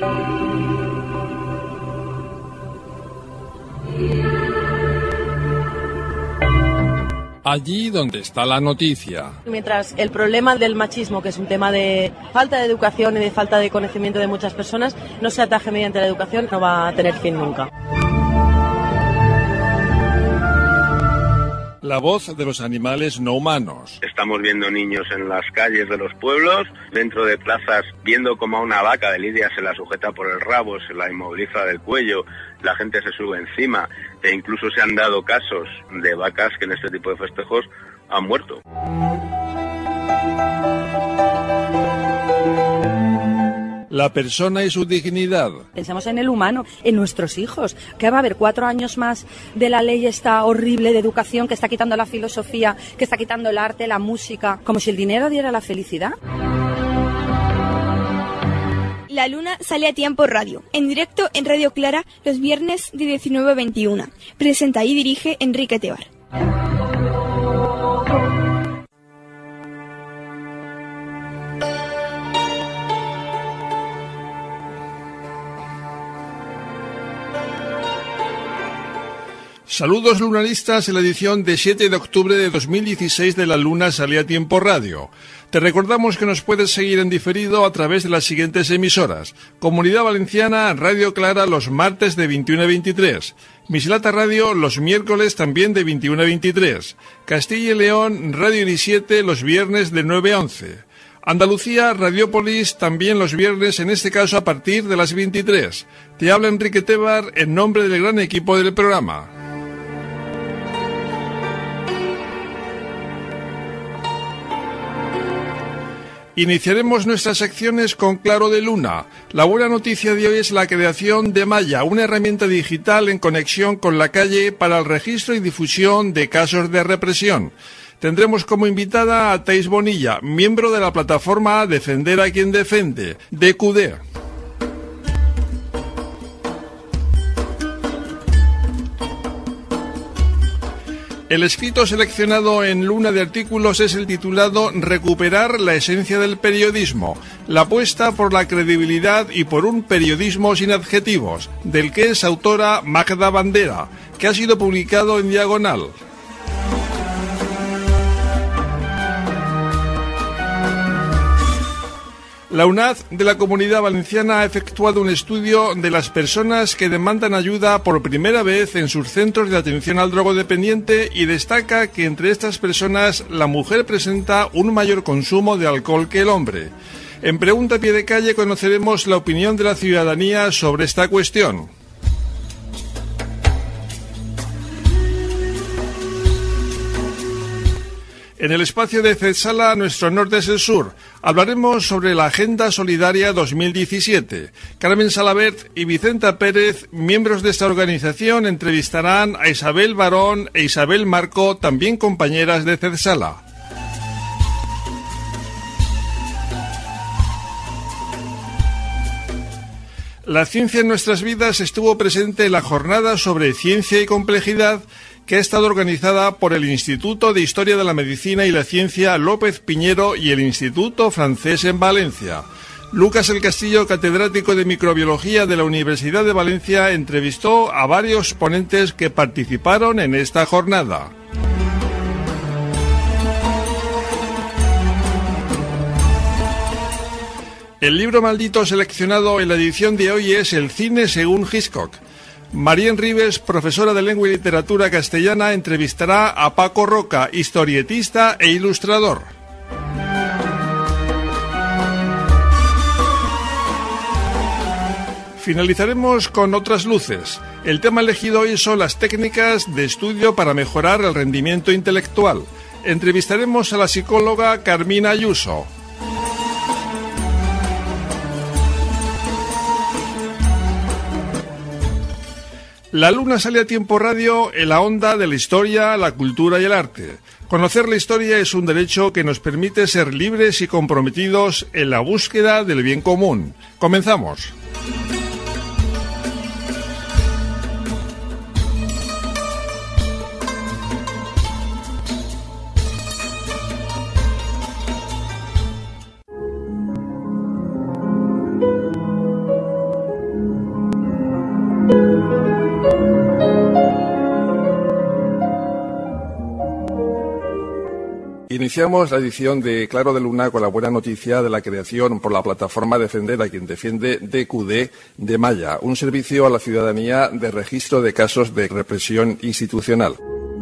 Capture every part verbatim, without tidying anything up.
Allí donde está la noticia. Mientras el problema del machismo, que es un tema de falta de educación y de falta de conocimiento de muchas personas, no se ataje mediante la educación, no va a tener fin nunca. La voz de los animales no humanos. Estamos viendo niños en las calles de los pueblos, dentro de plazas, viendo como a una vaca de lidia se la sujeta por el rabo, se la inmoviliza del cuello, la gente se sube encima, e incluso se han dado casos de vacas que en este tipo de festejos han muerto. La persona y su dignidad. Pensemos en el humano, en nuestros hijos, que va a haber cuatro años más de la ley esta horrible de educación que está quitando la filosofía, que está quitando el arte, la música, como si el dinero diera la felicidad. La Luna sale a tiempo radio, en directo en Radio Clara los viernes de diecinueve a veintiuna. Presenta y dirige Enrique Tebar. Saludos lunaristas en la edición de siete de octubre de dos mil dieciséis de La Luna sale a tiempo radio. Te recordamos que nos puedes seguir en diferido a través de las siguientes emisoras. Comunidad Valenciana, Radio Clara los martes de veintiuno a veintitrés. Mislata Radio los miércoles también de veintiuno a veintitrés. Castilla y León, Radio diecisiete los viernes de nueve a once. Andalucía, Radiópolis, también los viernes, en este caso a partir de las veintitrés. Te habla Enrique Tebar en nombre del gran equipo del programa. Iniciaremos nuestras secciones con Claro de Luna. La buena noticia de hoy es la creación de Maya, una herramienta digital en conexión con la calle para el registro y difusión de casos de represión. Tendremos como invitada a Thais Bonilla, miembro de la plataforma Defender a quien defiende, D Q D. El escrito seleccionado en Luna de artículos es el titulado Recuperar la esencia del periodismo, la apuesta por la credibilidad y por un periodismo sin adjetivos, del que es autora Magda Bandera, que ha sido publicado en Diagonal. La UNAD de la Comunidad Valenciana ha efectuado un estudio de las personas que demandan ayuda por primera vez en sus centros de atención al drogodependiente y destaca que entre estas personas la mujer presenta un mayor consumo de alcohol que el hombre. En Pregunta a Pie de Calle conoceremos la opinión de la ciudadanía sobre esta cuestión. En el espacio de CEDSALA, nuestro norte es el sur. Hablaremos sobre la Agenda Solidaria dos mil diecisiete. Carmen Salabert y Vicenta Pérez, miembros de esta organización, entrevistarán a Isabel Barón e Isabel Marco, también compañeras de CEDSALA. La ciencia en nuestras vidas estuvo presente en la jornada sobre ciencia y complejidad que ha estado organizada por el Instituto de Historia de la Medicina y la Ciencia López Piñero y el Instituto Francés en Valencia. Lucas El Castillo, catedrático de Microbiología de la Universidad de Valencia, entrevistó a varios ponentes que participaron en esta jornada. El libro maldito seleccionado en la edición de hoy es El cine según Hitchcock. Marien Ribes, profesora de Lengua y Literatura Castellana, entrevistará a Paco Roca, historietista e ilustrador. Finalizaremos con Otras luces. El tema elegido hoy son las técnicas de estudio para mejorar el rendimiento intelectual. Entrevistaremos a la psicóloga Carmina Ayuso. La Luna sale a tiempo radio en la onda de la historia, la cultura y el arte. Conocer la historia es un derecho que nos permite ser libres y comprometidos en la búsqueda del bien común. Comenzamos. Iniciamos la edición de Claro de Luna con la buena noticia de la creación por la plataforma Defender a quien defiende D Q D de Maya, un servicio a la ciudadanía de registro de casos de represión institucional.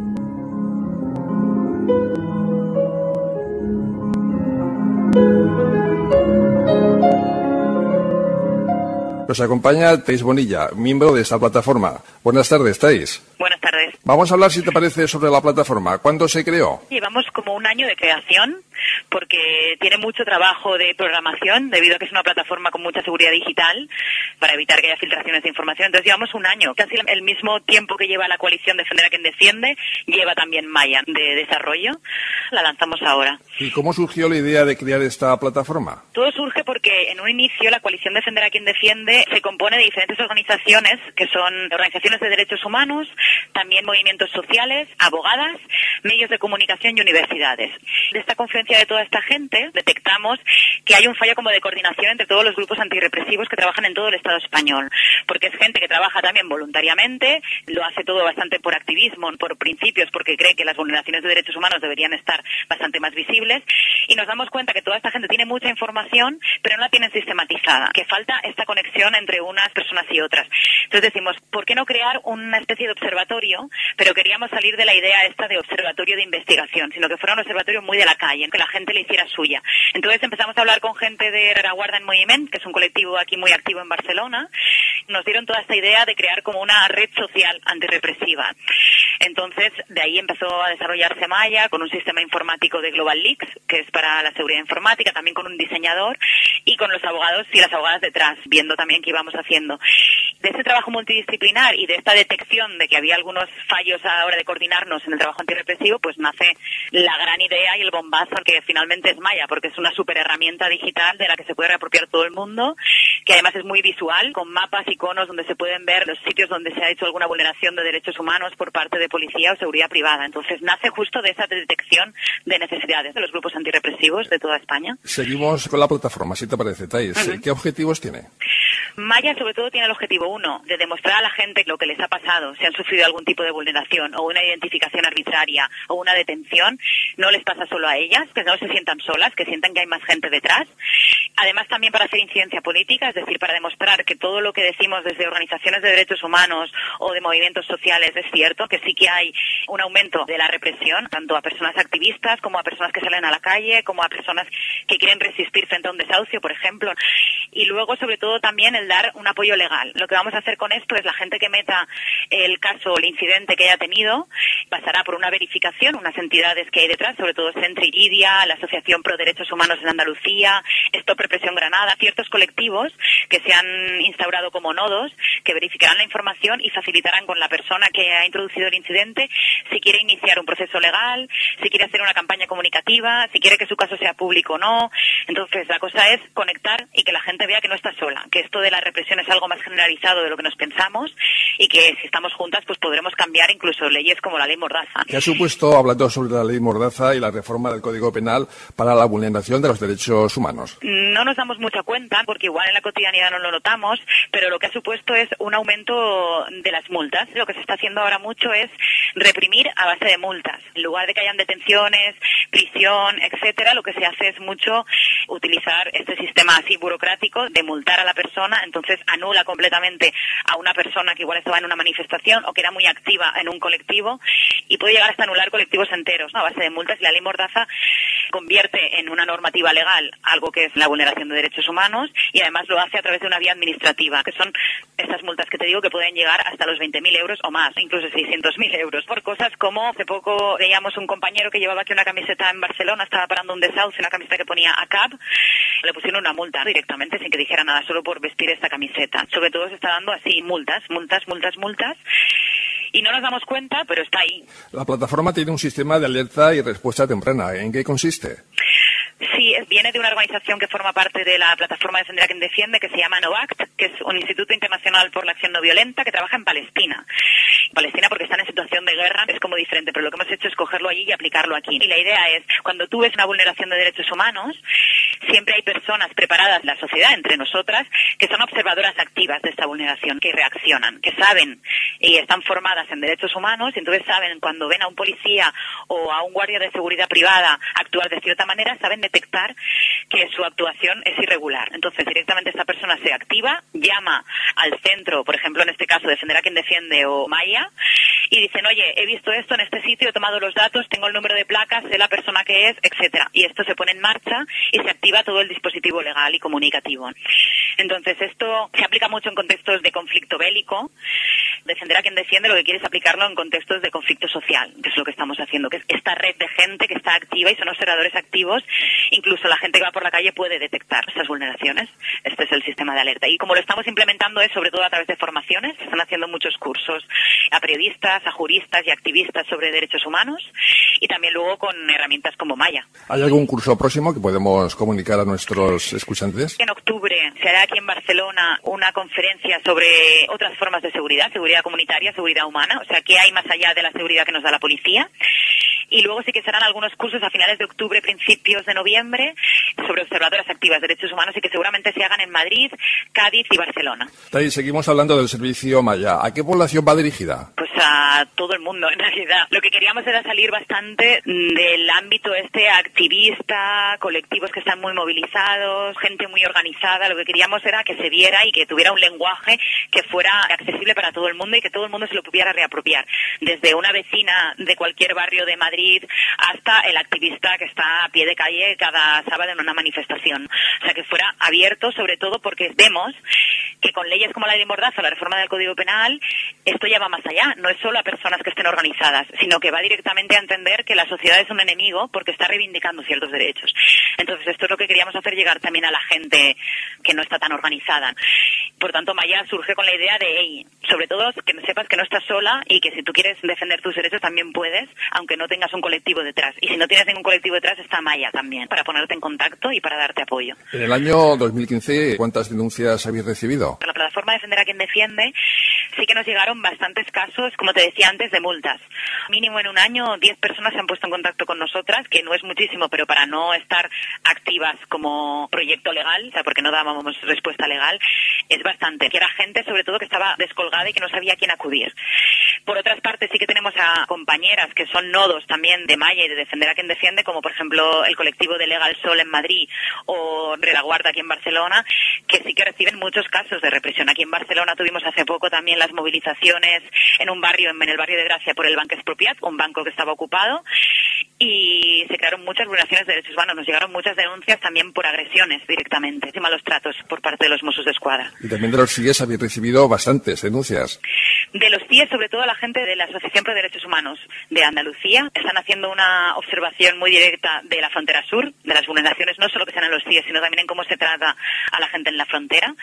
Nos acompaña Thais Bonilla, miembro de esta plataforma. Buenas tardes, Thais. Buenas tardes. Vamos a hablar, si te parece, sobre la plataforma. ¿Cuándo se creó? Llevamos como un año de creación, porque tiene mucho trabajo de programación, debido a que es una plataforma con mucha seguridad digital, para evitar que haya filtraciones de información. Entonces llevamos un año, casi el mismo tiempo que lleva la coalición Defender a quien defiende, lleva también Maya de desarrollo. La lanzamos ahora. ¿Y cómo surgió la idea de crear esta plataforma? Todo surge porque en un inicio la coalición Defender a quien defiende se compone de diferentes organizaciones, que son organizaciones de derechos humanos, también movimientos sociales, abogadas, medios de comunicación y universidades. De esta confluencia de toda esta gente detectamos que hay un fallo como de coordinación entre todos los grupos antirrepresivos que trabajan en todo el Estado español, porque es gente que trabaja también voluntariamente, lo hace todo bastante por activismo, por principios, porque cree que las vulneraciones de derechos humanos deberían estar bastante más visibles, y nos damos cuenta que toda esta gente tiene mucha información, pero no la tienen sistematizada, que falta esta conexión entre unas personas y otras. Entonces decimos, ¿por qué no crear una especie de observatorio? Pero queríamos salir de la idea esta de observatorio de investigación, sino que fuera un observatorio muy de la calle, que la gente le hiciera suya. Entonces empezamos a hablar con gente de Rereguarda en Moviment, que es un colectivo aquí muy activo en Barcelona. Nos dieron toda esta idea de crear como una red social antirrepresiva. Entonces, de ahí empezó a desarrollarse Maya con un sistema informático de Global Leaks, que es para la seguridad informática, también con un diseñador y con los abogados y las abogadas detrás, viendo también qué íbamos haciendo. De ese trabajo multidisciplinar y de esta detección de que había algunos fallos a la hora de coordinarnos en el trabajo antirrepresivo, pues nace la gran idea y el bombazo que finalmente es Maya, porque es una super herramienta digital de la que se puede reapropiar todo el mundo, que además es muy visual, con mapas, iconos donde se pueden ver los sitios donde se ha hecho alguna vulneración de derechos humanos por parte de policía o seguridad privada. Entonces nace justo de esa detección de necesidades de los grupos antirrepresivos de toda España. Seguimos con la plataforma, si te parece, Thais. Uh-huh. ¿Qué objetivos tiene? Maya sobre todo tiene el objetivo uno, de demostrar a la gente lo que les ha pasado, si han sufrido algún tipo de vulneración o una identificación arbitraria o una detención, no les pasa solo a ellas, que no se sientan solas, que sientan que hay más gente detrás. Además también para hacer incidencia política, es decir, para demostrar que todo lo que decimos desde organizaciones de derechos humanos o de movimientos sociales es cierto, que sí que hay un aumento de la represión, tanto a personas activistas como a personas que salen a la calle, como a personas que quieren resistir frente a un desahucio, por ejemplo. Y luego, sobre todo, también el dar un apoyo legal. Lo que vamos a hacer con esto es la gente que meta el caso o el incidente que haya tenido pasará por una verificación, unas entidades que hay detrás, sobre todo Centre y Lidia, la Asociación Pro Derechos Humanos en Andalucía, Stop Represión Granada, ciertos colectivos que se han instaurado como nodos, que verificarán la información y facilitarán con la persona que ha introducido el incidente si quiere iniciar un proceso legal, si quiere hacer una campaña comunicativa, si quiere que su caso sea público o no. Entonces, la cosa es conectar y que la gente vea que no está sola, que esto de la represión es algo más generalizado de lo que nos pensamos y que si estamos juntas pues podremos cambiar incluso leyes como la ley Mordaza. ¿Qué ha supuesto, hablando sobre la ley Mordaza y la reforma del Código Penal, para la vulneración de los derechos humanos? No nos damos mucha cuenta porque igual en la cotidianidad no lo notamos, pero lo que ha supuesto es un aumento de las multas. Lo que se está haciendo ahora mucho es reprimir a base de multas. En lugar de que hayan detenciones, prisión, etcétera, lo que se hace es mucho utilizar este sistema así burocrático de multar a la persona, entonces anula completamente a una persona que igual estaba en una manifestación o que era muy activa en un colectivo y puede llegar hasta anular colectivos enteros, ¿no?, a base de multas. Y la ley Mordaza convierte en una normativa legal algo que es la vulneración de derechos humanos y además lo hace a través de una vía administrativa, que son estas multas que te digo que pueden llegar hasta los veinte mil euros o más, incluso seiscientos mil euros, por cosas como hace poco veíamos un compañero que llevaba aquí una camiseta en Barcelona, estaba parando un desahucio, una camiseta que ponía A C A B, le pusieron una multa directamente sin que dijera nada, solo por vestir esta camiseta. Sobre todo se está dando así multas, multas, multas, multas. Y no nos damos cuenta, pero está ahí. La plataforma tiene un sistema de alerta y respuesta temprana. ¿En qué consiste? Sí, viene de una organización que forma parte de la plataforma Defender a quien defiende, que se llama NOACT, que es un Instituto Internacional por la Acción No Violenta que trabaja en Palestina. Palestina porque están en situación de guerra, es como diferente, pero lo que hemos hecho es cogerlo allí y aplicarlo aquí. Y la idea es, cuando tú ves una vulneración de derechos humanos, siempre hay personas preparadas en la sociedad, entre nosotras, que son observadoras activas de esta vulneración, que reaccionan, que saben y están formadas en derechos humanos, y entonces saben cuando ven a un policía o a un guardia de seguridad privada actuar de cierta manera, saben detectar que su actuación es irregular. Entonces directamente esta persona se activa, llama al centro, por ejemplo en este caso Defender a quien defiende o Maya, y dicen, oye, he visto esto en este sitio, he tomado los datos, tengo el número de placas, sé la persona que es, etcétera. Y esto se pone en marcha y se activa todo el dispositivo legal y comunicativo. Entonces esto se aplica mucho en contextos de conflicto bélico. Defender a quien defiende lo que quiere es aplicarlo en contextos de conflicto social, que es lo que estamos haciendo, que es esta red de gente que está activa y son observadores activos. Incluso la gente que va por la calle puede detectar estas vulneraciones. Este es el sistema de alerta. Y como lo estamos implementando es sobre todo a través de formaciones. Se están haciendo muchos cursos a periodistas, a juristas y activistas sobre derechos humanos, y también luego con herramientas como Maya. ¿Hay algún curso próximo que podemos comunicar a nuestros escuchantes? En octubre se hará aquí en Barcelona una conferencia sobre otras formas de seguridad, seguridad comunitaria, seguridad humana, o sea, qué hay más allá de la seguridad que nos da la policía. Y luego sí que serán algunos cursos a finales de octubre, principios de noviembre, sobre observadoras activas de derechos humanos, y que seguramente se hagan en Madrid, Cádiz y Barcelona. Ahí seguimos hablando del servicio Maya. ¿A qué población va dirigida? Pues a todo el mundo, en realidad. Lo que queríamos era salir bastante del ámbito este activista, colectivos que están muy movilizados, gente muy organizada. Lo que queríamos era que se viera y que tuviera un lenguaje que fuera accesible para todo el mundo y que todo el mundo se lo pudiera reapropiar. Desde una vecina de cualquier barrio de Madrid hasta el activista que está a pie de calle cada sábado en una manifestación. O sea, que fuera abierto, sobre todo porque vemos que con leyes como la ley Mordaza o la reforma del Código Penal, esto ya va más allá. No es solo a personas que estén organizadas, sino que va directamente a entender que la sociedad es un enemigo porque está reivindicando ciertos derechos. Entonces, esto es lo que queríamos hacer llegar también a la gente que no está tan organizada. Por tanto, Maya surge con la idea de, hey, sobre todo que sepas que no estás sola y que si tú quieres defender tus derechos también puedes, aunque no tengas un colectivo detrás. Y si no tienes ningún colectivo detrás, está Maya también, para ponerte en contacto y para darte apoyo. En el año dos mil quince, ¿cuántas denuncias habéis recibido? La plataforma Defender a quien defiende sí que nos llegaron bastantes casos, como te decía antes, de multas. Mínimo en un año, diez personas se han puesto en contacto con nosotras, que no es muchísimo, pero para no estar activas como proyecto legal, o sea, porque no dábamos respuesta legal, es bastante. Que era gente, sobre todo, que estaba descolgada y que no sabía a quién acudir. Por otras partes, sí que tenemos a compañeras que son nodos también de Maya y de Defender a quien defiende, como por ejemplo el colectivo de Legal Sol en Madrid o Relaguarda aquí en Barcelona, que sí que reciben muchos casos de represión. Aquí en Barcelona tuvimos hace poco también las movilizaciones en un barrio, en el barrio de Gracia, por el Banc Expropiat, un banco que estaba ocupado, y se crearon muchas vulneraciones de derechos humanos. Nos llegaron muchas denuncias también por agresiones directamente, y malos tratos por parte de los Mossos d'Esquadra. Y también de los C I E S habéis recibido bastantes denuncias. De los C I E S, sobre todo la gente de la Asociación Pro Derechos Humanos de Andalucía, están haciendo una observación muy directa de la frontera sur, de las vulneraciones, no solo que sean en los C I E S, sino también en cómo se trata a la gente en la frontera.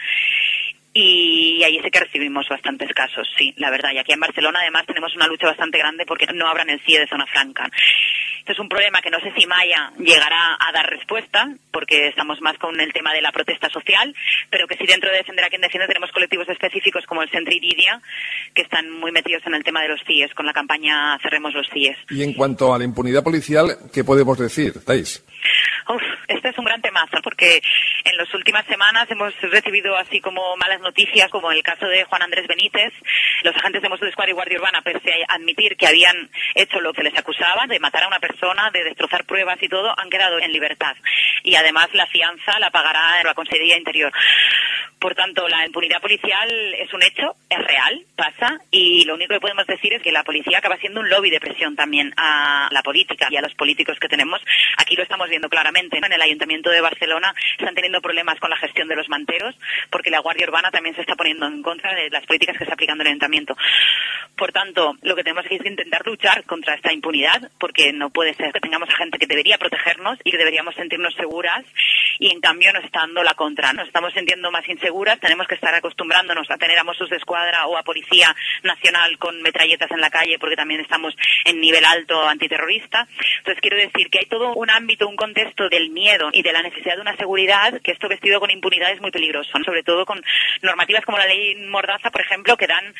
Y allí sí que recibimos bastantes casos, sí, la verdad. Y aquí en Barcelona, además, tenemos una lucha bastante grande porque no abran el C I E de Zona Franca. Este es un problema que no sé si Maya llegará a dar respuesta, porque estamos más con el tema de la protesta social, pero que sí, dentro de Defender a quien defiende tenemos colectivos específicos como el Centre Iridia, que están muy metidos en el tema de los C I E S, con la campaña Cerremos los C I E S. Y en cuanto a la impunidad policial, ¿qué podemos decir, Thais? Uf, este es un gran temazo, porque en las últimas semanas hemos recibido así como malas noticias, como el caso de Juan Andrés Benítez. Los agentes de Mossos d'Esquadra y Guardia Urbana, pese a admitir que habían hecho lo que les acusaba, de matar a una persona, de destrozar pruebas y todo, han quedado en libertad. Y además la fianza la pagará la Consejería Interior. Por tanto, la impunidad policial es un hecho, es real, pasa, y lo único que podemos decir es que la policía acaba siendo un lobby de presión también a la política y a los políticos que tenemos. Aquí lo estamos viendo claramente, ¿no? En el Ayuntamiento de Barcelona están teniendo problemas con la gestión de los manteros, porque la Guardia Urbana también se está poniendo en contra de las políticas que está aplicando el Ayuntamiento. Por tanto, lo que tenemos que es intentar luchar contra esta impunidad, porque no puede ser que tengamos a gente que debería protegernos y que deberíamos sentirnos seguras, y en cambio nos está dando la contra. Nos estamos sintiendo más inseguras, tenemos que estar acostumbrándonos a tener a Mossos d'Esquadra o a Policía Nacional con metralletas en la calle, porque también estamos en nivel alto antiterrorista. Entonces quiero decir que hay todo un ámbito, un contexto del miedo y de la necesidad de una seguridad, que esto vestido con impunidad es muy peligroso, ¿no? Sobre todo con normativas como la ley Mordaza, por ejemplo, que dan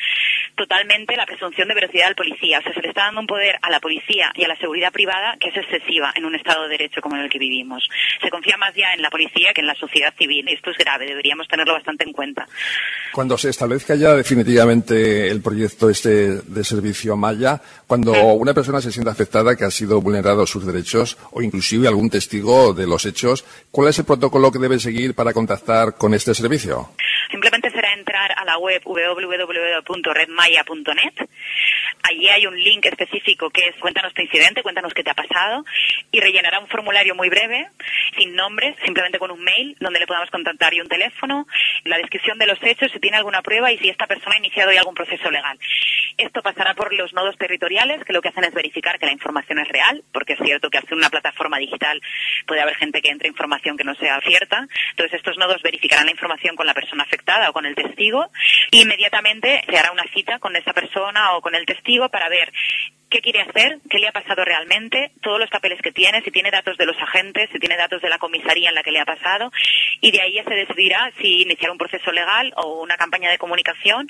totalmente la presunción de veracidad al policía. O sea, se le está dando un poder a la policía y a la seguridad privada que es excesiva en un Estado de Derecho como en el que vivimos. Se confía más ya en la policía que en la sociedad civil. Y esto es grave, deberíamos tenerlo bastante en cuenta. Cuando se establezca ya definitivamente el proyecto este de servicio Maya, cuando ¿Mm? una persona se sienta afectada, que ha sido vulnerado sus derechos, o inclusive algún testigo de los hechos, ¿cuál es el protocolo que debe seguir para contactar con este servicio? Simplemente será entrar a la web doble u doble u doble u punto red maya punto net. Allí hay un link específico que es cuéntanos tu incidente, cuéntanos qué te ha pasado, y rellenará un formulario muy breve, sin nombres, simplemente con un mail, donde le podamos contactar y un teléfono, la descripción de los hechos, si tiene alguna prueba y si esta persona ha iniciado ya algún proceso legal. Esto pasará por los nodos territoriales, que lo que hacen es verificar que la información es real, porque es cierto que al ser una plataforma digital puede haber gente que entre información que no sea cierta. Entonces estos nodos verificarán la información con la persona afectada o con el testigo, y inmediatamente se hará una cita con esa persona o con el testigo para ver qué quiere hacer, qué le ha pasado realmente, todos los papeles que tiene, si tiene datos de los agentes, si tiene datos de la comisaría en la que le ha pasado, y de ahí ya se decidirá si iniciar un proceso legal o una campaña de comunicación,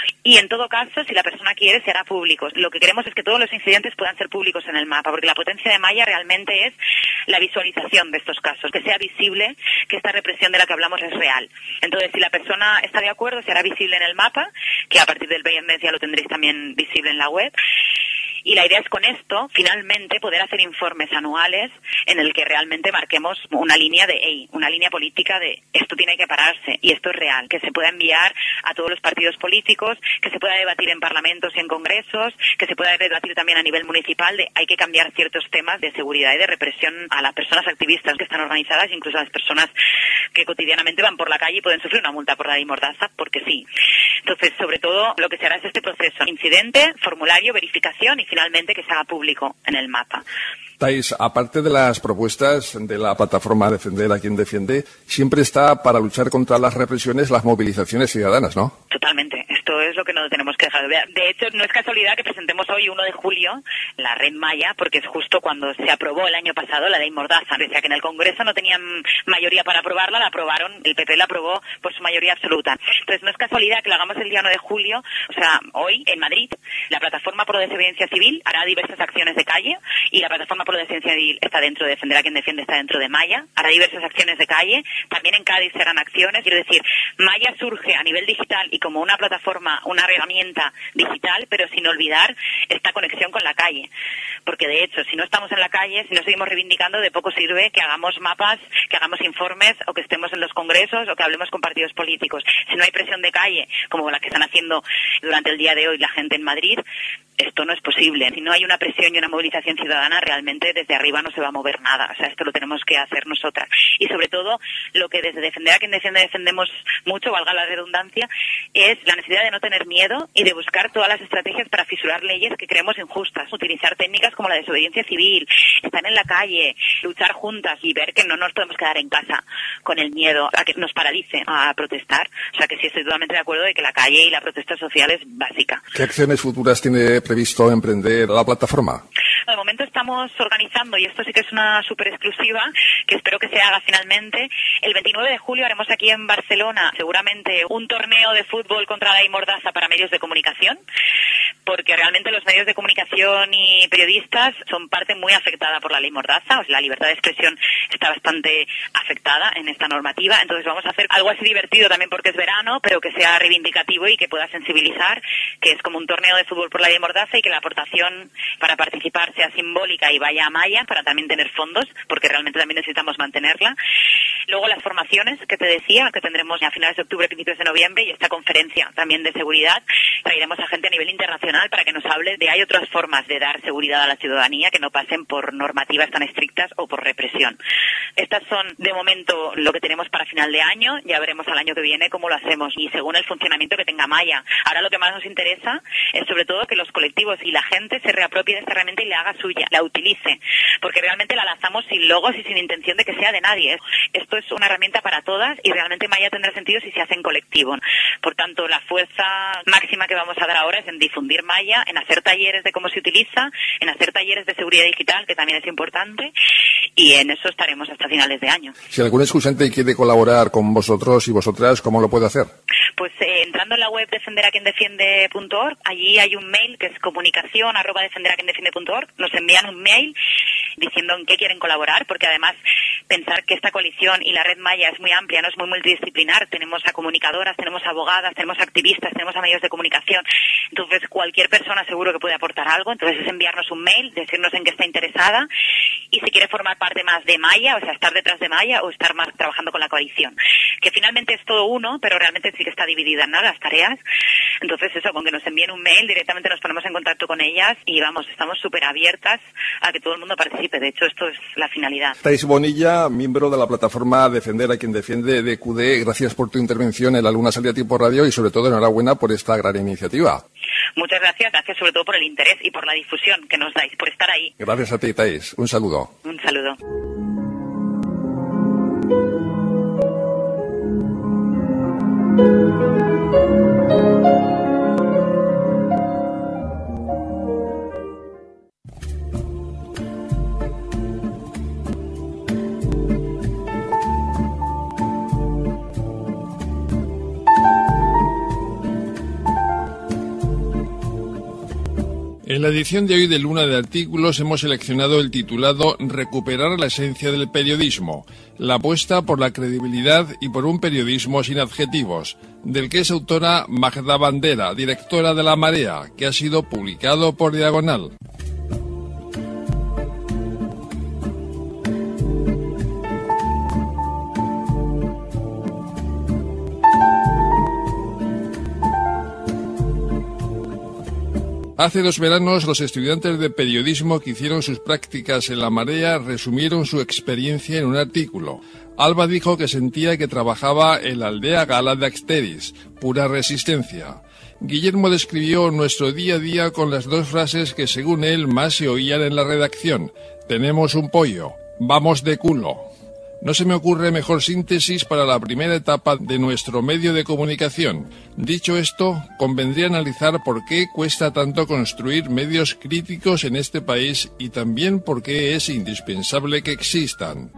y en todo caso, si la persona quiere, se hará público. Lo que queremos es que todos los incidentes puedan ser públicos en el mapa, porque la potencia de Maya realmente es la visualización de estos casos, que sea visible que esta represión de la que hablamos es real. Entonces, si la persona está de acuerdo, se hará visible en el mapa, que a partir del viernes ya lo tendréis también visible en la web. Y la idea es con esto, finalmente, poder hacer informes anuales en el que realmente marquemos una línea de, hey, una línea política de esto tiene que pararse y esto es real, que se pueda enviar a todos los partidos políticos, que se pueda debatir en parlamentos y en congresos, que se pueda debatir también a nivel municipal de hay que cambiar ciertos temas de seguridad y de represión a las personas activistas que están organizadas, incluso a las personas que cotidianamente van por la calle y pueden sufrir una multa por la ley Mordaza, porque sí. Entonces, sobre todo, lo que se hará es este proceso: incidente, formulario, verificación y finalmente que se haga público en el mapa. Thais, aparte de las propuestas de la plataforma Defender a quien defiende, siempre está para luchar contra las represiones las movilizaciones ciudadanas, ¿no? Totalmente. Esto es lo que no tenemos que dejar de ver. De hecho, no es casualidad que presentemos hoy, uno de julio, la Red Maya, porque es justo cuando se aprobó el año pasado la ley Mordaza. Pese a que en el Congreso no tenían mayoría para aprobarla, la aprobaron, el P P la aprobó por su mayoría absoluta. Entonces, no es casualidad que lo hagamos el día uno de julio, o sea, hoy, en Madrid, la plataforma Pro Desobediencia Civil hará diversas acciones de calle, y la plataforma Pro Desobediencia Civil está dentro de Defender a quien defiende, está dentro de Maya, hará diversas acciones de calle, también en Cádiz serán acciones. Quiero decir, Maya surge a nivel digital y como una plataforma, una herramienta digital, pero sin olvidar esta conexión con la calle, porque de hecho, si no estamos en la calle, si no seguimos reivindicando, de poco sirve que hagamos mapas, que hagamos informes, o que estemos en los congresos, o que hablemos con partidos políticos. Si no hay presión de calle, como la que están haciendo durante el día de hoy la gente en Madrid, esto no es posible. Si no hay una presión y una movilización ciudadana, realmente desde arriba no se va a mover nada. O sea, esto lo tenemos que hacer nosotras. Y sobre todo, lo que desde Defender a quien defiende defendemos mucho, valga la redundancia, es la necesidad de no tener miedo y de buscar todas las estrategias para fisurar leyes que creemos injustas. Utilizar técnicas como la desobediencia civil, estar en la calle, luchar juntas y ver que no nos podemos quedar en casa con el miedo a que nos paralice a protestar. O sea, que sí estoy totalmente de acuerdo de que la calle y la protesta social es básica. ¿Qué acciones futuras tiene previsto emprender la plataforma? De momento estamos organizando, y esto sí que es una súper exclusiva, que espero que se haga finalmente. El veintinueve de julio haremos aquí en Barcelona seguramente un torneo de fútbol contra la ley Mordaza para medios de comunicación, porque realmente los medios de comunicación y periodistas son parte muy afectada por la ley Mordaza. O sea, la libertad de expresión está bastante afectada en esta normativa. Entonces vamos a hacer algo así divertido también porque es verano, pero que sea reivindicativo y que pueda sensibilizar, que es como un torneo de fútbol por la ley Mordaza, y que la aportación para participar sea simbólica y vaya a Maya para también tener fondos, porque realmente también necesitamos mantenerla. Luego las formaciones que te decía, que tendremos a finales de octubre, principios de noviembre, y esta conferencia también de seguridad. Traeremos a gente a nivel internacional para que nos hable de hay otras formas de dar seguridad a la ciudadanía que no pasen por normativas tan estrictas o por represión. Estas son de momento lo que tenemos para final de año. Ya veremos al año que viene cómo lo hacemos y según el funcionamiento que tenga Maya. Ahora lo que más nos interesa es sobre todo que los colectivos y la gente se reapropie de esta herramienta y la haga suya, la utilice, porque realmente la lanzamos sin logos y sin intención de que sea de nadie. Esto es una herramienta para todas y realmente Maya tendrá sentido si se hace en colectivo. Por tanto, la fuerza máxima que vamos a dar ahora es en difundir Maya, en hacer talleres de cómo se utiliza, en hacer talleres de seguridad digital, que también es importante, y en eso estaremos hasta finales de año. Si algún escuchante quiere colaborar con vosotros y vosotras, ¿cómo lo puede hacer? Pues eh, entrando en la web defender a quien defiende punto org, allí hay un mail que es comunicación arroba defender a quien defiende punto org. Nos envían un mail diciendo en qué quieren colaborar, porque además pensar que esta coalición y la red Maya es muy amplia, no es muy multidisciplinar. Tenemos a comunicadoras, tenemos abogadas, tenemos activistas, tenemos a medios de comunicación. Entonces cualquier persona seguro que puede aportar algo. Entonces es enviarnos un mail, decirnos en qué está interesada y si quiere formar parte más de Maya, o sea, estar detrás de Maya o estar más trabajando con la coalición. Que finalmente es todo uno, pero realmente sí que está dividida, ¿no?, las tareas. Entonces eso, con que nos envíen un mail, directamente nos ponemos en contacto con ellas y vamos, estamos súper abiertas a que todo el mundo participe. De hecho, esto es la finalidad. Thais Bonilla, miembro de la plataforma Defender a quien defiende de Q D, gracias por tu intervención en La Luna Sale a Tiempo Radio y sobre todo enhorabuena por esta gran iniciativa. Muchas gracias, gracias sobre todo por el interés y por la difusión que nos dais, por estar ahí. Gracias a ti, Thais. Un saludo. Un saludo. En la edición de hoy de Luna de Artículos hemos seleccionado el titulado Recuperar la esencia del periodismo, la apuesta por la credibilidad y por un periodismo sin adjetivos, del que es autora Magda Bandera, directora de La Marea, que ha sido publicado por Diagonal. Hace dos veranos, los estudiantes de periodismo que hicieron sus prácticas en La Marea resumieron su experiencia en un artículo. Alba dijo que sentía que trabajaba en la aldea gala de Axteris, pura resistencia. Guillermo describió nuestro día a día con las dos frases que según él más se oían en la redacción. Tenemos un pollo, vamos de culo. No se me ocurre mejor síntesis para la primera etapa de nuestro medio de comunicación. Dicho esto, convendría analizar por qué cuesta tanto construir medios críticos en este país y también por qué es indispensable que existan.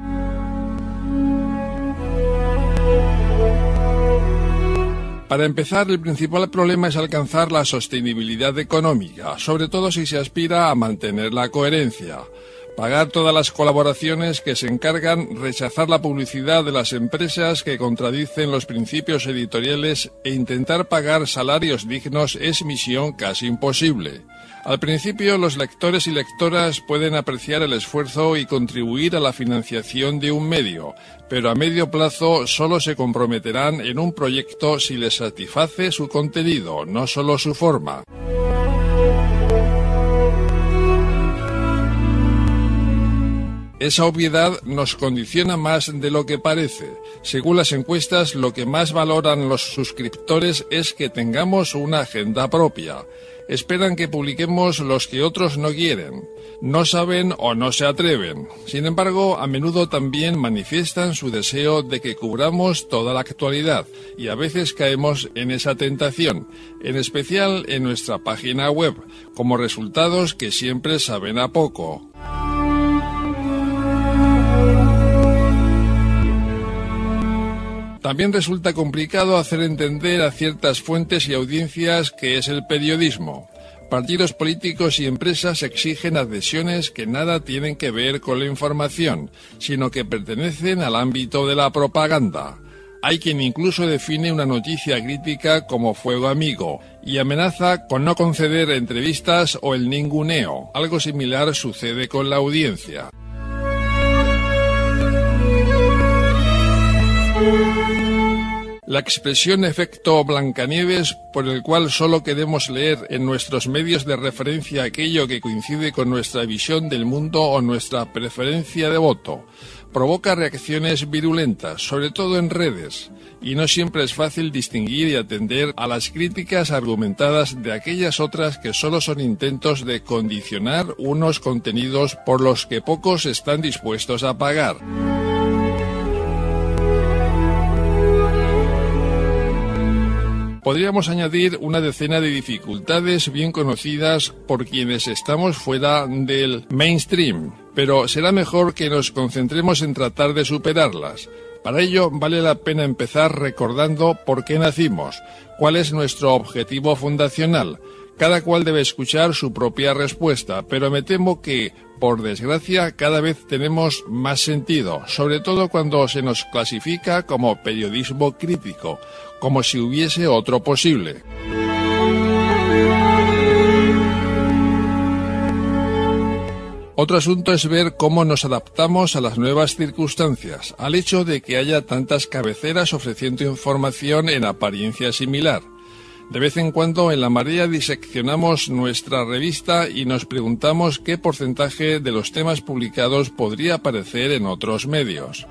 Para empezar, el principal problema es alcanzar la sostenibilidad económica, sobre todo si se aspira a mantener la coherencia. Pagar todas las colaboraciones que se encargan, rechazar la publicidad de las empresas que contradicen los principios editoriales e intentar pagar salarios dignos es misión casi imposible. Al principio, los lectores y lectoras pueden apreciar el esfuerzo y contribuir a la financiación de un medio, pero a medio plazo solo se comprometerán en un proyecto si les satisface su contenido, no solo su forma. Esa obviedad nos condiciona más de lo que parece. Según las encuestas, lo que más valoran los suscriptores es que tengamos una agenda propia. Esperan que publiquemos los que otros no quieren. No saben o no se atreven. Sin embargo, a menudo también manifiestan su deseo de que cubramos toda la actualidad y a veces caemos en esa tentación, en especial en nuestra página web, como resultados que siempre saben a poco. También resulta complicado hacer entender a ciertas fuentes y audiencias qué es el periodismo. Partidos políticos y empresas exigen adhesiones que nada tienen que ver con la información, sino que pertenecen al ámbito de la propaganda. Hay quien incluso define una noticia crítica como fuego amigo y amenaza con no conceder entrevistas o el ninguneo. Algo similar sucede con la audiencia. La expresión efecto Blancanieves, por el cual solo queremos leer en nuestros medios de referencia aquello que coincide con nuestra visión del mundo o nuestra preferencia de voto, provoca reacciones virulentas, sobre todo en redes, y no siempre es fácil distinguir y atender a las críticas argumentadas de aquellas otras que solo son intentos de condicionar unos contenidos por los que pocos están dispuestos a pagar. Podríamos añadir una decena de dificultades bien conocidas por quienes estamos fuera del mainstream, pero será mejor que nos concentremos en tratar de superarlas. Para ello vale la pena empezar recordando por qué nacimos, cuál es nuestro objetivo fundacional. Cada cual debe escuchar su propia respuesta, pero me temo que, por desgracia, cada vez tenemos más sentido, sobre todo cuando se nos clasifica como periodismo crítico, como si hubiese otro posible. Otro asunto es ver cómo nos adaptamos a las nuevas circunstancias, al hecho de que haya tantas cabeceras ofreciendo información en apariencia similar. De vez en cuando en La Marea diseccionamos nuestra revista y nos preguntamos qué porcentaje de los temas publicados podría aparecer en otros medios.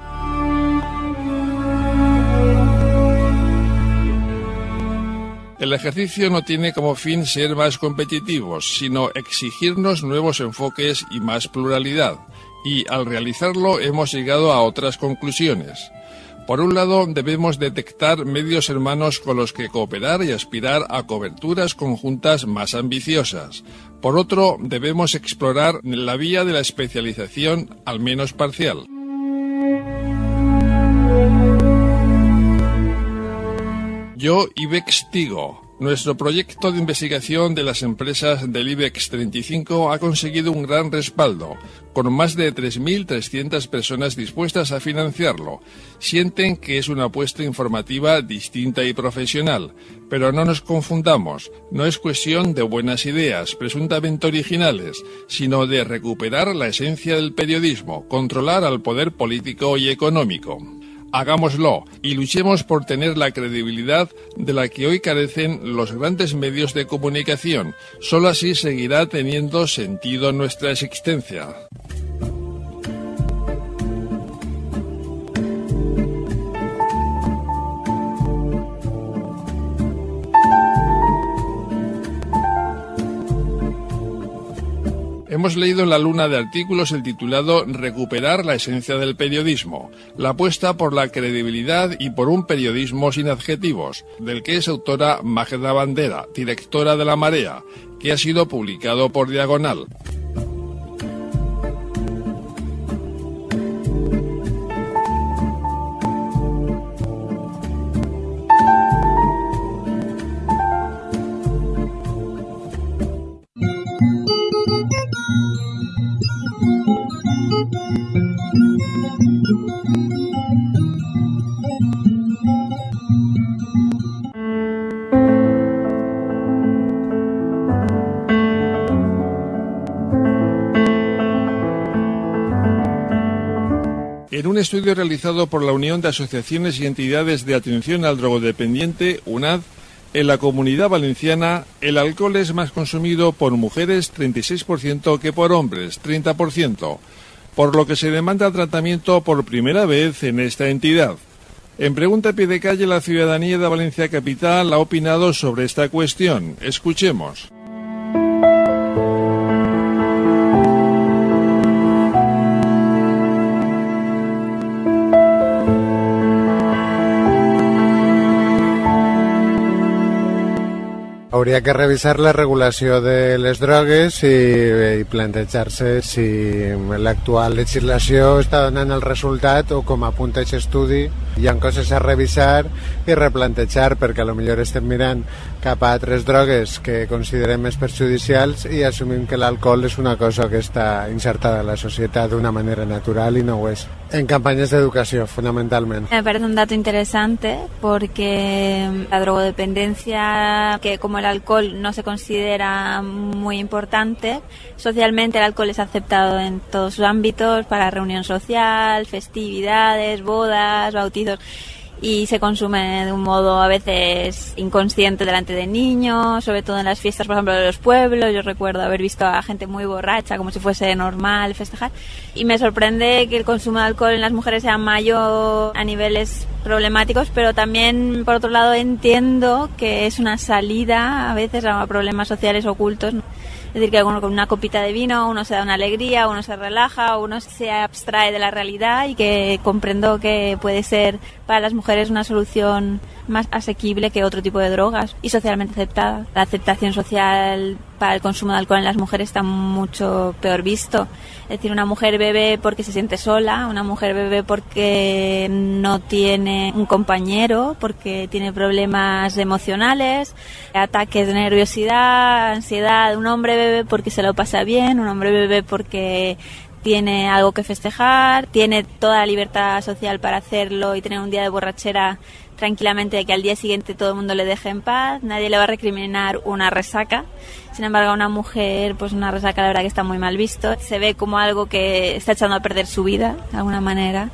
El ejercicio no tiene como fin ser más competitivos, sino exigirnos nuevos enfoques y más pluralidad, y al realizarlo hemos llegado a otras conclusiones. Por un lado, debemos detectar medios hermanos con los que cooperar y aspirar a coberturas conjuntas más ambiciosas. Por otro, debemos explorar la vía de la especialización, al menos parcial. Yo, IBEX digo, nuestro proyecto de investigación de las empresas del IBEX treinta y cinco ha conseguido un gran respaldo, con más de tres mil trescientas personas dispuestas a financiarlo. Sienten que es una apuesta informativa distinta y profesional, pero no nos confundamos, no es cuestión de buenas ideas, presuntamente originales, sino de recuperar la esencia del periodismo, controlar al poder político y económico. Hagámoslo y luchemos por tener la credibilidad de la que hoy carecen los grandes medios de comunicación. Solo así seguirá teniendo sentido nuestra existencia. Hemos leído en La Luna de artículos el titulado Recuperar la esencia del periodismo, la apuesta por la credibilidad y por un periodismo sin adjetivos, del que es autora Magda Bandera, directora de La Marea, que ha sido publicado por Diagonal. En un estudio realizado por la Unión de Asociaciones y Entidades de Atención al Drogodependiente, UNAD, en la Comunidad Valenciana, el alcohol es más consumido por mujeres treinta y seis por ciento que por hombres treinta por ciento, por lo que se demanda tratamiento por primera vez en esta entidad. En Pregunta a Pie de Calle, la ciudadanía de Valencia Capital ha opinado sobre esta cuestión. Escuchemos. Hauria que revisar la regulació de les drogues i, i plantejar-se si l'actual legislació està donant el resultat o, com apunta aquest estudi, hi ha coses a revisar i replantejar, perquè potser estem mirant cap a altres drogues que considerem més perjudicials i assumim que l'alcohol és una cosa que està insertada a la societat d'una manera natural i no ho és. En campanyas de educación, fundamentalmente. Me parece un dato interesante porque la drogodependencia, que como el alcohol no se considera muy importante, socialmente el alcohol es aceptado en todos sus ámbitos, para reunión social, festividades, bodas, bautizos, y se consume de un modo a veces inconsciente delante de niños, sobre todo en las fiestas, por ejemplo, de los pueblos. Yo recuerdo haber visto a gente muy borracha, como si fuese normal festejar, y me sorprende que el consumo de alcohol en las mujeres sea mayor a niveles problemáticos, pero también, por otro lado, entiendo que es una salida a veces a problemas sociales ocultos, ¿no? Es decir, que con una copita de vino uno se da una alegría, uno se relaja, uno se abstrae de la realidad, y que comprendo que puede ser para las mujeres una solución más asequible que otro tipo de drogas y socialmente aceptada. La aceptación social para el consumo de alcohol en las mujeres está mucho peor visto. Es decir, una mujer bebe porque se siente sola, una mujer bebe porque no tiene un compañero, porque tiene problemas emocionales, ataques de nerviosidad, ansiedad. Un hombre bebe porque se lo pasa bien, un hombre bebe porque tiene algo que festejar, tiene toda la libertad social para hacerlo y tener un día de borrachera tranquilamente, de que al día siguiente todo el mundo le deje en paz, nadie le va a recriminar una resaca. Sin embargo, a una mujer, pues una resaca la verdad que está muy mal visto, se ve como algo que está echando a perder su vida, de alguna manera,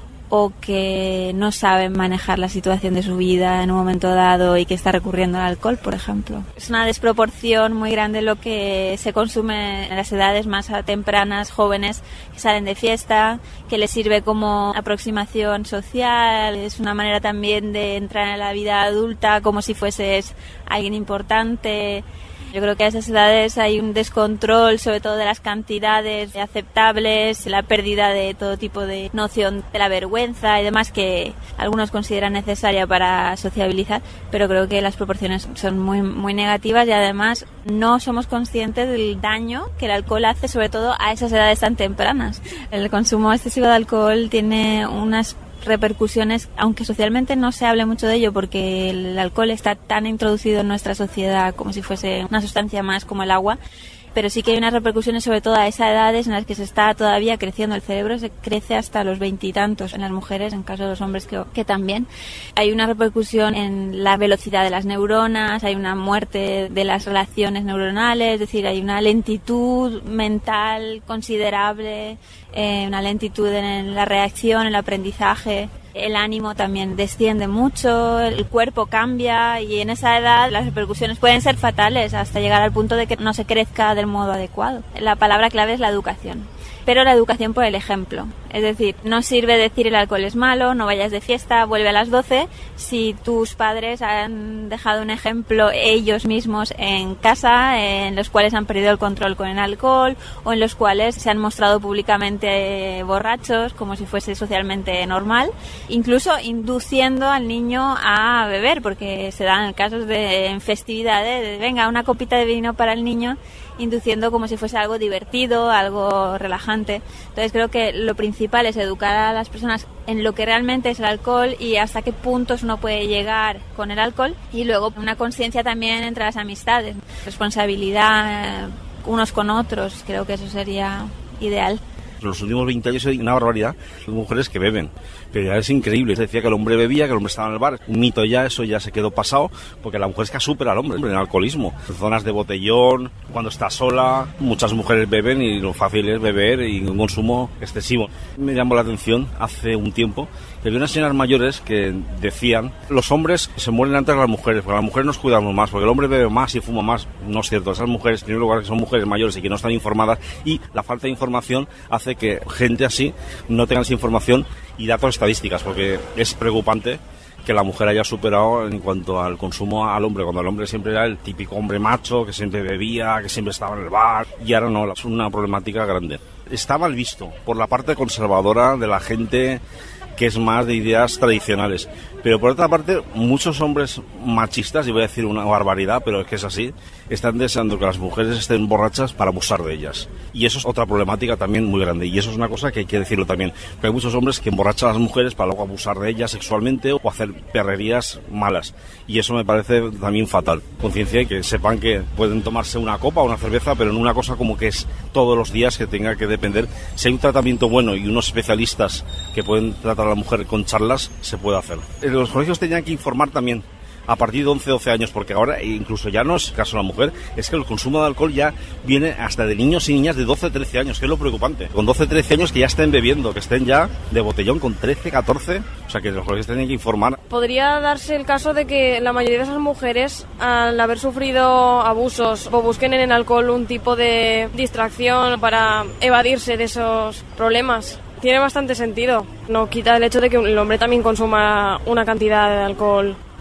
o que no sabe manejar la situación de su vida en un momento dado y que está recurriendo al alcohol, por ejemplo. Es una desproporción muy grande lo que se consume en las edades más tempranas, jóvenes, que salen de fiesta, que les sirve como aproximación social, es una manera también de entrar en la vida adulta como si fueses alguien importante. Yo creo que a esas edades hay un descontrol, sobre todo de las cantidades aceptables, la pérdida de todo tipo de noción de la vergüenza y demás que algunos consideran necesaria para sociabilizar, pero creo que las proporciones son muy, muy negativas y además no somos conscientes del daño que el alcohol hace, sobre todo a esas edades tan tempranas. El consumo excesivo de alcohol tiene unas repercusiones, aunque socialmente no se hable mucho de ello porque el alcohol está tan introducido en nuestra sociedad como si fuese una sustancia más como el agua, pero sí que hay unas repercusiones sobre todo a esas edades en las que se está todavía creciendo el cerebro, se crece hasta los veintitantos en las mujeres, en caso de los hombres que, que también. Hay una repercusión en la velocidad de las neuronas, hay una muerte de las relaciones neuronales, es decir, hay una lentitud mental considerable, eh, una lentitud en la reacción, en el aprendizaje. El ánimo también desciende mucho, el cuerpo cambia y en esa edad las repercusiones pueden ser fatales hasta llegar al punto de que no se crezca del modo adecuado. La palabra clave es la educación, pero la educación por el ejemplo. Es decir, no sirve decir el alcohol es malo, no vayas de fiesta, vuelve a las doce, si tus padres han dejado un ejemplo ellos mismos en casa, en los cuales han perdido el control con el alcohol o en los cuales se han mostrado públicamente borrachos como si fuese socialmente normal, incluso induciendo al niño a beber, porque se dan casos de en festividades, de venga, una copita de vino para el niño, induciendo como si fuese algo divertido, algo relajante. Entonces creo que lo principal es educar a las personas en lo que realmente es el alcohol y hasta qué puntos uno puede llegar con el alcohol, y luego una conciencia también entre las amistades, responsabilidad unos con otros, creo que eso sería ideal. En los últimos veinte años hay una barbaridad de mujeres que beben, pero ya es increíble. Se decía que el hombre bebía, que el hombre estaba en el bar. Un mito ya, eso ya se quedó pasado, porque la mujer es que supera al hombre en el alcoholismo. En zonas de botellón, cuando está sola, muchas mujeres beben y lo fácil es beber y un consumo excesivo. Me llamó la atención hace un tiempo que había unas señoras mayores que decían los hombres se mueren antes de las mujeres, porque las mujeres nos cuidamos más, porque el hombre bebe más y fuma más. No es cierto, esas mujeres, en primer lugar, que son mujeres mayores y que no están informadas, y la falta de información hace que gente así no tenga esa información y datos estadísticas, porque es preocupante que la mujer haya superado en cuanto al consumo al hombre, cuando el hombre siempre era el típico hombre macho que siempre bebía, que siempre estaba en el bar, y ahora no, es una problemática grande. Está mal visto por la parte conservadora de la gente que es más de ideas tradicionales, pero por otra parte muchos hombres machistas, y voy a decir una barbaridad, pero es que es así, están deseando que las mujeres estén borrachas para abusar de ellas, y eso es otra problemática también muy grande, y eso es una cosa que hay que decirlo también, porque hay muchos hombres que emborrachan a las mujeres para luego abusar de ellas sexualmente o hacer perrerías malas, y eso me parece también fatal. Conciencia y que sepan que pueden tomarse una copa o una cerveza, pero no una cosa como que es todos los días, que tenga que depender. Si hay un tratamiento bueno y unos especialistas que pueden tratar a la mujer con charlas, se puede hacer. Los colegios tenían que informar también a partir de once doce años, porque ahora incluso ya no es caso de la mujer, es que el consumo de alcohol ya viene hasta de niños y niñas de doce trece años, que es lo preocupante. Con doce trece años que ya estén bebiendo, que estén ya de botellón con trece catorce, o sea que los colegios tenían que informar. Podría darse el caso de que la mayoría de esas mujeres, al haber sufrido abusos, o busquen en el alcohol un tipo de distracción para evadirse de esos problemas. Tiene bastante sentido. No quita el hecho de que el hombre también consuma una cantidad de alcohol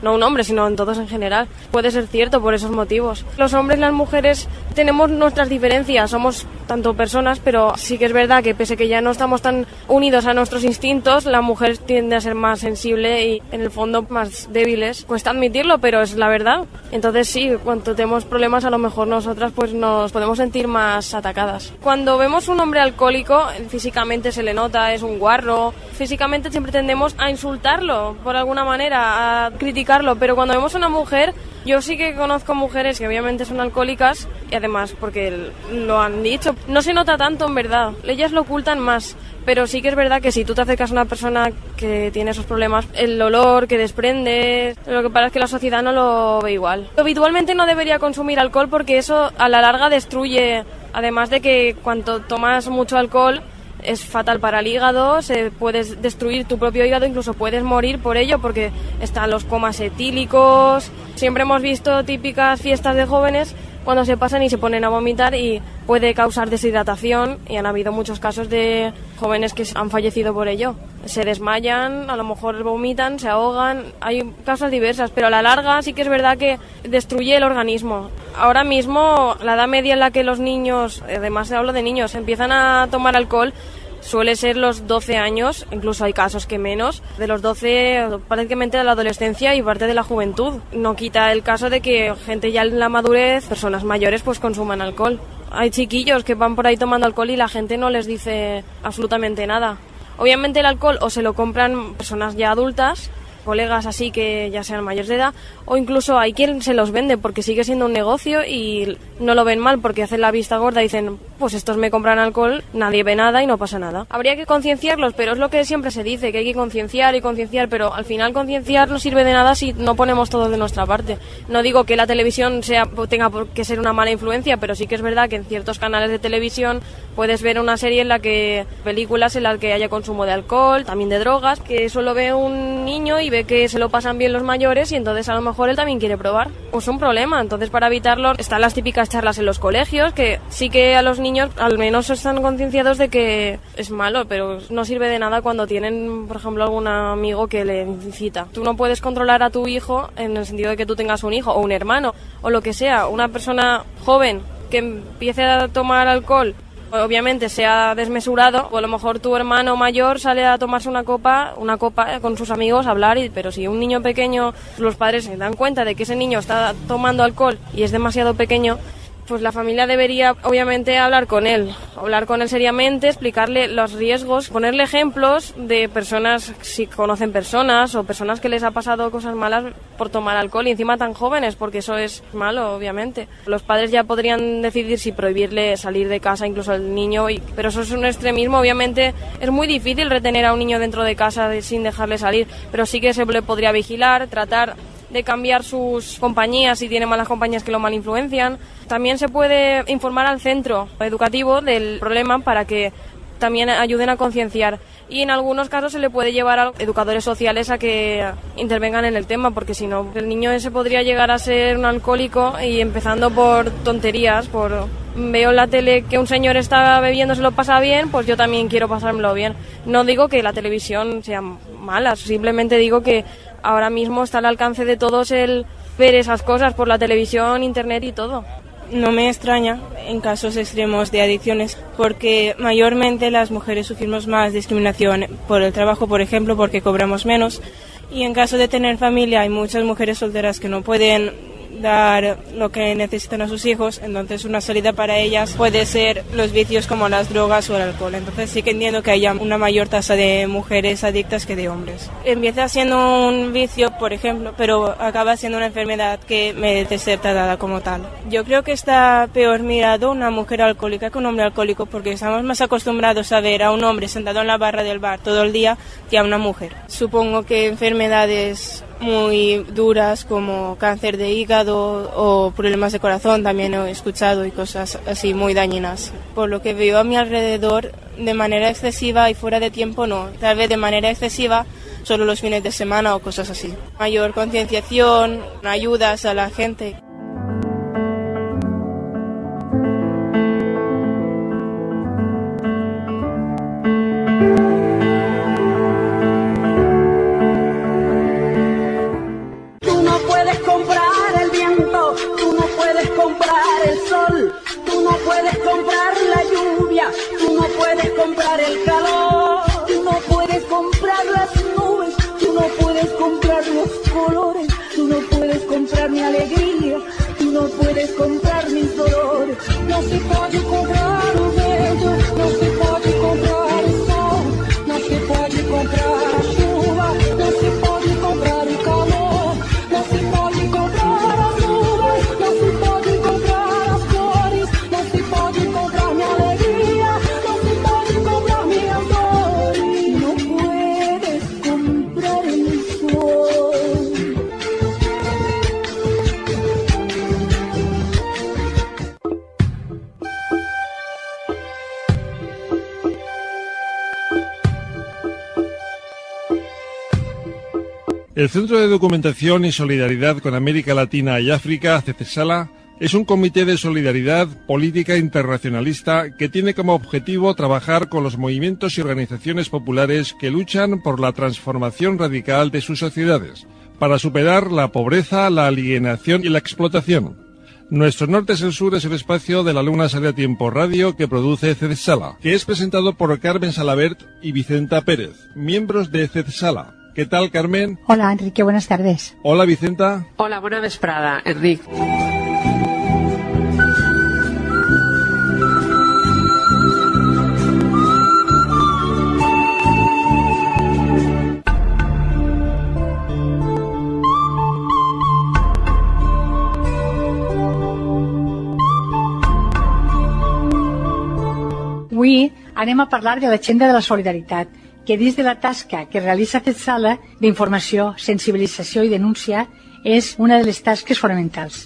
no un hombre, sino en todos en general. Puede ser cierto por esos motivos. Los hombres y las mujeres tenemos nuestras diferencias, somos tanto personas, pero sí que es verdad que pese que ya no estamos tan unidos a nuestros instintos, la mujer tiende a ser más sensible y en el fondo más débiles. Cuesta admitirlo, pero es la verdad. Entonces sí, cuando tenemos problemas a lo mejor nosotras pues nos podemos sentir más atacadas. Cuando vemos un hombre alcohólico, físicamente se le nota, es un guarro. Físicamente siempre tendemos a insultarlo por alguna manera, a criticarlo, pero cuando vemos a una mujer, yo sí que conozco mujeres que obviamente son alcohólicas y además porque lo han dicho, no se nota tanto en verdad, ellas lo ocultan más, pero sí que es verdad que si tú te acercas a una persona que tiene esos problemas, el olor que desprende, lo que pasa es que la sociedad no lo ve igual. Habitualmente no debería consumir alcohol porque eso a la larga destruye, además de que cuando tomas mucho alcohol es fatal para el hígado, se puedes destruir tu propio hígado, incluso puedes morir por ello porque están los comas etílicos. Siempre hemos visto típicas fiestas de jóvenes cuando se pasan y se ponen a vomitar y puede causar deshidratación y han habido muchos casos de jóvenes que han fallecido por ello. Se desmayan, a lo mejor vomitan, se ahogan, hay causas diversas, pero a la larga sí que es verdad que destruye el organismo. Ahora mismo la edad media en la que los niños, además hablo de niños, empiezan a tomar alcohol suele ser los doce años, incluso hay casos que menos, de los doce prácticamente de la adolescencia y parte de la juventud. No quita el caso de que gente ya en la madurez, personas mayores, pues consuman alcohol. Hay chiquillos que van por ahí tomando alcohol y la gente no les dice absolutamente nada. Obviamente el alcohol o se lo compran personas ya adultas, colegas así que ya sean mayores de edad, o incluso hay quien se los vende porque sigue siendo un negocio y no lo ven mal porque hacen la vista gorda y dicen, pues estos me compran alcohol, nadie ve nada y no pasa nada. Habría que concienciarlos, pero es lo que siempre se dice, que hay que concienciar y concienciar, pero al final concienciar no sirve de nada si no ponemos todo de nuestra parte. No digo que la televisión sea tenga que ser una mala influencia, pero sí que es verdad que en ciertos canales de televisión puedes ver una serie en la que, películas en las que haya consumo de alcohol, también de drogas, que eso lo ve un niño y ve que se lo pasan bien los mayores y entonces a lo mejor él también quiere probar. Pues un problema, entonces para evitarlo están las típicas charlas en los colegios, que sí que a los niños al menos están concienciados de que es malo, pero no sirve de nada cuando tienen, por ejemplo, algún amigo que le incita. Tú no puedes controlar a tu hijo en el sentido de que tú tengas un hijo o un hermano o lo que sea, una persona joven que empiece a tomar alcohol, obviamente sea desmesurado, o a lo mejor tu hermano mayor sale a tomarse una copa, una copa con sus amigos a hablar, y, pero si un niño pequeño, los padres se dan cuenta de que ese niño está tomando alcohol y es demasiado pequeño, pues la familia debería obviamente hablar con él, hablar con él seriamente, explicarle los riesgos, ponerle ejemplos de personas, si conocen personas o personas que les ha pasado cosas malas por tomar alcohol y encima tan jóvenes, porque eso es malo, obviamente. Los padres ya podrían decidir si prohibirle salir de casa incluso al niño, y, pero eso es un extremismo, obviamente es muy difícil retener a un niño dentro de casa de, sin dejarle salir, pero sí que se le podría vigilar, tratar de cambiar sus compañías si tiene malas compañías que lo mal influencian. También se puede informar al centro educativo del problema para que también ayuden a concienciar. Y en algunos casos se le puede llevar a educadores sociales a que intervengan en el tema, porque si no, el niño ese podría llegar a ser un alcohólico, y empezando por tonterías, por veo en la tele que un señor está bebiendo, se lo pasa bien, pues yo también quiero pasármelo bien. No digo que la televisión sea mala, simplemente digo que ahora mismo está al alcance de todos el ver esas cosas por la televisión, internet y todo. No me extraña en casos extremos de adicciones, porque mayormente las mujeres sufrimos más discriminación por el trabajo, por ejemplo, porque cobramos menos, y en caso de tener familia hay muchas mujeres solteras que no pueden dar lo que necesitan a sus hijos, entonces una salida para ellas puede ser los vicios como las drogas o el alcohol. Entonces sí que entiendo que haya una mayor tasa de mujeres adictas que de hombres. Empieza siendo un vicio, por ejemplo, pero acaba siendo una enfermedad que merece ser tratada como tal. Yo creo que está peor mirado una mujer alcohólica que un hombre alcohólico, porque estamos más acostumbrados a ver a un hombre sentado en la barra del bar todo el día que a una mujer. Supongo que enfermedades muy duras como cáncer de hígado o problemas de corazón también he escuchado, y cosas así muy dañinas. Por lo que veo a mi alrededor, de manera excesiva y fuera de tiempo no, tal vez de manera excesiva solo los fines de semana o cosas así. Mayor concienciación, ayudas a la gente. comprar el sol, tú no puedes comprar la lluvia, tú no puedes comprar el calor, tú no puedes comprar las nubes, tú no puedes comprar los colores, tú no puedes comprar mi alegría, tú no puedes comprar mis dolores. No se puede comprar o bello, no se puede comprar el sol, no se puede comprar a chuva, no se pode comprar o calor, não se pode comprar as nuvens, não se pode comprar as cores, não se pode comprar minha alegria, não se pode comprar minhas dores, não puedes comprar el sol. El Centro de Documentación y Solidaridad con América Latina y África, CECESALA, es un comité de solidaridad política internacionalista que tiene como objetivo trabajar con los movimientos y organizaciones populares que luchan por la transformación radical de sus sociedades, para superar la pobreza, la alienación y la explotación. Nuestro Norte es el Sur es el espacio de la Luna Sale a Tiempo Radio que produce CECESALA, que es presentado por Carmen Salabert y Vicenta Pérez, miembros de CECESALA. ¿Qué tal, Carmen? Hola, Enrique, buenas tardes. Hola, Vicenta. Hola, buena vesprada, Enrique. Avui anem a parlar de l'agenda de la solidaritat, que dins de la tasca que realitza CECESALA d'informació, sensibilització i denúncia és una de les tasques fonamentals.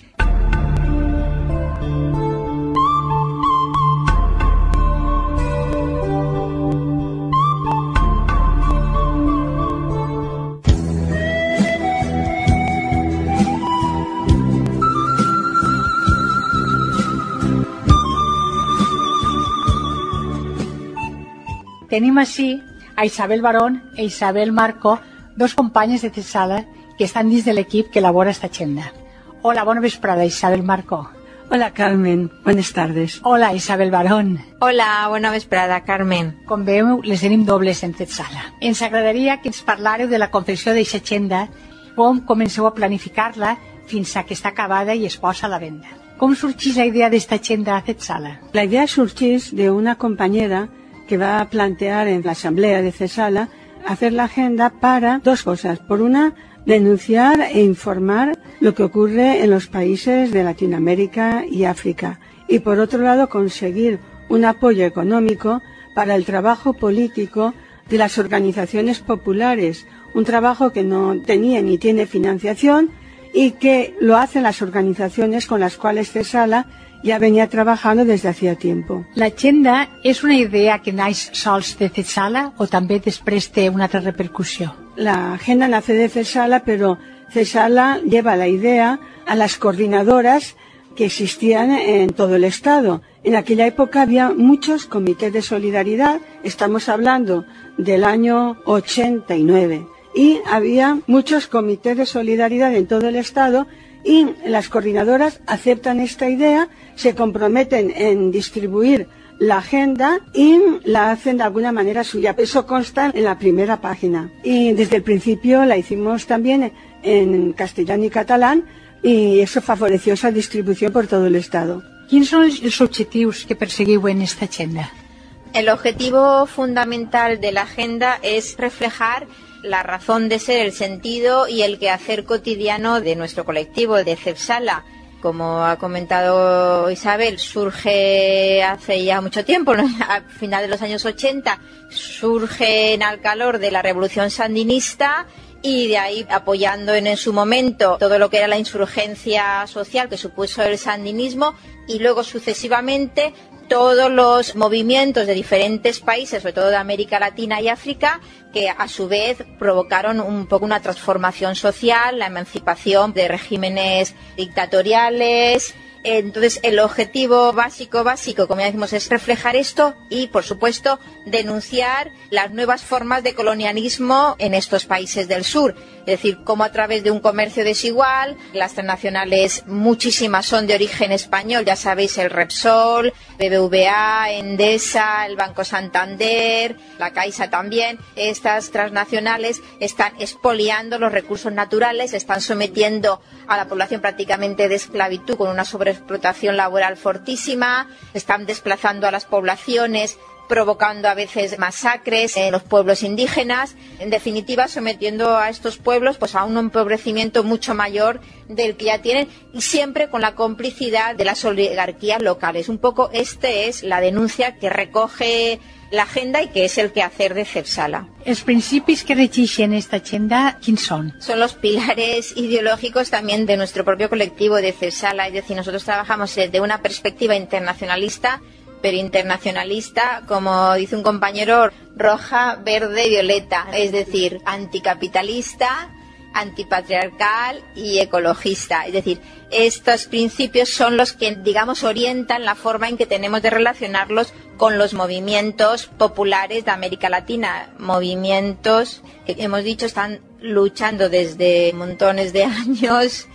Tenim així a Isabel Barón e Isabel Marco, dos companyes de CECESALA que estan dins de l'equip que elabora esta agenda. Hola, bona vesprada, Isabel Marco. Hola, Carmen. Buenas tardes. Hola, Isabel Barón. Hola, bona vesprada, Carmen. Com veu, les tenim dobles en CECESALA. Ens agradaria que ens parlàreu de la confecció d'aquesta agenda, com comenceu a planificar-la fins a que està acabada i es posa a la venda. Com sorgís la idea d'esta agenda a CECESALA? La idea surgís de una compañera que va a plantear en la asamblea de CECESALA hacer la agenda para dos cosas. Por una, denunciar e informar lo que ocurre en los países de Latinoamérica y África. Y por otro lado, conseguir un apoyo económico para el trabajo político de las organizaciones populares. Un trabajo que no tenía ni tiene financiación y que lo hacen las organizaciones con las cuales CECESALA ja venia trabajando desde hacía tiempo. L'agenda és una idea que naix sols de CECESALA o també després té una altra repercussió? La agenda nace de CECESALA, pero CECESALA lleva la idea a las coordinadoras que existían en todo el Estado. En aquella época había muchos comités de solidaridad, estamos hablando del año ochenta y nueve, y había muchos comités de solidaridad en todo el Estado. Y las coordinadoras aceptan esta idea, se comprometen en distribuir la agenda y la hacen de alguna manera suya. Eso consta en la primera página. Y desde el principio la hicimos también en castellano y catalán y eso favoreció esa distribución por todo el Estado. Quins són els objectius que perseguiu en esta agenda? El objetivo fundamental de la agenda es reflejar la razón de ser, el sentido y el quehacer cotidiano de nuestro colectivo, de CECESALA. Como ha comentado Isabel, surge hace ya mucho tiempo, ¿no? A final de los años ochenta, surge en el calor de la revolución sandinista y de ahí apoyando en, en su momento todo lo que era la insurgencia social que supuso el sandinismo y luego sucesivamente todos los movimientos de diferentes países, sobre todo de América Latina y África, que a su vez provocaron un poco una transformación social, la emancipación de regímenes dictatoriales Entonces, el objetivo básico, básico, como ya decimos, es reflejar esto y, por supuesto, denunciar las nuevas formas de colonialismo en estos países del sur. Es decir, cómo a través de un comercio desigual, las transnacionales, muchísimas son de origen español, ya sabéis, el Repsol, B B V A, Endesa, el Banco Santander, la Caixa también. Estas transnacionales están expoliando los recursos naturales, están sometiendo a la población prácticamente de esclavitud con una sobreexplotación laboral fortísima, están desplazando a las poblaciones, provocando a veces masacres en los pueblos indígenas, en definitiva sometiendo a estos pueblos pues a un empobrecimiento mucho mayor del que ya tienen y siempre con la complicidad de las oligarquías locales. Un poco este es la denuncia que recoge la agenda y que es el quehacer de Cepsala. Els principis que regeixen esta agenda, quins són? Son los pilares ideológicos también de nuestro propio colectivo de Cepsala, es decir, nosotros trabajamos desde una perspectiva internacionalista, pero internacionalista, como dice un compañero, roja, verde, violeta, es decir, anticapitalista, antipatriarcal y ecologista. Es decir, estos principios son los que, digamos, orientan la forma en que tenemos de relacionarlos con los movimientos populares de América Latina, movimientos que hemos dicho están luchando desde montones de años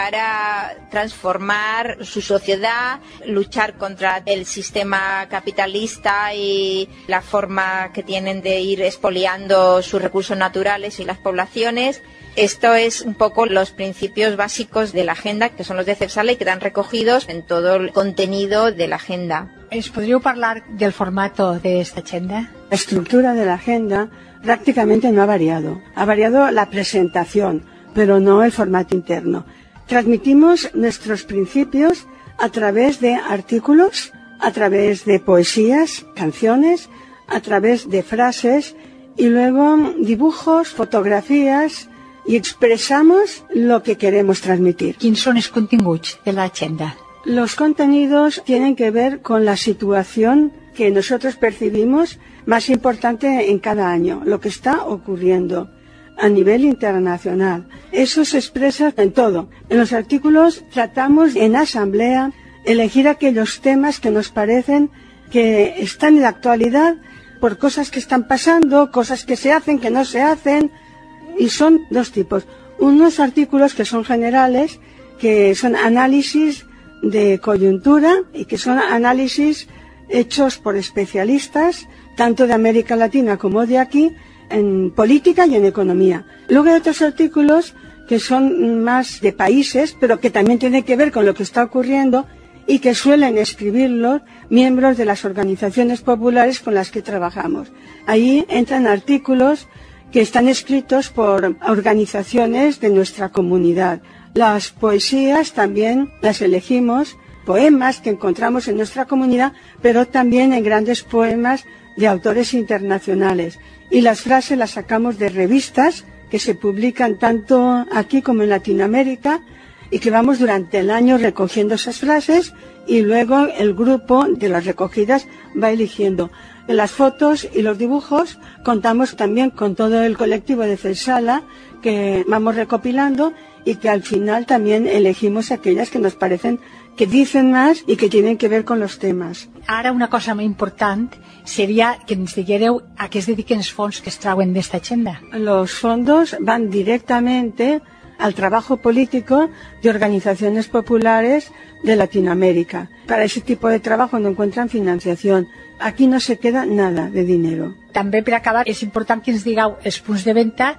para transformar su sociedad, luchar contra el sistema capitalista y la forma que tienen de ir expoliando sus recursos naturales y las poblaciones. Esto es un poco los principios básicos de la agenda, que son los de Cepsala y que están recogidos en todo el contenido de la agenda. ¿Es podríeu parlar del formato de esta agenda? La estructura de la agenda prácticamente no ha variado. Ha variado la presentación, pero no el formato interno. Transmitimos nuestros principios a través de artículos, a través de poesías, canciones, a través de frases y luego dibujos, fotografías y expresamos lo que queremos transmitir. Quins són els continguts de l'agenda? Los contenidos tienen que ver con la situación que nosotros percibimos más importante en cada año, lo que está ocurriendo a nivel internacional. Eso se expresa en todo. En los artículos tratamos en asamblea elegir aquellos temas que nos parecen que están en la actualidad por cosas que están pasando, cosas que se hacen, que no se hacen, y son dos tipos. Unos artículos que son generales, que son análisis de coyuntura y que son análisis hechos por especialistas, tanto de América Latina como de aquí, en política y en economía. Luego hay otros artículos que son más de países, pero que también tienen que ver con lo que está ocurriendo y que suelen escribirlos miembros de las organizaciones populares con las que trabajamos. Ahí entran artículos que están escritos por organizaciones de nuestra comunidad. Las poesías también las elegimos, poemas que encontramos en nuestra comunidad, pero también en grandes poemas de autores internacionales. Y las frases las sacamos de revistas que se publican tanto aquí como en Latinoamérica y que vamos durante el año recogiendo esas frases y luego el grupo de las recogidas va eligiendo. En las fotos y los dibujos contamos también con todo el colectivo de Cepsala que vamos recopilando y que al final también elegimos aquellas que nos parecen que dicen más y que tienen que ver con los temas. Ara una cosa molt important seria que ens diguéreu a què es dediquen els fons que es trauen d'esta agenda. Los fondos van directamente al trabajo político de organizaciones populares de Latinoamérica. Para ese tipo de trabajo no encuentran financiación. Aquí no se queda nada de dinero. També per acabar és important que ens digueu els punts de venta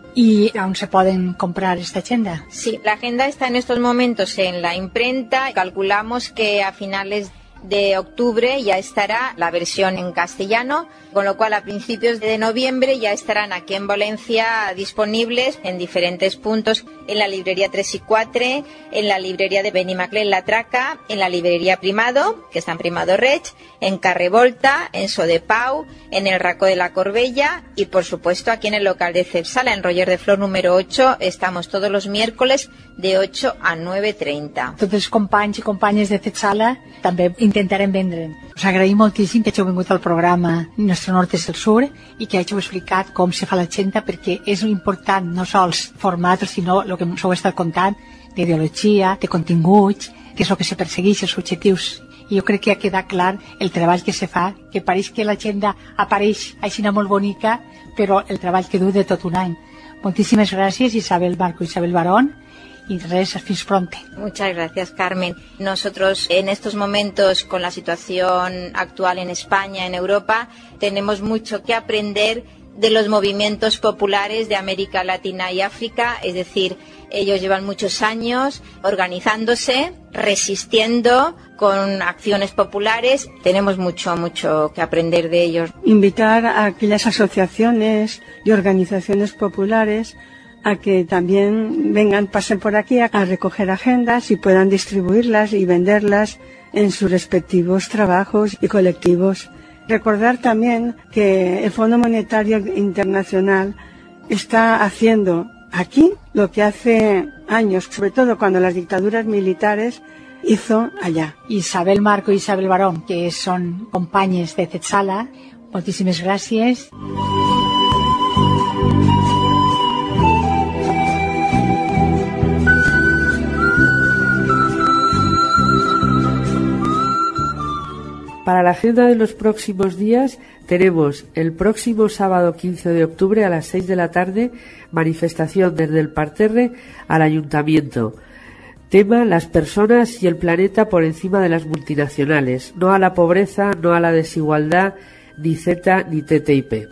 y aún se pueden comprar esta agenda. Sí, la agenda está en estos momentos en la imprenta. Calculamos que a finales de octubre ya estará la versión en castellano, con lo cual a principios de noviembre ya estarán aquí en Valencia disponibles en diferentes puntos, en la librería tres y cuatro, en la librería de Benimaclet La Traca, en la librería Primado, que está en Primado Reig, en Carrer Volta, en Sodepau, en el Racó de la Corbella y por supuesto aquí en el local de Cepsala, en Roger de Flor número ocho, estamos todos los miércoles de ocho a nueve treinta. Tots els companys i companyes de Cepsala també intentarem vendre. Us agraïm moltíssim que hàgiu vingut al programa Nuestro Norte es el Sur i que hàgiu explicat com se fa l'agenda, perquè és important no sols format, sinó el que us heu estat contant d'ideologia, de continguts, que és el que se persegueix, els objectius. I jo crec que ha quedat clar el treball que se fa, que pareix que l'agenda apareix així molt bonica, però el treball que du de tot un any. Moltíssimes gràcies, Isabel Marco, Isabel Barón, y res, fins pronto. Muchas gracias, Carmen. Nosotros en estos momentos, con la situación actual en España, en Europa, tenemos mucho que aprender de los movimientos populares de América Latina y África, es decir, ellos llevan muchos años organizándose, resistiendo con acciones populares. Tenemos mucho, mucho que aprender de ellos. Invitar a aquellas asociaciones y organizaciones populares a que también vengan, pasen por aquí a recoger agendas y puedan distribuirlas y venderlas en sus respectivos trabajos y colectivos. Recordar también que el Fondo Monetario Internacional está haciendo aquí lo que hace años, sobre todo cuando las dictaduras militares, hizo allá. Isabel Marco y Isabel Barón, que son companyes de CEPSALA, moltíssimes gràcies. Para la agenda de los próximos días tenemos el próximo sábado quince de octubre a las seis de la tarde manifestación desde el parterre al ayuntamiento. Tema: las personas y el planeta por encima de las multinacionales. No a la pobreza, no a la desigualdad, ni Z ni T T I P.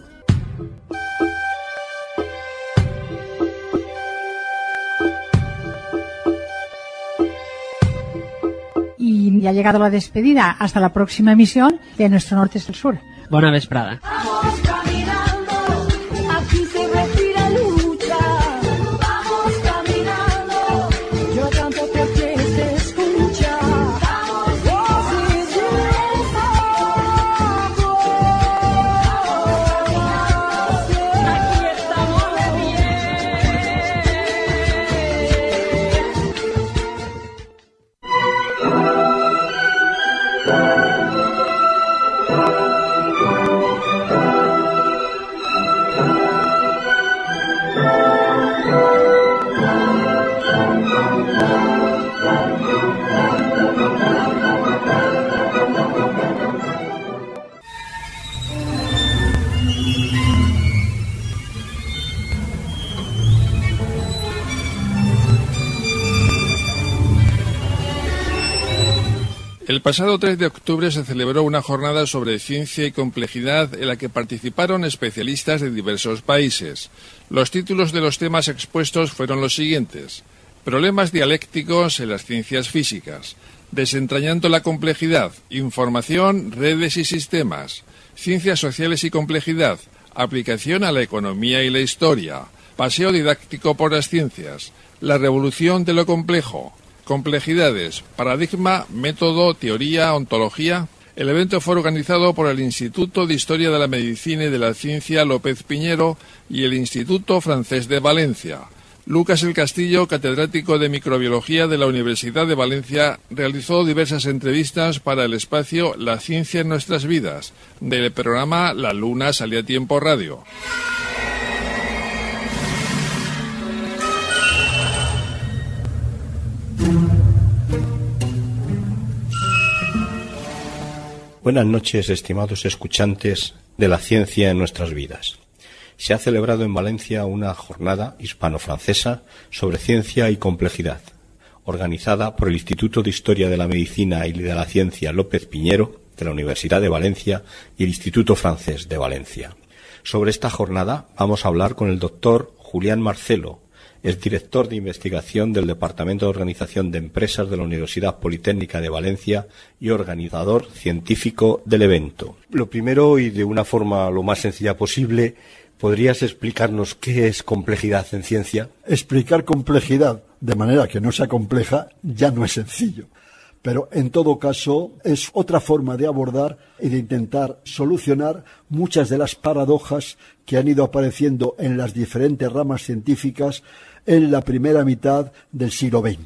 Y ya ha llegado la despedida. Hasta la próxima emisión de Nuestro Norte es el Sur. Bona vesprada. Vamos caminando, aquí se respira lucha. Vamos caminando, yo canto porque se escucha. Vamos aquí estamos de El pasado tres de octubre se celebró una jornada sobre ciencia y complejidad en la que participaron especialistas de diversos países. Los títulos de los temas expuestos fueron los siguientes: problemas dialécticos en las ciencias físicas, desentrañando la complejidad, información, redes y sistemas, ciencias sociales y complejidad, aplicación a la economía y la historia, paseo didáctico por las ciencias, la revolución de lo complejo, complejidades, paradigma, método, teoría, ontología. El evento fue organizado por el Instituto de Historia de la Medicina y de la Ciencia López Piñero y el Instituto Francés de Valencia. Lucas El Castillo, catedrático de Microbiología de la Universidad de Valencia, realizó diversas entrevistas para el espacio La Ciencia en Nuestras Vidas, del programa La Luna Salía a Tiempo Radio. Buenas noches, estimados escuchantes de La Ciencia en Nuestras Vidas. Se ha celebrado en Valencia una jornada hispano-francesa sobre ciencia y complejidad, organizada por el Instituto de Historia de la Medicina y de la Ciencia López Piñero, de la Universidad de Valencia, y el Instituto Francés de Valencia. Sobre esta jornada vamos a hablar con el doctor Julián Marcelo, es director de investigación del Departamento de Organización de Empresas de la Universidad Politécnica de Valencia y organizador científico del evento. Lo primero, y de una forma lo más sencilla posible, ¿podrías explicarnos qué es complejidad en ciencia? Explicar complejidad de manera que no sea compleja ya no es sencillo, pero en todo caso es otra forma de abordar y de intentar solucionar muchas de las paradojas que han ido apareciendo en las diferentes ramas científicas en la primera mitad del siglo veinte.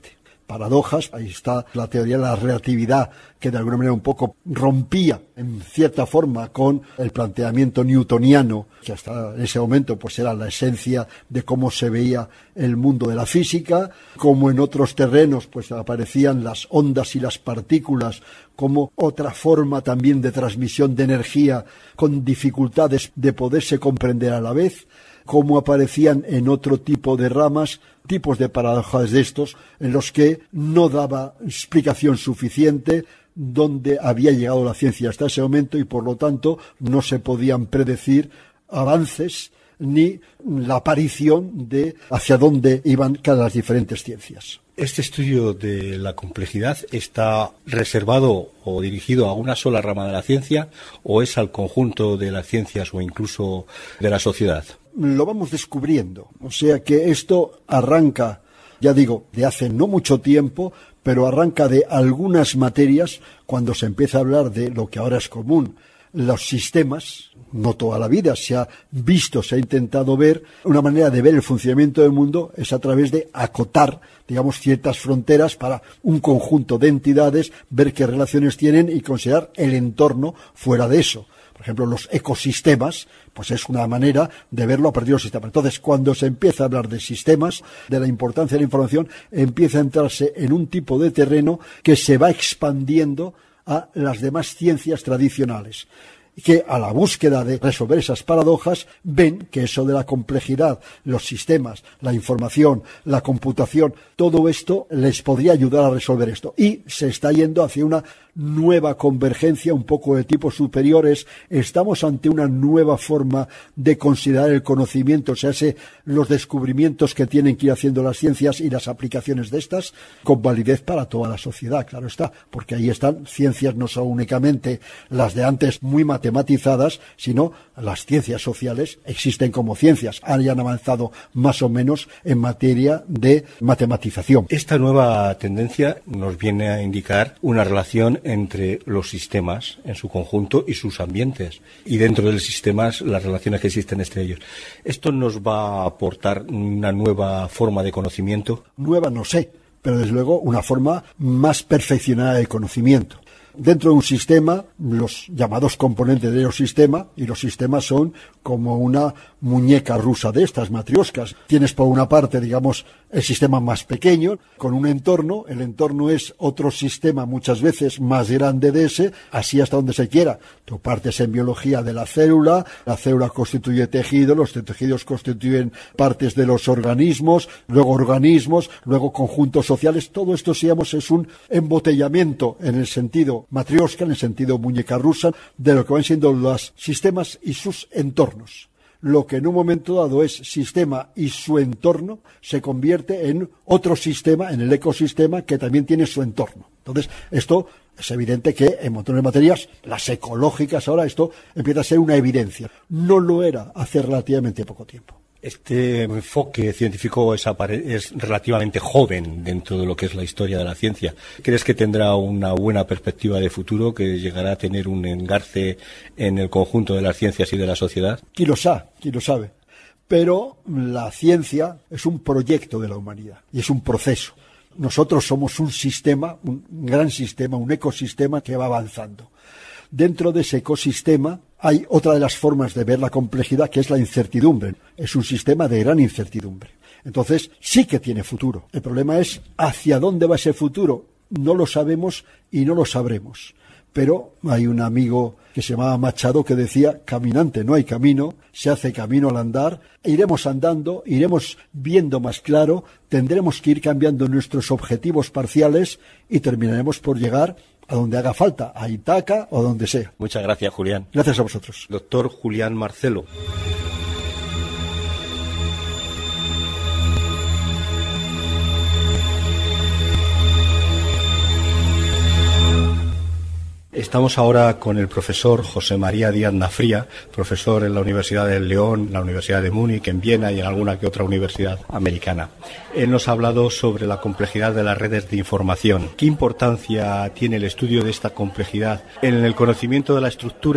paradojas. Ahí está la teoría de la relatividad, que de alguna manera un poco rompía en cierta forma con el planteamiento newtoniano, que hasta ese momento pues era la esencia de cómo se veía el mundo de la física. Como en otros terrenos pues aparecían las ondas y las partículas como otra forma también de transmisión de energía con dificultades de poderse comprender a la vez, como aparecían en otro tipo de ramas tipos de paradojas de estos en los que no daba explicación suficiente dónde había llegado la ciencia hasta ese momento y por lo tanto no se podían predecir avances ni la aparición de hacia dónde iban cada las diferentes ciencias. ¿Este estudio de la complejidad está reservado o dirigido a una sola rama de la ciencia o es al conjunto de las ciencias o incluso de la sociedad? Lo vamos descubriendo, o sea que esto arranca, ya digo, de hace no mucho tiempo, pero arranca de algunas materias cuando se empieza a hablar de lo que ahora es común, los sistemas. No toda la vida se ha visto, se ha intentado ver, una manera de ver el funcionamiento del mundo es a través de acotar, digamos, ciertas fronteras para un conjunto de entidades, ver qué relaciones tienen y considerar el entorno fuera de eso. Por ejemplo, los ecosistemas, pues es una manera de verlo a partir de los sistemas. Entonces, cuando se empieza a hablar de sistemas, de la importancia de la información, empieza a entrarse en un tipo de terreno que se va expandiendo a las demás ciencias tradicionales, que a la búsqueda de resolver esas paradojas ven que eso de la complejidad, los sistemas, la información, la computación, todo esto les podría ayudar a resolver esto. Y se está yendo hacia una nueva convergencia un poco de tipos superiores. Estamos ante una nueva forma de considerar el conocimiento, o sea, ese, los descubrimientos que tienen que ir haciendo las ciencias y las aplicaciones de estas con validez para toda la sociedad, claro está, porque ahí están ciencias no son únicamente las de antes muy matematizadas, sino las ciencias sociales existen como ciencias, hayan avanzado más o menos en materia de matematización. Esta nueva tendencia nos viene a indicar una relación entre los sistemas en su conjunto y sus ambientes, y dentro de los sistemas las relaciones que existen entre ellos. ¿Esto nos va a aportar una nueva forma de conocimiento? Nueva no sé, pero desde luego una forma más perfeccionada de conocimiento. Dentro de un sistema, los llamados componentes de los sistemas, y los sistemas son como una muñeca rusa de estas, matrioscas. Tienes por una parte, digamos, el sistema más pequeño, con un entorno. El entorno es otro sistema muchas veces más grande de ese, así hasta donde se quiera. Tú partes en biología de la célula, la célula constituye tejido, los tejidos constituyen partes de los organismos, luego organismos, luego conjuntos sociales. Todo esto, digamos, es un embotellamiento en el sentido matriosca, en el sentido muñeca rusa, de lo que van siendo los sistemas y sus entornos. Lo que en un momento dado es sistema y su entorno se convierte en otro sistema, en el ecosistema, que también tiene su entorno. Entonces, esto es evidente que en montones de materias, las ecológicas ahora, esto empieza a ser una evidencia. No lo era hace relativamente poco tiempo. Este enfoque científico es, es relativamente joven dentro de lo que es la historia de la ciencia. ¿Crees que tendrá una buena perspectiva de futuro, que llegará a tener un engarce en el conjunto de las ciencias y de la sociedad? ¿Quién lo sabe? ¿Quién lo sabe? Pero la ciencia es un proyecto de la humanidad y es un proceso. Nosotros somos un sistema, un gran sistema, un ecosistema que va avanzando. Dentro de ese ecosistema hay otra de las formas de ver la complejidad, que es la incertidumbre. Es un sistema de gran incertidumbre. Entonces, sí que tiene futuro. El problema es hacia dónde va ese futuro. No lo sabemos y no lo sabremos. Pero hay un amigo que se llamaba Machado que decía: caminante no hay camino, se hace camino al andar. Iremos andando, iremos viendo más claro, tendremos que ir cambiando nuestros objetivos parciales y terminaremos por llegar a donde haga falta, a Itaca o donde sea. Muchas gracias, Julián. Gracias a vosotros. Doctor Julián Marcelo. Estamos ahora con el profesor José María Díaz Nafría, profesor en la Universidad de León, en la Universidad de Múnich, en Viena y en alguna que otra universidad americana. Él nos ha hablado sobre la complejidad de las redes de información. ¿Qué importancia tiene el estudio de esta complejidad en el conocimiento de la estructura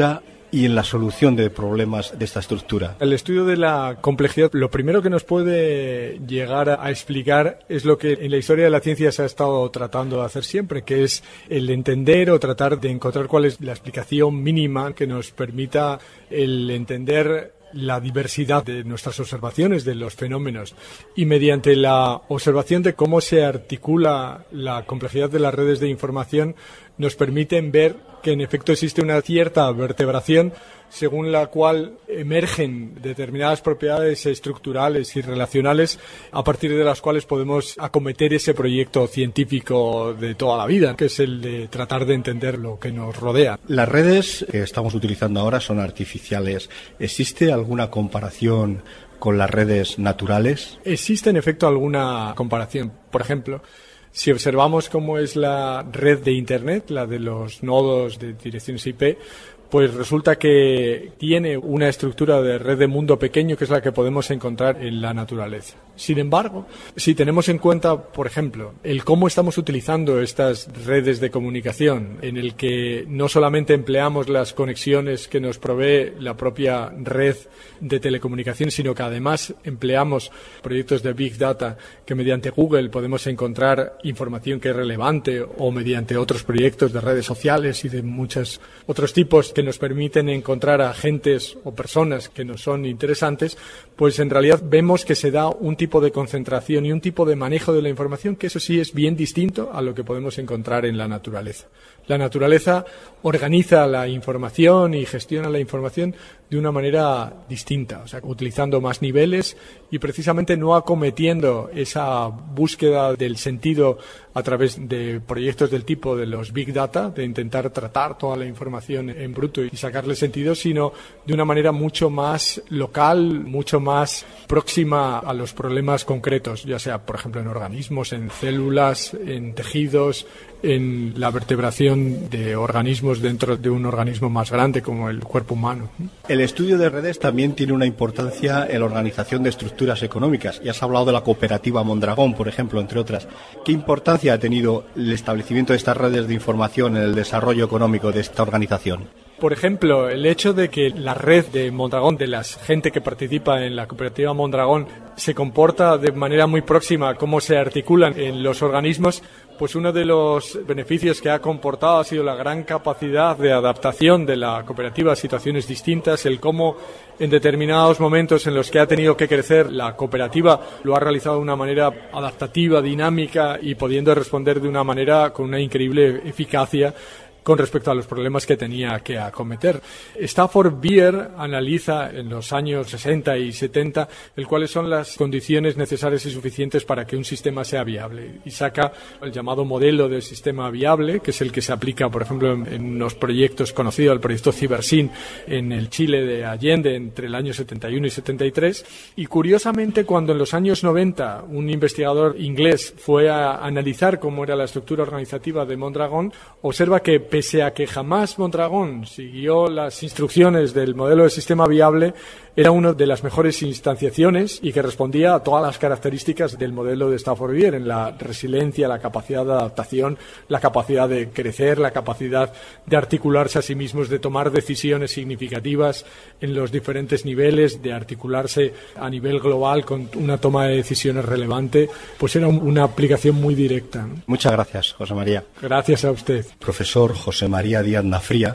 y en la solución de problemas de esta estructura? El estudio de la complejidad, lo primero que nos puede llegar a explicar es lo que en la historia de la ciencia se ha estado tratando de hacer siempre, que es el entender o tratar de encontrar cuál es la explicación mínima que nos permita el entender la diversidad de nuestras observaciones de los fenómenos, y mediante la observación de cómo se articula la complejidad de las redes de información nos permiten ver que en efecto existe una cierta vertebración según la cual emergen determinadas propiedades estructurales y relacionales a partir de las cuales podemos acometer ese proyecto científico de toda la vida, que es el de tratar de entender lo que nos rodea. Las redes que estamos utilizando ahora son artificiales. ¿Existe alguna comparación con las redes naturales? Existe en efecto alguna comparación. Por ejemplo, si observamos cómo es la red de Internet, la de los nodos de direcciones I P, pues resulta que tiene una estructura de red de mundo pequeño que es la que podemos encontrar en la naturaleza. Sin embargo, si tenemos en cuenta, por ejemplo, el cómo estamos utilizando estas redes de comunicación, en el que no solamente empleamos las conexiones que nos provee la propia red de telecomunicación, sino que además empleamos proyectos de Big Data que mediante Google podemos encontrar información que es relevante, o mediante otros proyectos de redes sociales y de muchos otros tipos que nos permiten encontrar agentes o personas que nos son interesantes, pues en realidad vemos que se da un tipo de concentración y un tipo de manejo de la información que eso sí es bien distinto a lo que podemos encontrar en la naturaleza. La naturaleza organiza la información y gestiona la información de una manera distinta, o sea, utilizando más niveles y precisamente no acometiendo esa búsqueda del sentido a través de proyectos del tipo de los Big Data, de intentar tratar toda la información en bruto y sacarle sentido, sino de una manera mucho más local, mucho más próxima a los problemas concretos, ya sea, por ejemplo, en organismos, en células, en tejidos, en la vertebración de organismos dentro de un organismo más grande como el cuerpo humano. El estudio de redes también tiene una importancia en la organización de estructuras económicas. Ya has hablado de la cooperativa Mondragón, por ejemplo, entre otras. ¿Qué importancia ha tenido el establecimiento de estas redes de información en el desarrollo económico de esta organización? Por ejemplo, el hecho de que la red de Mondragón, de la gente que participa en la cooperativa Mondragón, se comporta de manera muy próxima a cómo se articulan en los organismos, pues uno de los beneficios que ha comportado ha sido la gran capacidad de adaptación de la cooperativa a situaciones distintas, el cómo en determinados momentos en los que ha tenido que crecer la cooperativa lo ha realizado de una manera adaptativa, dinámica y pudiendo responder de una manera con una increíble eficacia con respecto a los problemas que tenía que acometer. Stafford Beer analiza en los años sesenta y setenta el cuáles son las condiciones necesarias y suficientes para que un sistema sea viable y saca el llamado modelo del sistema viable, que es el que se aplica, por ejemplo, en, en unos proyectos conocidos, el proyecto Cibersyn en el Chile de Allende entre el año setenta y uno y setenta y tres, y curiosamente cuando en los años noventa un investigador inglés fue a analizar cómo era la estructura organizativa de Mondragón, observa que pese a que jamás Mondragón siguió las instrucciones del modelo de sistema viable, era una de las mejores instanciaciones y que respondía a todas las características del modelo de Stafford Beer, en la resiliencia, la capacidad de adaptación, la capacidad de crecer, la capacidad de articularse a sí mismos, de tomar decisiones significativas en los diferentes niveles, de articularse a nivel global con una toma de decisiones relevante, pues era una aplicación muy directa, ¿no? Muchas gracias, José María. Gracias a usted. Profesor José María Díaz Nafría.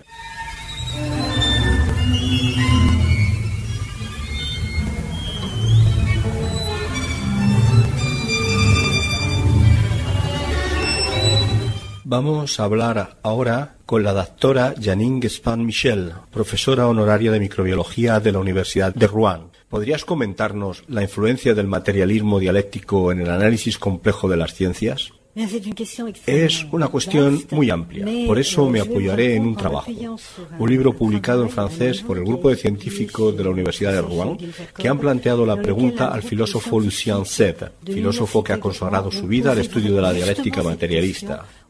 Vamos a hablar ahora con la doctora Janine Guespan-Michel, profesora honoraria de microbiología de la Universidad de Rouen. ¿Podrías comentarnos la influencia del materialismo dialéctico en el análisis complejo de las ciencias? Es una cuestión muy amplia, por eso me apoyaré en un trabajo, un libro publicado en francés por el grupo de científicos de la Universidad de Rouen, que han planteado la pregunta al filósofo Lucien Seb, filósofo que ha consagrado su vida al estudio de la dialéctica materialista.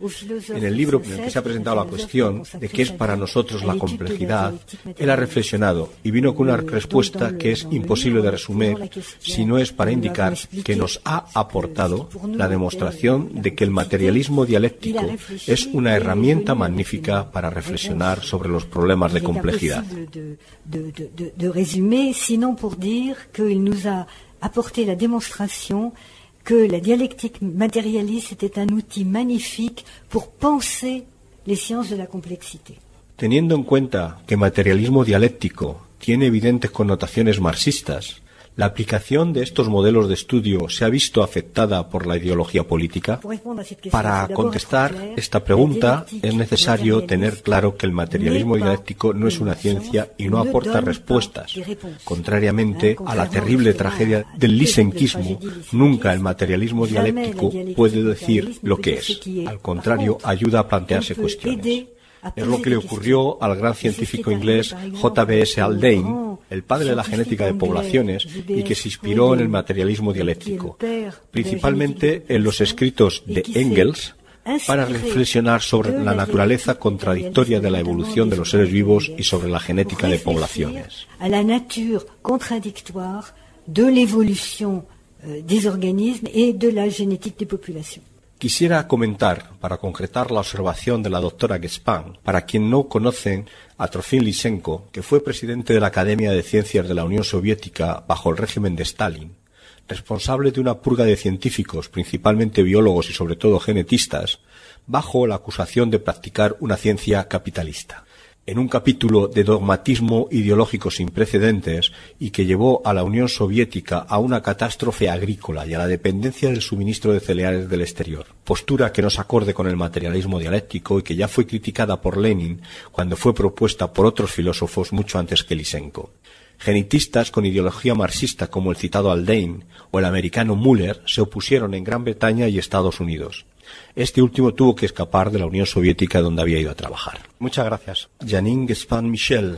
En el libro en el que se ha presentado la cuestión de qué es para nosotros la complejidad, él ha reflexionado y vino con una respuesta que es imposible de resumir si no es para indicar que nos ha aportado la demostración de que el materialismo dialéctico es una herramienta magnífica para reflexionar sobre los problemas de complejidad. De, de, de, de résumer, sinon pour dire qu'il nous a apporté la démonstration que la dialectique matérialiste était un outil magnifique pour penser les sciences de la complexité. Teniendo en cuenta que materialismo dialéctico tiene evidentes connotaciones marxistas, ¿la aplicación de estos modelos de estudio se ha visto afectada por la ideología política? Para contestar esta pregunta es necesario tener claro que el materialismo dialéctico no es una ciencia y no aporta respuestas. Contrariamente a la terrible tragedia del lisenquismo, nunca el materialismo dialéctico puede decir lo que es. Al contrario, ayuda a plantearse cuestiones. Es lo que le ocurrió al gran científico inglés J B S Haldane, el padre de la genética de poblaciones y que se inspiró en el materialismo dialéctico, principalmente en los escritos de Engels, para reflexionar sobre la naturaleza contradictoria de la evolución de los seres vivos y sobre la genética de poblaciones. A la nature contradictoire de l'évolution des organismes et de la génétique des populations. Quisiera comentar, para concretar la observación de la doctora Gespan, para quien no conocen a Trofim Lysenko, que fue presidente de la Academia de Ciencias de la Unión Soviética bajo el régimen de Stalin, responsable de una purga de científicos, principalmente biólogos y sobre todo genetistas, bajo la acusación de practicar una ciencia capitalista. En un capítulo de dogmatismo ideológico sin precedentes y que llevó a la Unión Soviética a una catástrofe agrícola y a la dependencia del suministro de cereales del exterior, postura que no se acorde con el materialismo dialéctico y que ya fue criticada por Lenin cuando fue propuesta por otros filósofos mucho antes que Lysenko. Genetistas con ideología marxista como el citado Haldane o el americano Müller se opusieron en Gran Bretaña y Estados Unidos. Este último tuvo que escapar de la Unión Soviética donde había ido a trabajar. Muchas gracias. Janine Gespan-Michel.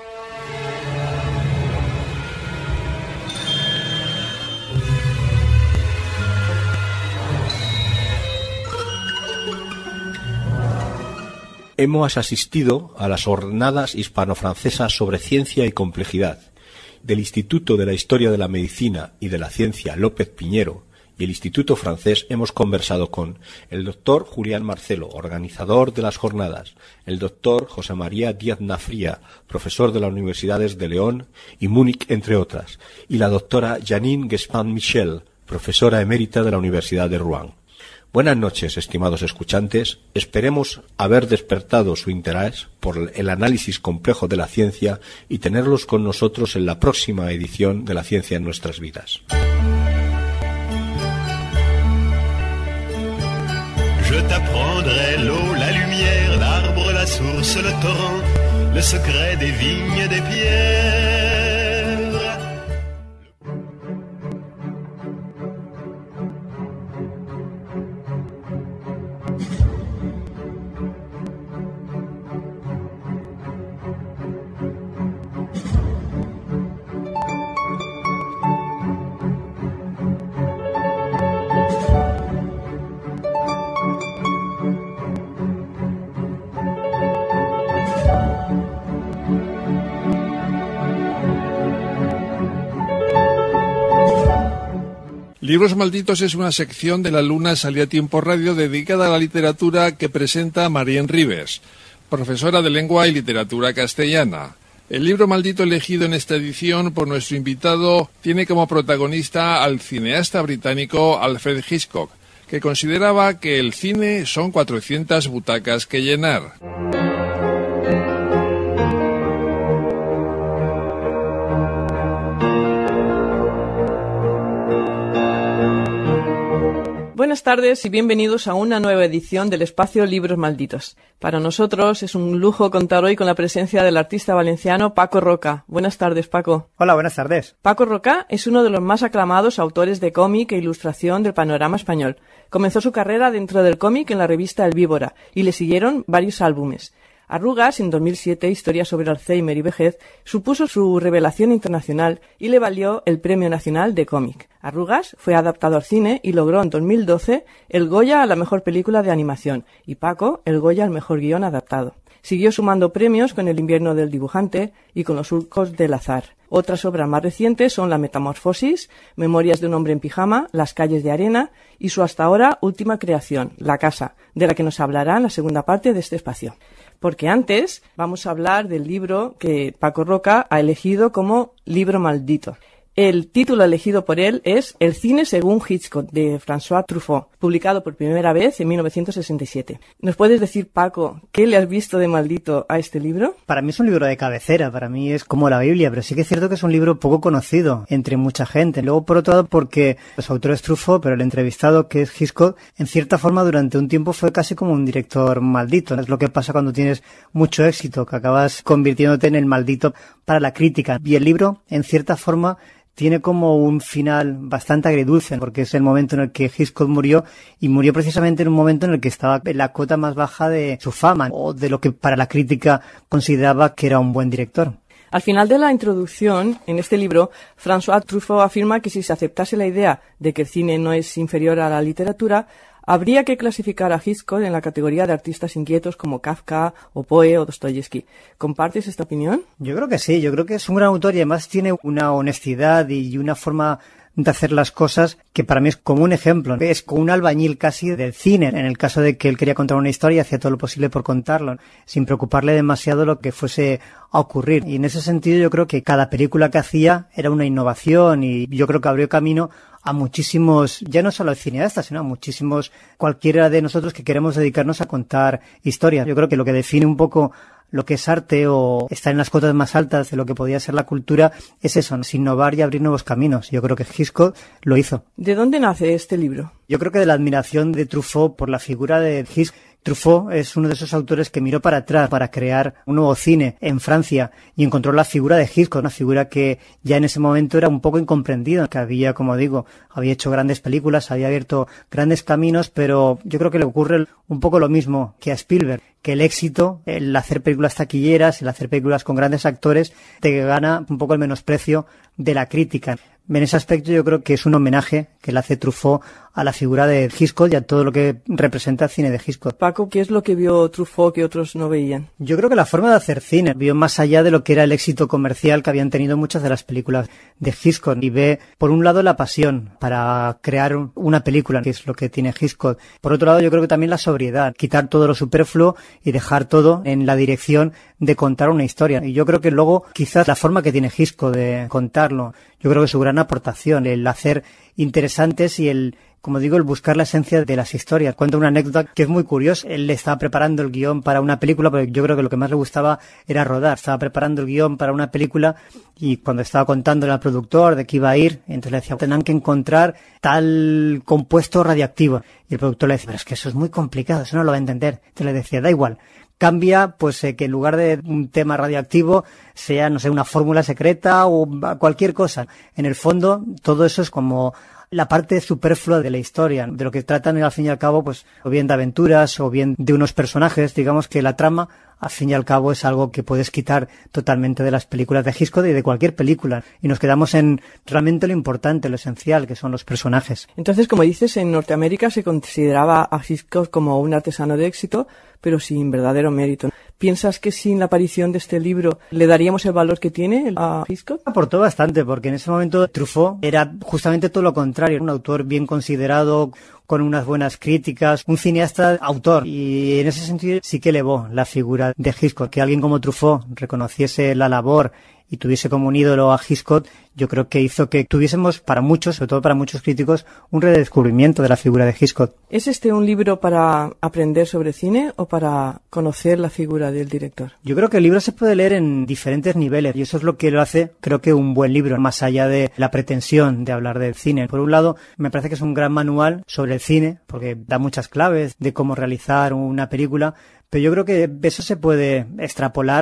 Hemos asistido a las jornadas hispano-francesas sobre ciencia y complejidad del Instituto de la Historia de la Medicina y de la Ciencia López Piñero y el Instituto Francés. Hemos conversado con el doctor Julián Marcelo, organizador de las jornadas, el doctor José María Díaz Nafría, profesor de las Universidades de León y Múnich, entre otras, y la doctora Janine Gespan-Michel, profesora emérita de la Universidad de Rouen. Buenas noches, estimados escuchantes. Esperemos haber despertado su interés por el análisis complejo de la ciencia y tenerlos con nosotros en la próxima edición de La Ciencia en Nuestras Vidas. Je t'apprendrai l'eau, la lumière, l'arbre, la source, le torrent, le secret des vignes, des pierres. Libros Malditos es una sección de La Luna Salía a Tiempo Radio dedicada a la literatura que presenta Marien Ribes, profesora de Lengua y Literatura Castellana. El libro maldito elegido en esta edición por nuestro invitado tiene como protagonista al cineasta británico Alfred Hitchcock, que consideraba que el cine son cuatrocientas butacas que llenar. Buenas tardes y bienvenidos a una nueva edición del espacio Libros Malditos. Para nosotros es un lujo contar hoy con la presencia del artista valenciano Paco Roca. Buenas tardes, Paco. Hola, buenas tardes. Paco Roca es uno de los más aclamados autores de cómic e ilustración del panorama español. Comenzó su carrera dentro del cómic en la revista El Víbora y le siguieron varios álbumes. Arrugas, en dos mil siete, Historia sobre Alzheimer y vejez, supuso su revelación internacional y le valió el Premio Nacional de Cómic. Arrugas fue adaptado al cine y logró en dos mil doce el Goya a la mejor película de animación y Paco el Goya al mejor guión adaptado. Siguió sumando premios con El invierno del dibujante y con Los surcos del azar. Otras obras más recientes son La metamorfosis, Memorias de un hombre en pijama, Las calles de arena y su hasta ahora última creación, La casa, de la que nos hablará en la segunda parte de este espacio. Porque antes vamos a hablar del libro que Paco Roca ha elegido como libro maldito. El título elegido por él es El cine según Hitchcock, de François Truffaut, publicado por primera vez en mil novecientos sesenta y siete. ¿Nos puedes decir, Paco, qué le has visto de maldito a este libro? Para mí es un libro de cabecera, para mí es como la Biblia, pero sí que es cierto que es un libro poco conocido entre mucha gente. Luego, por otro lado, porque los autores Truffaut, pero el entrevistado, que es Hitchcock, en cierta forma durante un tiempo fue casi como un director maldito. Es lo que pasa cuando tienes mucho éxito, que acabas convirtiéndote en el maldito para la crítica. Y el libro, en cierta forma, tiene como un final bastante agridulce, porque es el momento en el que Hitchcock murió, y murió precisamente en un momento en el que estaba en la cota más baja de su fama, o de lo que para la crítica consideraba que era un buen director. Al final de la introducción, en este libro, François Truffaut afirma que si se aceptase la idea de que el cine no es inferior a la literatura, habría que clasificar a Hitchcock en la categoría de artistas inquietos como Kafka o Poe o Dostoyevsky. ¿Compartes esta opinión? Yo creo que sí, yo creo que es un gran autor y además tiene una honestidad y una forma de hacer las cosas que para mí es como un ejemplo. Es como un albañil casi del cine, en el caso de que él quería contar una historia y hacía todo lo posible por contarlo, sin preocuparle demasiado lo que fuese a ocurrir. Y en ese sentido yo creo que cada película que hacía era una innovación y yo creo que abrió camino a muchísimos, ya no solo cineastas, sino a muchísimos, cualquiera de nosotros que queremos dedicarnos a contar historias. Yo creo que lo que define un poco lo que es arte o estar en las cotas más altas de lo que podía ser la cultura es eso, es innovar y abrir nuevos caminos. Yo creo que Hitchcock lo hizo. ¿De dónde nace este libro? Yo creo que de la admiración de Truffaut por la figura de Hitchcock. Truffaut es uno de esos autores que miró para atrás para crear un nuevo cine en Francia y encontró la figura de Hitchcock, una figura que ya en ese momento era un poco incomprendida, que había, como digo, había hecho grandes películas, había abierto grandes caminos, pero yo creo que le ocurre un poco lo mismo que a Spielberg, que el éxito, el hacer películas taquilleras, el hacer películas con grandes actores, te gana un poco el menosprecio de la crítica. En ese aspecto yo creo que es un homenaje que le hace Truffaut a la figura de Hitchcock y a todo lo que representa el cine de Hitchcock. Paco, ¿qué es lo que vio Truffaut que otros no veían? Yo creo que la forma de hacer cine vio más allá de lo que era el éxito comercial que habían tenido muchas de las películas de Hitchcock y ve, por un lado, la pasión para crear una película, que es lo que tiene Hitchcock. Por otro lado, yo creo que también la sobriedad, quitar todo lo superfluo y dejar todo en la dirección de contar una historia. Y yo creo que luego, quizás la forma que tiene Hitchcock de contarlo, yo creo que su gran aportación, el hacer interesantes y el, como digo, el buscar la esencia de las historias. Cuenta una anécdota que es muy curiosa. Él estaba preparando el guión para una película, pero yo creo que lo que más le gustaba era rodar. Estaba preparando el guión para una película y cuando estaba contándole al productor de que iba a ir, entonces le decía, tendrán que encontrar tal compuesto radioactivo. Y el productor le decía, pero es que eso es muy complicado, eso no lo va a entender. Entonces le decía, da igual. Cambia, pues, eh, que en lugar de un tema radioactivo sea, no sé, una fórmula secreta o cualquier cosa. En el fondo, todo eso es como la parte superflua de la historia, de lo que tratan al fin y al cabo, pues, o bien de aventuras o bien de unos personajes. Digamos que la trama, al fin y al cabo, es algo que puedes quitar totalmente de las películas de Hitchcock y de cualquier película. Y nos quedamos en realmente lo importante, lo esencial, que son los personajes. Entonces, como dices, en Norteamérica se consideraba a Hitchcock como un artesano de éxito, pero sin verdadero mérito. ¿Piensas que sin la aparición de este libro le daríamos el valor que tiene a Hitchcock? Aportó bastante, porque en ese momento Truffaut era justamente todo lo contrario, un autor bien considerado, con unas buenas críticas, un cineasta autor, y en ese sentido sí que elevó la figura de Hitchcock. Que alguien como Truffaut reconociese la labor y tuviese como un ídolo a Hitchcock, yo creo que hizo que tuviésemos, para muchos, sobre todo para muchos críticos, un redescubrimiento de la figura de Hitchcock. ¿Es este un libro para aprender sobre cine o para conocer la figura del director? Yo creo que el libro se puede leer en diferentes niveles y eso es lo que lo hace, creo que un buen libro, más allá de la pretensión de hablar del cine. Por un lado, me parece que es un gran manual sobre el cine, porque da muchas claves de cómo realizar una película, pero yo creo que eso se puede extrapolar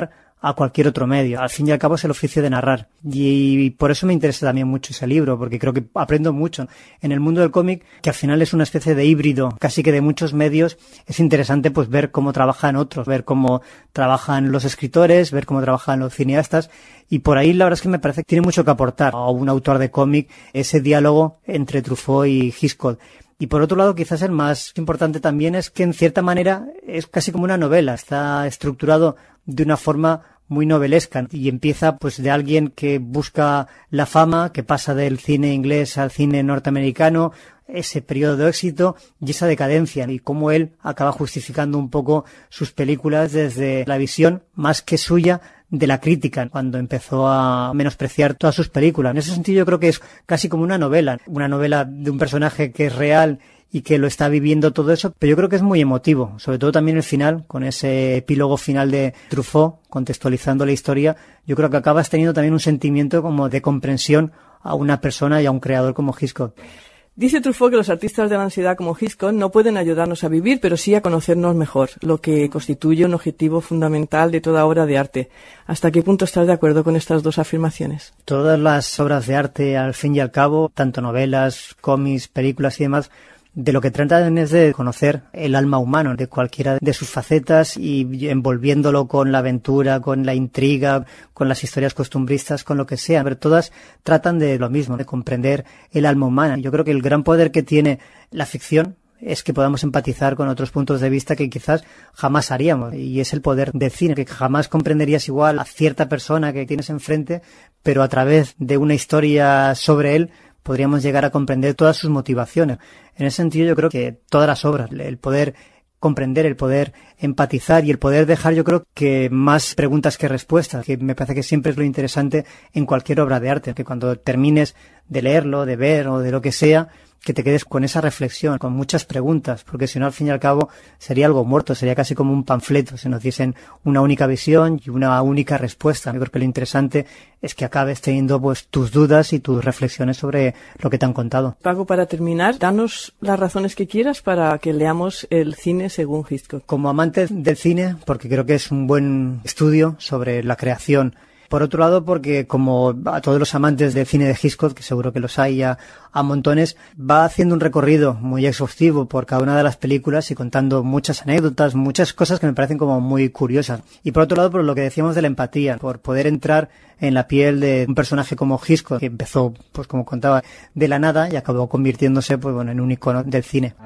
a cualquier otro medio. Al fin y al cabo es el oficio de narrar. Y por eso me interesa también mucho ese libro, porque creo que aprendo mucho. En el mundo del cómic, que al final es una especie de híbrido, casi que de muchos medios, es interesante pues ver cómo trabajan otros, ver cómo trabajan los escritores, ver cómo trabajan los cineastas. Y por ahí la verdad es que me parece que tiene mucho que aportar a un autor de cómic ese diálogo entre Truffaut y Hitchcock. Y por otro lado, quizás el más importante también es que en cierta manera es casi como una novela, está estructurado de una forma muy novelesca y empieza pues de alguien que busca la fama, que pasa del cine inglés al cine norteamericano, ese periodo de éxito y esa decadencia, y cómo él acaba justificando un poco sus películas desde la visión más que suya de la crítica, cuando empezó a menospreciar todas sus películas. En ese sentido yo creo que es casi como una novela, una novela de un personaje que es real y que lo está viviendo todo eso, pero yo creo que es muy emotivo, sobre todo también el final, con ese epílogo final de Truffaut, contextualizando la historia. Yo creo que acabas teniendo también un sentimiento como de comprensión a una persona y a un creador como Hitchcock. Dice Truffaut que los artistas de la ansiedad como Hitchcock no pueden ayudarnos a vivir, pero sí a conocernos mejor, lo que constituye un objetivo fundamental de toda obra de arte. ¿Hasta qué punto estás de acuerdo con estas dos afirmaciones? Todas las obras de arte, al fin y al cabo, tanto novelas, cómics, películas y demás, de lo que tratan es de conocer el alma humana, de cualquiera de sus facetas, y envolviéndolo con la aventura, con la intriga, con las historias costumbristas, con lo que sea. Pero todas tratan de lo mismo, de comprender el alma humana. Yo creo que el gran poder que tiene la ficción es que podamos empatizar con otros puntos de vista que quizás jamás haríamos. Y es el poder del cine, que jamás comprenderías igual a cierta persona que tienes enfrente, pero a través de una historia sobre él podríamos llegar a comprender todas sus motivaciones. En ese sentido yo creo que todas las obras, el poder comprender, el poder empatizar y el poder dejar, yo creo que más preguntas que respuestas, que me parece que siempre es lo interesante en cualquier obra de arte, que cuando termines de leerlo, de ver o de lo que sea, que te quedes con esa reflexión, con muchas preguntas, porque si no, al fin y al cabo, sería algo muerto, sería casi como un panfleto, si nos diesen una única visión y una única respuesta. Yo creo que lo interesante es que acabes teniendo pues tus dudas y tus reflexiones sobre lo que te han contado. Paco, para terminar, danos las razones que quieras para que leamos el cine según Hitchcock. Como amante del cine, porque creo que es un buen estudio sobre la creación. Por otro lado, porque como a todos los amantes del cine de Hitchcock, que seguro que los hay a, a montones, va haciendo un recorrido muy exhaustivo por cada una de las películas y contando muchas anécdotas, muchas cosas que me parecen como muy curiosas. Y por otro lado, por lo que decíamos de la empatía, por poder entrar en la piel de un personaje como Hitchcock, que empezó, pues como contaba, de la nada y acabó convirtiéndose pues bueno, en un icono del cine.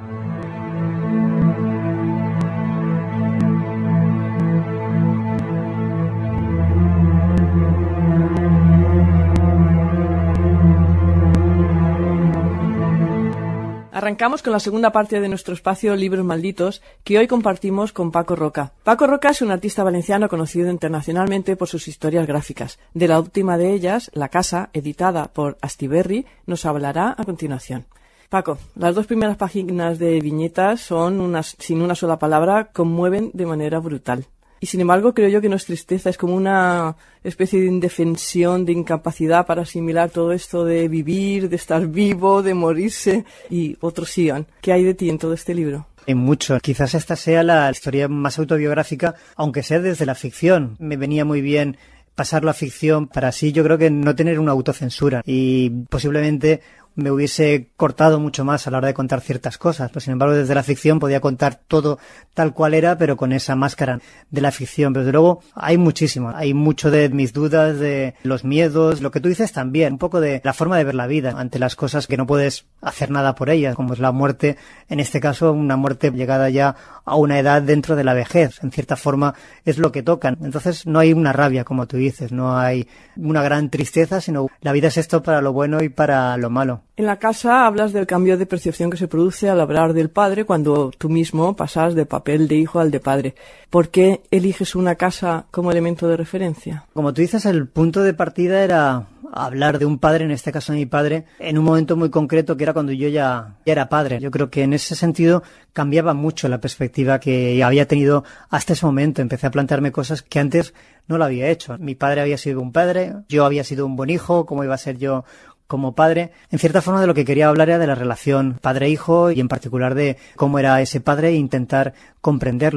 Arrancamos con la segunda parte de nuestro espacio Libros Malditos, que hoy compartimos con Paco Roca. Paco Roca es un artista valenciano conocido internacionalmente por sus historias gráficas. De la última de ellas, La Casa, editada por Astiberri, nos hablará a continuación. Paco, las dos primeras páginas de viñetas son, unas, sin una sola palabra, conmueven de manera brutal. Y sin embargo, creo yo que no es tristeza, es como una especie de indefensión, de incapacidad para asimilar todo esto de vivir, de estar vivo, de morirse, y otros sigan. ¿Qué hay de ti en todo este libro? Hay mucho. Quizás esta sea la historia más autobiográfica, aunque sea desde la ficción. Me venía muy bien pasarlo a ficción para así, yo creo que no tener una autocensura y posiblemente me hubiese cortado mucho más a la hora de contar ciertas cosas. Pero sin embargo, desde la ficción podía contar todo tal cual era, pero con esa máscara de la ficción. Pero desde luego hay muchísimo. Hay mucho de mis dudas, de los miedos, lo que tú dices también, un poco de la forma de ver la vida ante las cosas que no puedes hacer nada por ellas, como es la muerte, en este caso una muerte llegada ya a una edad dentro de la vejez. En cierta forma es lo que tocan. Entonces no hay una rabia, como tú dices, no hay una gran tristeza, sino la vida es esto para lo bueno y para lo malo. En La Casa hablas del cambio de percepción que se produce al hablar del padre cuando tú mismo pasas del papel de hijo al de padre. ¿Por qué eliges una casa como elemento de referencia? Como tú dices, el punto de partida era hablar de un padre, en este caso de mi padre, en un momento muy concreto que era cuando yo ya, ya era padre. Yo creo que en ese sentido cambiaba mucho la perspectiva que había tenido hasta ese momento. Empecé a plantearme cosas que antes no lo había hecho. Mi padre había sido un padre, yo había sido un buen hijo, ¿cómo iba a ser yo como padre? En cierta forma de lo que quería hablar era de la relación padre-hijo y en particular de cómo era ese padre e intentar comprenderlo.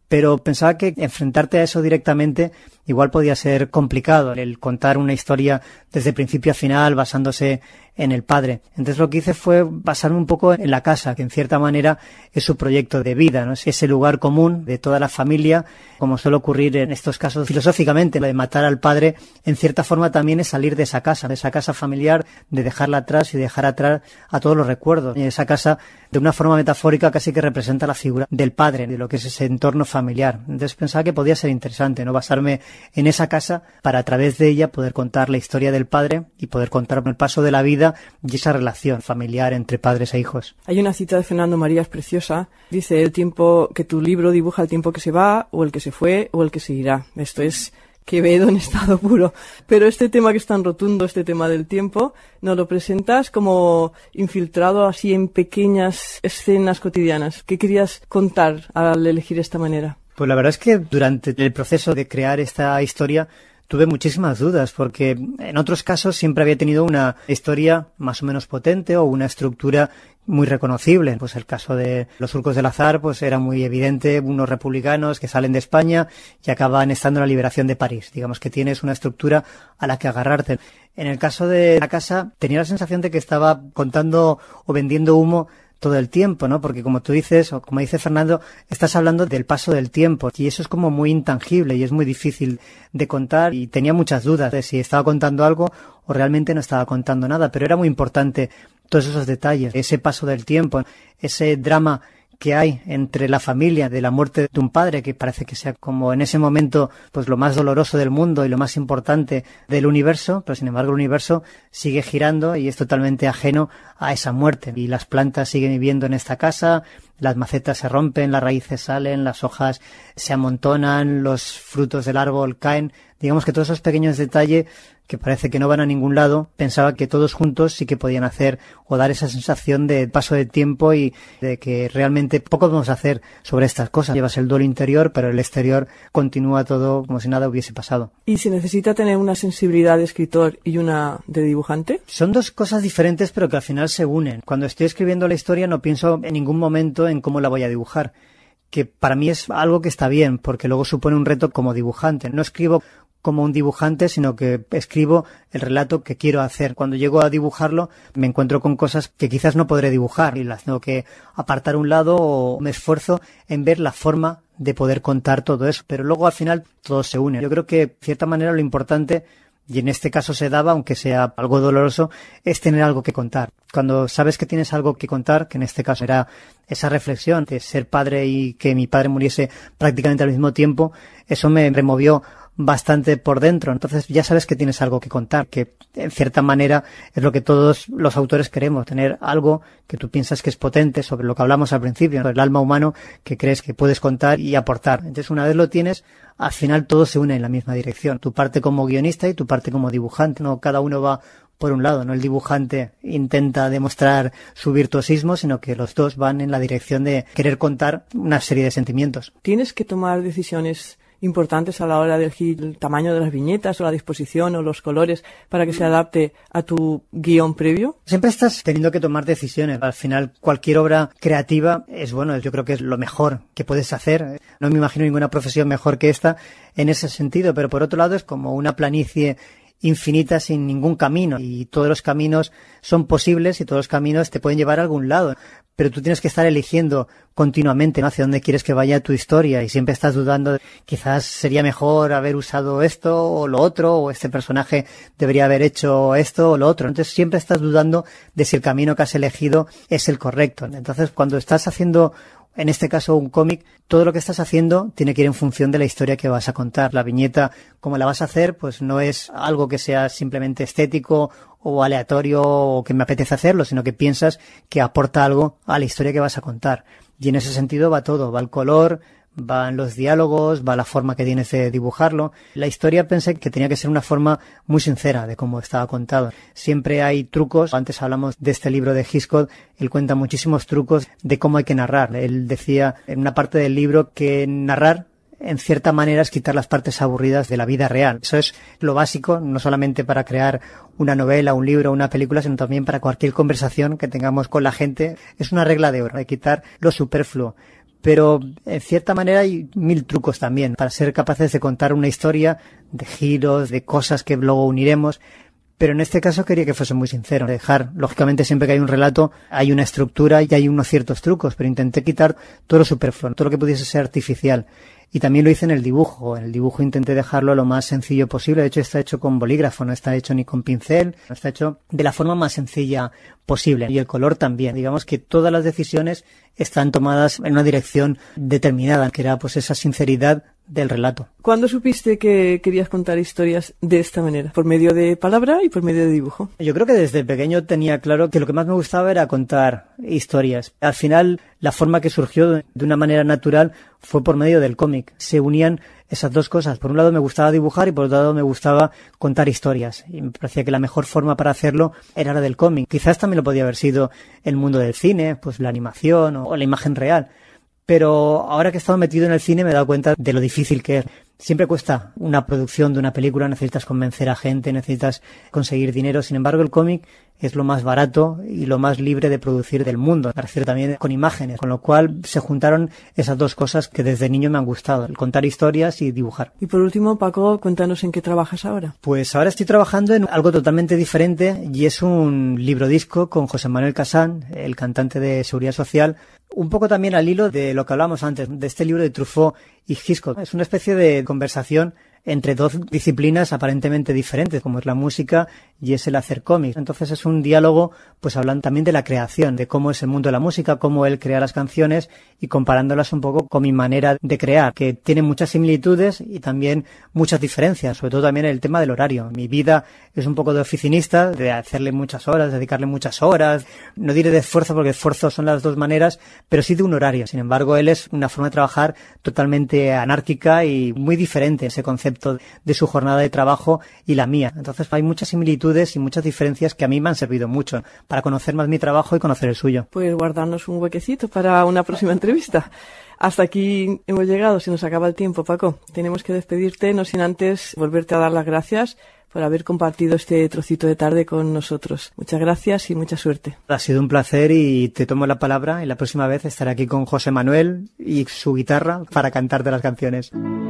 pero pensaba que enfrentarte a eso directamente igual podía ser complicado, el contar una historia desde principio a final basándose en el padre. Entonces lo que hice fue basarme un poco en la casa, que en cierta manera es su proyecto de vida, ¿no? Es ese lugar común de toda la familia, como suele ocurrir en estos casos filosóficamente. Lo de matar al padre, en cierta forma también es salir de esa casa, de esa casa familiar, de dejarla atrás y dejar atrás a todos los recuerdos. Y esa casa, de una forma metafórica, casi que representa la figura del padre, de lo que es ese entorno familiar. Entonces pensaba que podía ser interesante, ¿no? Basarme en esa casa para a través de ella poder contar la historia del padre y poder contar el paso de la vida y esa relación familiar entre padres e hijos. Hay una cita de Fernando Marías preciosa. Dice: el tiempo que tu libro dibuja el tiempo que se va, o el que se fue, o el que se irá. Esto es Quevedo en estado puro. Pero este tema que es tan rotundo, este tema del tiempo, nos lo presentas como infiltrado así en pequeñas escenas cotidianas. ¿Qué querías contar al elegir esta manera? Pues la verdad es que durante el proceso de crear esta historia tuve muchísimas dudas, porque en otros casos siempre había tenido una historia más o menos potente o una estructura muy reconocible. Pues el caso de Los surcos del azar, pues era muy evidente, unos republicanos que salen de España y acaban estando en la liberación de París. Digamos que tienes una estructura a la que agarrarte. En el caso de La casa, tenía la sensación de que estaba contando o vendiendo humo todo el tiempo, ¿no? Porque como tú dices, o como dice Fernando, estás hablando del paso del tiempo y eso es como muy intangible y es muy difícil de contar, y tenía muchas dudas de si estaba contando algo o realmente no estaba contando nada, pero era muy importante todos esos detalles, ese paso del tiempo, ese drama que hay entre la familia de la muerte de un padre, que parece que sea como en ese momento pues lo más doloroso del mundo y lo más importante del universo, pero sin embargo el universo sigue girando y es totalmente ajeno a esa muerte, y las plantas siguen viviendo en esta casa, las macetas se rompen, las raíces salen, las hojas se amontonan, los frutos del árbol caen. Digamos que todos esos pequeños detalles que parece que no van a ningún lado, pensaba que todos juntos sí que podían hacer o dar esa sensación de paso de tiempo y de que realmente poco podemos hacer sobre estas cosas. Llevas el duelo interior, pero el exterior continúa todo como si nada hubiese pasado. ¿Y se necesita tener una sensibilidad de escritor y una de dibujante? Son dos cosas diferentes, pero que al final se unen. Cuando estoy escribiendo la historia no pienso en ningún momento en cómo la voy a dibujar, que para mí es algo que está bien, porque luego supone un reto como dibujante. No escribo como un dibujante, sino que escribo el relato que quiero hacer. Cuando llego a dibujarlo, me encuentro con cosas que quizás no podré dibujar y las tengo que apartar a un lado, o me esfuerzo en ver la forma de poder contar todo eso. Pero luego al final todo se une. Yo creo que de cierta manera lo importante, y en este caso se daba, aunque sea algo doloroso, es tener algo que contar. Cuando sabes que tienes algo que contar, que en este caso era esa reflexión de ser padre y que mi padre muriese prácticamente al mismo tiempo, eso me removió bastante por dentro. Entonces ya sabes que tienes algo que contar, que en cierta manera es lo que todos los autores queremos, tener algo que tú piensas que es potente, sobre lo que hablamos al principio, sobre el alma humano, que crees que puedes contar y aportar. Entonces una vez lo tienes, al final todo se une en la misma dirección, tu parte como guionista y tu parte como dibujante. No cada uno va por un lado, no el dibujante intenta demostrar su virtuosismo, sino que los dos van en la dirección de querer contar una serie de sentimientos. Tienes que tomar decisiones importantes a la hora de elegir el tamaño de las viñetas o la disposición o los colores para que se adapte a tu guión previo. Siempre estás teniendo que tomar decisiones. Al final cualquier obra creativa es bueno, yo creo que es lo mejor que puedes hacer. No me imagino ninguna profesión mejor que esta en ese sentido, pero por otro lado es como una planicie infinita sin ningún camino, y todos los caminos son posibles y todos los caminos te pueden llevar a algún lado, pero tú tienes que estar eligiendo continuamente, ¿no?, hacia dónde quieres que vaya tu historia, y siempre estás dudando, quizás sería mejor haber usado esto o lo otro, o este personaje debería haber hecho esto o lo otro. Entonces siempre estás dudando de si el camino que has elegido es el correcto. Entonces cuando estás haciendo, en este caso, un cómic, todo lo que estás haciendo tiene que ir en función de la historia que vas a contar. La viñeta, como la vas a hacer, pues no es algo que sea simplemente estético o aleatorio o que me apetece hacerlo, sino que piensas que aporta algo a la historia que vas a contar. Y en ese sentido va todo, va el color, van los diálogos, va la forma que tienes de dibujarlo. La historia pensé que tenía que ser una forma muy sincera de cómo estaba contado. Siempre hay trucos. Antes hablamos de este libro de Hitchcock. Él cuenta muchísimos trucos de cómo hay que narrar. Él decía en una parte del libro que narrar, en cierta manera, es quitar las partes aburridas de la vida real. Eso es lo básico, no solamente para crear una novela, un libro, una película, sino también para cualquier conversación que tengamos con la gente. Es una regla de oro, de quitar lo superfluo. pero en cierta manera hay mil trucos también para ser capaces de contar una historia de giros, de cosas que luego uniremos. Pero en este caso quería que fuese muy sincero, dejar, lógicamente siempre que hay un relato hay una estructura y hay unos ciertos trucos, pero intenté quitar todo lo superfluo, todo lo que pudiese ser artificial. Y también lo hice en el dibujo. En el dibujo intenté dejarlo lo más sencillo posible. De hecho, está hecho con bolígrafo, no está hecho ni con pincel, no está hecho de la forma más sencilla posible. Y el color también. Digamos que todas las decisiones están tomadas en una dirección determinada, que era pues esa sinceridad del relato. ¿Cuándo supiste que querías contar historias de esta manera? ¿Por medio de palabra y por medio de dibujo? Yo creo que desde pequeño tenía claro que lo que más me gustaba era contar historias. Al final, la forma que surgió de una manera natural fue por medio del cómic. Se unían esas dos cosas. Por un lado me gustaba dibujar y por otro lado me gustaba contar historias. Y me parecía que la mejor forma para hacerlo era la del cómic. Quizás también lo podía haber sido el mundo del cine, pues la animación o la imagen real. Pero ahora que he estado metido en el cine me he dado cuenta de lo difícil que es. Siempre cuesta una producción de una película, necesitas convencer a gente, necesitas conseguir dinero. Sin embargo, el cómic es lo más barato y lo más libre de producir del mundo. Me refiero también con imágenes, con lo cual se juntaron esas dos cosas que desde niño me han gustado, el contar historias y dibujar. Y por último, Paco, cuéntanos en qué trabajas ahora. Pues ahora estoy trabajando en algo totalmente diferente y es un librodisco con José Manuel Casán, el cantante de Seguridad Social, un poco también al hilo de lo que hablábamos antes, de este libro de Truffaut y Hitchcock. Es una especie de conversación entre dos disciplinas aparentemente diferentes, como es la música y es el hacer cómics. Entonces es un diálogo, pues hablando también de la creación, de cómo es el mundo de la música, cómo él crea las canciones y comparándolas un poco con mi manera de crear, que tiene muchas similitudes y también muchas diferencias, sobre todo también el tema del horario. Mi vida es un poco de oficinista, de hacerle muchas horas, dedicarle muchas horas, no diré de esfuerzo porque esfuerzo son las dos maneras, pero sí de un horario. Sin embargo, él es una forma de trabajar totalmente anárquica y muy diferente, ese concepto de su jornada de trabajo y la mía. Entonces hay muchas similitudes y muchas diferencias que a mí me han servido mucho para conocer más mi trabajo y conocer el suyo. Pues guardarnos un huequecito para una próxima entrevista. Hasta aquí hemos llegado, se nos acaba el tiempo, Paco. Tenemos que despedirte, no sin antes volverte a dar las gracias por haber compartido este trocito de tarde con nosotros. Muchas gracias y mucha suerte. Ha sido un placer y te tomo la palabra y la próxima vez estaré aquí con José Manuel y su guitarra para cantarte las canciones.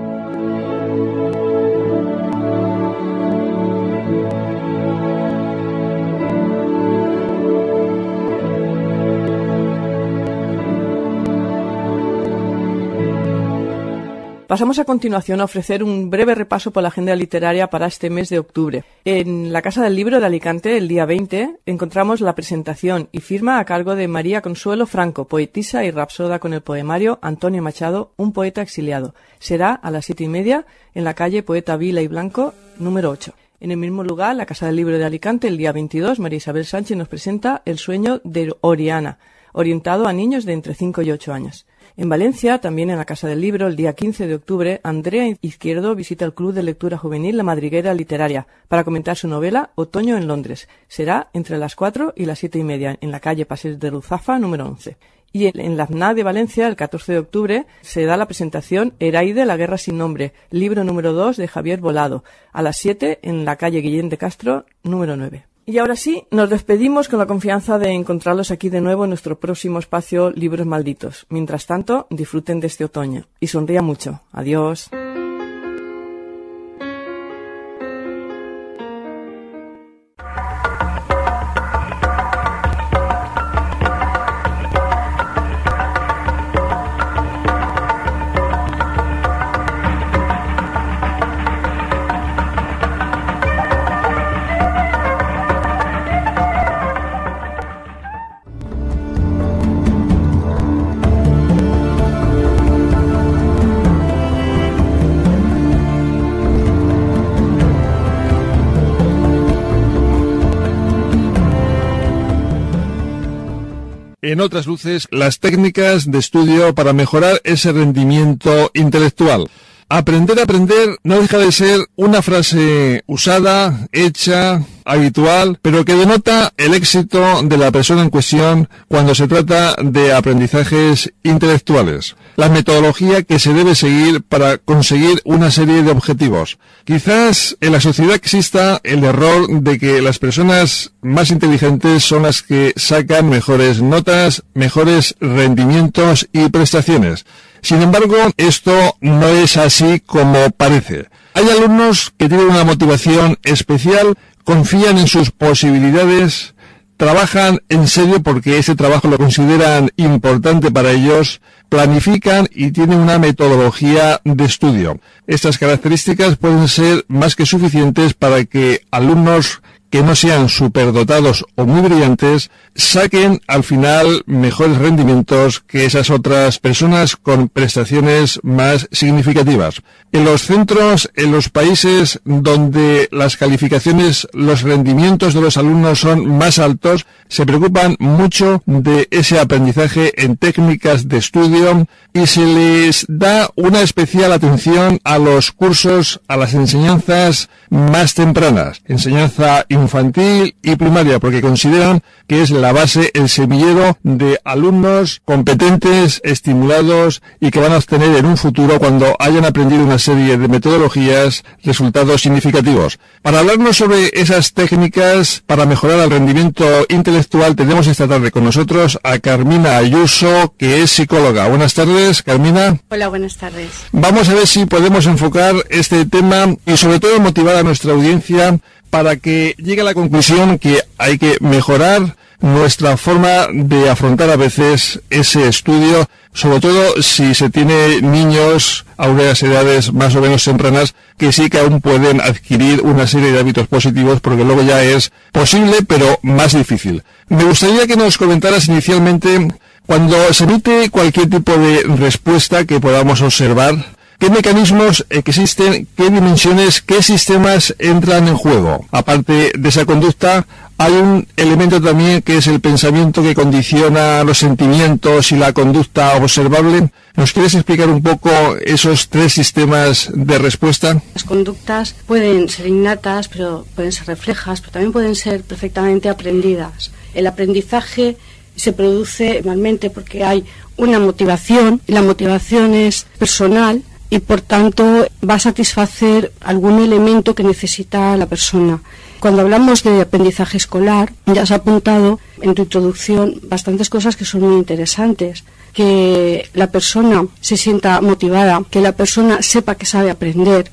Pasamos a continuación a ofrecer un breve repaso por la agenda literaria para este mes de octubre. En la Casa del Libro de Alicante, el día veinte, encontramos la presentación y firma a cargo de María Consuelo Franco, poetisa y rapsoda con el poemario Antonio Machado, un poeta exiliado. Será a las siete y media en la calle Poeta Vila y Blanco, número ocho. En el mismo lugar, la Casa del Libro de Alicante, el día veintidós, María Isabel Sánchez nos presenta El sueño de Oriana, orientado a niños de entre cinco y ocho años. En Valencia, también en la Casa del Libro, el día quince de octubre, Andrea Izquierdo visita el Club de Lectura Juvenil La Madriguera Literaria para comentar su novela Otoño en Londres. Será entre las cuatro y las siete y media en la calle Paseo de Ruzafa, número once. Y en la A Z N A de Valencia, el catorce de octubre, se da la presentación Eraide, la guerra sin nombre, libro número dos de Javier Volado, a las siete en la calle Guillén de Castro, número nueve. Y ahora sí, nos despedimos con la confianza de encontrarlos aquí de nuevo en nuestro próximo espacio Libros Malditos. Mientras tanto, disfruten de este otoño y sonrían mucho. Adiós. En otras luces, las técnicas de estudio para mejorar ese rendimiento intelectual. Aprender a aprender no deja de ser una frase usada, hecha, habitual, pero que denota el éxito de la persona en cuestión cuando se trata de aprendizajes intelectuales. La metodología que se debe seguir para conseguir una serie de objetivos. Quizás en la sociedad exista el error de que las personas más inteligentes son las que sacan mejores notas, mejores rendimientos y prestaciones. Sin embargo, esto no es así como parece. Hay alumnos que tienen una motivación especial, confían en sus posibilidades, trabajan en serio porque ese trabajo lo consideran importante para ellos, planifican y tienen una metodología de estudio. Estas características pueden ser más que suficientes para que alumnos que no sean superdotados o muy brillantes saquen al final mejores rendimientos que esas otras personas con prestaciones más significativas. En los centros, en los países donde las calificaciones, los rendimientos de los alumnos son más altos, se preocupan mucho de ese aprendizaje en técnicas de estudio y se les da una especial atención a los cursos, a las enseñanzas más tempranas, enseñanza infantil y primaria, porque consideran que es la base, el semillero de alumnos competentes, estimulados y que van a obtener en un futuro, cuando hayan aprendido una serie de metodologías, resultados significativos. Para hablarnos sobre esas técnicas para mejorar el rendimiento intelectual, tenemos esta tarde con nosotros a Carmina Ayuso, que es psicóloga. Buenas tardes, Carmina. Hola, buenas tardes. Vamos a ver si podemos enfocar este tema y sobre todo motivar a nuestra audiencia para que llegue a la conclusión que hay que mejorar nuestra forma de afrontar a veces ese estudio, sobre todo si se tiene niños a unas edades más o menos tempranas que sí que aún pueden adquirir una serie de hábitos positivos, porque luego ya es posible pero más difícil. Me gustaría que nos comentaras inicialmente, cuando se emite cualquier tipo de respuesta que podamos observar, ¿qué mecanismos existen, qué dimensiones, qué sistemas entran en juego? Aparte de esa conducta, hay un elemento también que es el pensamiento, que condiciona los sentimientos y la conducta observable. ¿Nos quieres explicar un poco esos tres sistemas de respuesta? Las conductas pueden ser innatas, pero pueden ser reflejas, pero también pueden ser perfectamente aprendidas. El aprendizaje se produce normalmente porque hay una motivación, y la motivación es personal, y por tanto va a satisfacer algún elemento que necesita la persona. Cuando hablamos de aprendizaje escolar, ya has apuntado en tu introducción bastantes cosas que son muy interesantes. Que la persona se sienta motivada, que la persona sepa que sabe aprender,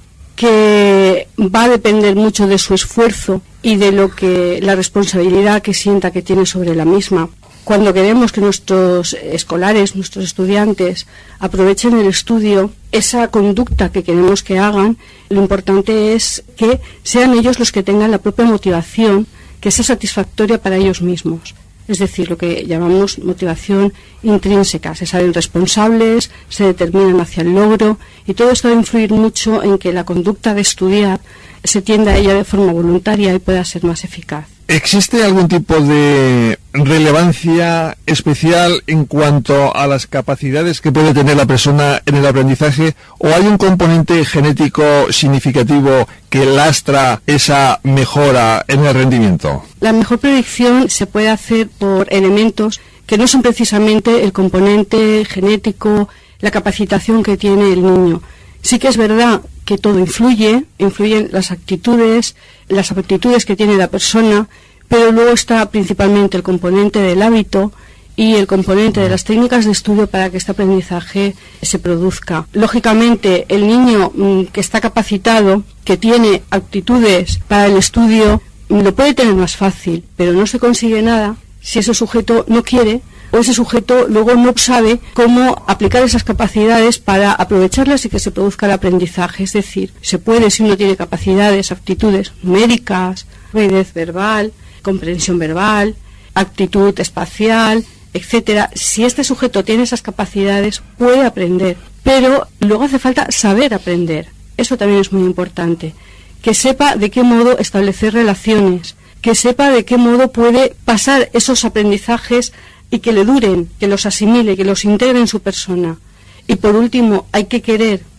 que va a depender mucho de su esfuerzo y de lo que la responsabilidad que sienta que tiene sobre la misma. Cuando queremos que nuestros escolares, nuestros estudiantes aprovechen el estudio, esa conducta que queremos que hagan, lo importante es que sean ellos los que tengan la propia motivación, que sea satisfactoria para ellos mismos. Es decir, lo que llamamos motivación intrínseca. Se saben responsables, se determinan hacia el logro, y todo esto va a influir mucho en que la conducta de estudiar se tienda a ella de forma voluntaria y pueda ser más eficaz. ¿Existe algún tipo de relevancia especial en cuanto a las capacidades que puede tener la persona en el aprendizaje, o hay un componente genético significativo que lastra esa mejora en el rendimiento? La mejor predicción se puede hacer por elementos que no son precisamente el componente genético, la capacitación que tiene el niño. Sí que es verdad que todo influye, influyen las actitudes, las aptitudes que tiene la persona, pero luego está principalmente el componente del hábito y el componente de las técnicas de estudio para que este aprendizaje se produzca. Lógicamente, el niño mmm, que está capacitado, que tiene aptitudes para el estudio, lo puede tener más fácil, pero no se consigue nada si ese sujeto no quiere, o ese sujeto luego no sabe cómo aplicar esas capacidades para aprovecharlas y que se produzca el aprendizaje. Es decir, se puede, si uno tiene capacidades, aptitudes numéricas, fluidez verbal, comprensión verbal, actitud espacial, etcétera. Si este sujeto tiene esas capacidades, puede aprender, pero luego hace falta saber aprender. Eso también es muy importante. Que sepa de qué modo establecer relaciones, que sepa de qué modo puede pasar esos aprendizajes y que le duren, que los asimile, que los integre en su persona. Y por último, hay que querer,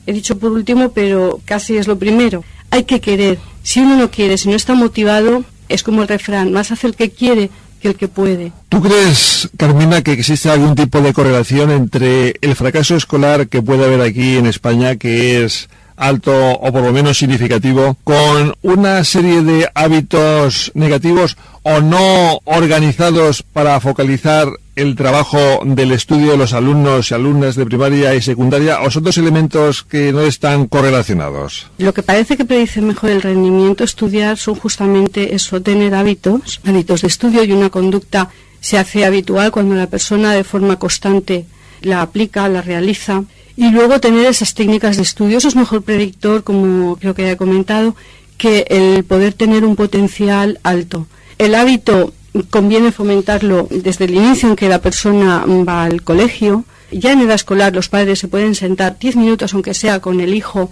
he dicho por último, pero casi es lo primero. Hay que querer. Si uno no quiere, si no está motivado, es como el refrán, más hace el que quiere que el que puede. ¿Tú crees, Carmina, que existe algún tipo de correlación entre el fracaso escolar que puede haber aquí en España, que es alto o por lo menos significativo, con una serie de hábitos negativos o no organizados para focalizar el trabajo del estudio de los alumnos y alumnas de primaria y secundaria, o son dos elementos que no están correlacionados? Lo que parece que predice mejor el rendimiento estudiar son justamente eso, tener hábitos, hábitos de estudio, y una conducta se hace habitual cuando la persona de forma constante la aplica, la realiza. Y luego tener esas técnicas de estudio, eso es mejor predictor, como creo que ya he comentado, que el poder tener un potencial alto. El hábito conviene fomentarlo desde el inicio en que la persona va al colegio. Ya en edad escolar los padres se pueden sentar diez minutos, aunque sea, con el hijo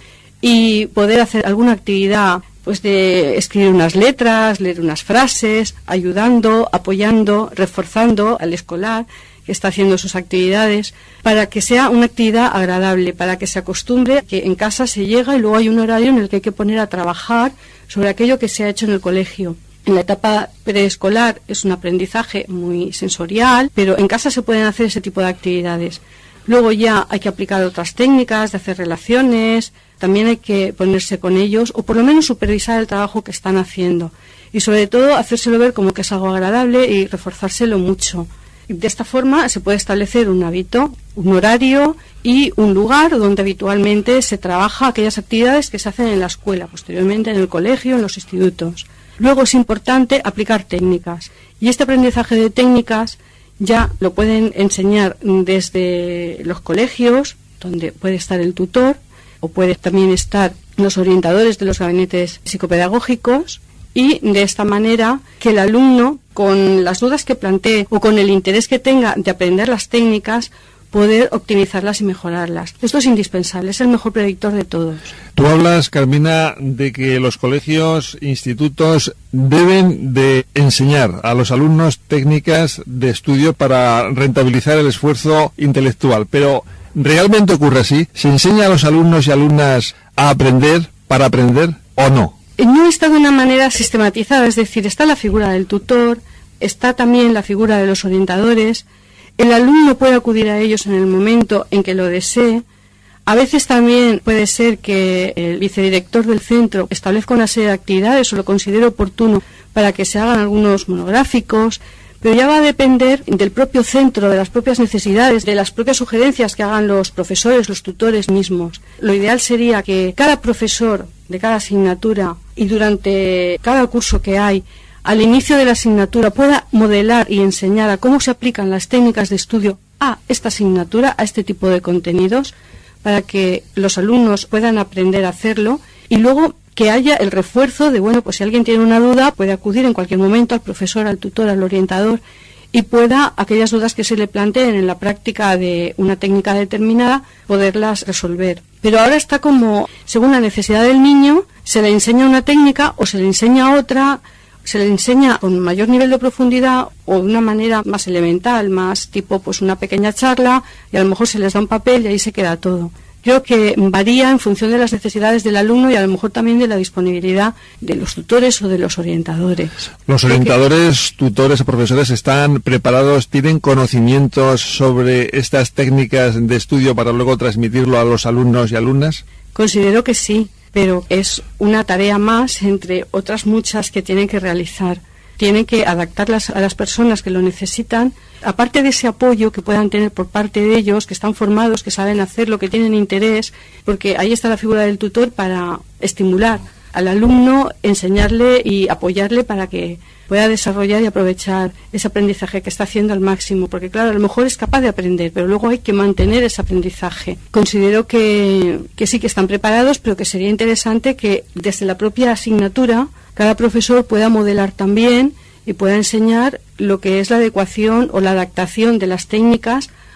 y poder hacer alguna actividad, pues de escribir unas letras, leer unas frases, ayudando, apoyando, reforzando al escolar que está haciendo sus actividades, para que sea una actividad agradable, para que se acostumbre que en casa se llega y luego hay un horario en el que hay que poner a trabajar sobre aquello que se ha hecho en el colegio. En la etapa preescolar es un aprendizaje muy sensorial, pero en casa se pueden hacer ese tipo de actividades. Luego ya hay que aplicar otras técnicas de hacer relaciones, también hay que ponerse con ellos o por lo menos supervisar el trabajo que están haciendo y sobre todo hacérselo ver como que es algo agradable y reforzárselo mucho. De esta forma se puede establecer un hábito, un horario y un lugar donde habitualmente se trabaja aquellas actividades que se hacen en la escuela, posteriormente en el colegio, en los institutos. Luego es importante aplicar técnicas y este aprendizaje de técnicas ya lo pueden enseñar desde los colegios, donde puede estar el tutor, o puede también estar los orientadores de los gabinetes psicopedagógicos, y de esta manera que el alumno, con las dudas que plantee o con el interés que tenga de aprender las técnicas, poder optimizarlas y mejorarlas. Esto es indispensable, es el mejor predictor de todos. Tú hablas, Carmina, de que los colegios, institutos deben de enseñar a los alumnos técnicas de estudio para rentabilizar el esfuerzo intelectual, pero ¿realmente ocurre así? ¿Se enseña a los alumnos y alumnas a aprender para aprender o no? No está de una manera sistematizada, es decir, está la figura del tutor, está también la figura de los orientadores. El alumno puede acudir a ellos en el momento en que lo desee. A veces también puede ser que el vicedirector del centro establezca una serie de actividades o lo considere oportuno para que se hagan algunos monográficos, pero ya va a depender del propio centro, de las propias necesidades, de las propias sugerencias que hagan los profesores, los tutores mismos. Lo ideal sería que cada profesor de cada asignatura y durante cada curso que hay, al inicio de la asignatura, pueda modelar y enseñar a cómo se aplican las técnicas de estudio a esta asignatura, a este tipo de contenidos, para que los alumnos puedan aprender a hacerlo y luego que haya el refuerzo de, bueno, pues si alguien tiene una duda, puede acudir en cualquier momento al profesor, al tutor, al orientador y pueda, aquellas dudas que se le planteen en la práctica de una técnica determinada, poderlas resolver. Pero ahora está como, según la necesidad del niño, se le enseña una técnica o se le enseña otra, se le enseña con mayor nivel de profundidad o de una manera más elemental, más tipo pues una pequeña charla y a lo mejor se les da un papel y ahí se queda todo. Creo que varía en función de las necesidades del alumno y a lo mejor también de la disponibilidad de los tutores o de los orientadores. ¿Los orientadores, tutores o profesores están preparados, tienen conocimientos sobre estas técnicas de estudio para luego transmitirlo a los alumnos y alumnas? Considero que sí, pero es una tarea más entre otras muchas que tienen que realizar. Tienen que adaptarlas a las personas que lo necesitan, aparte de ese apoyo que puedan tener por parte de ellos, que están formados, que saben hacerlo, que tienen interés, porque ahí está la figura del tutor para estimular al alumno, enseñarle y apoyarle para que pueda desarrollar y aprovechar ese aprendizaje que está haciendo al máximo, porque claro, a lo mejor es capaz de aprender, pero luego hay que mantener ese aprendizaje. Considero que, que sí que están preparados, pero que sería interesante que desde la propia asignatura cada profesor pueda modelar también y pueda enseñar lo que es la adecuación o la adaptación de las técnicas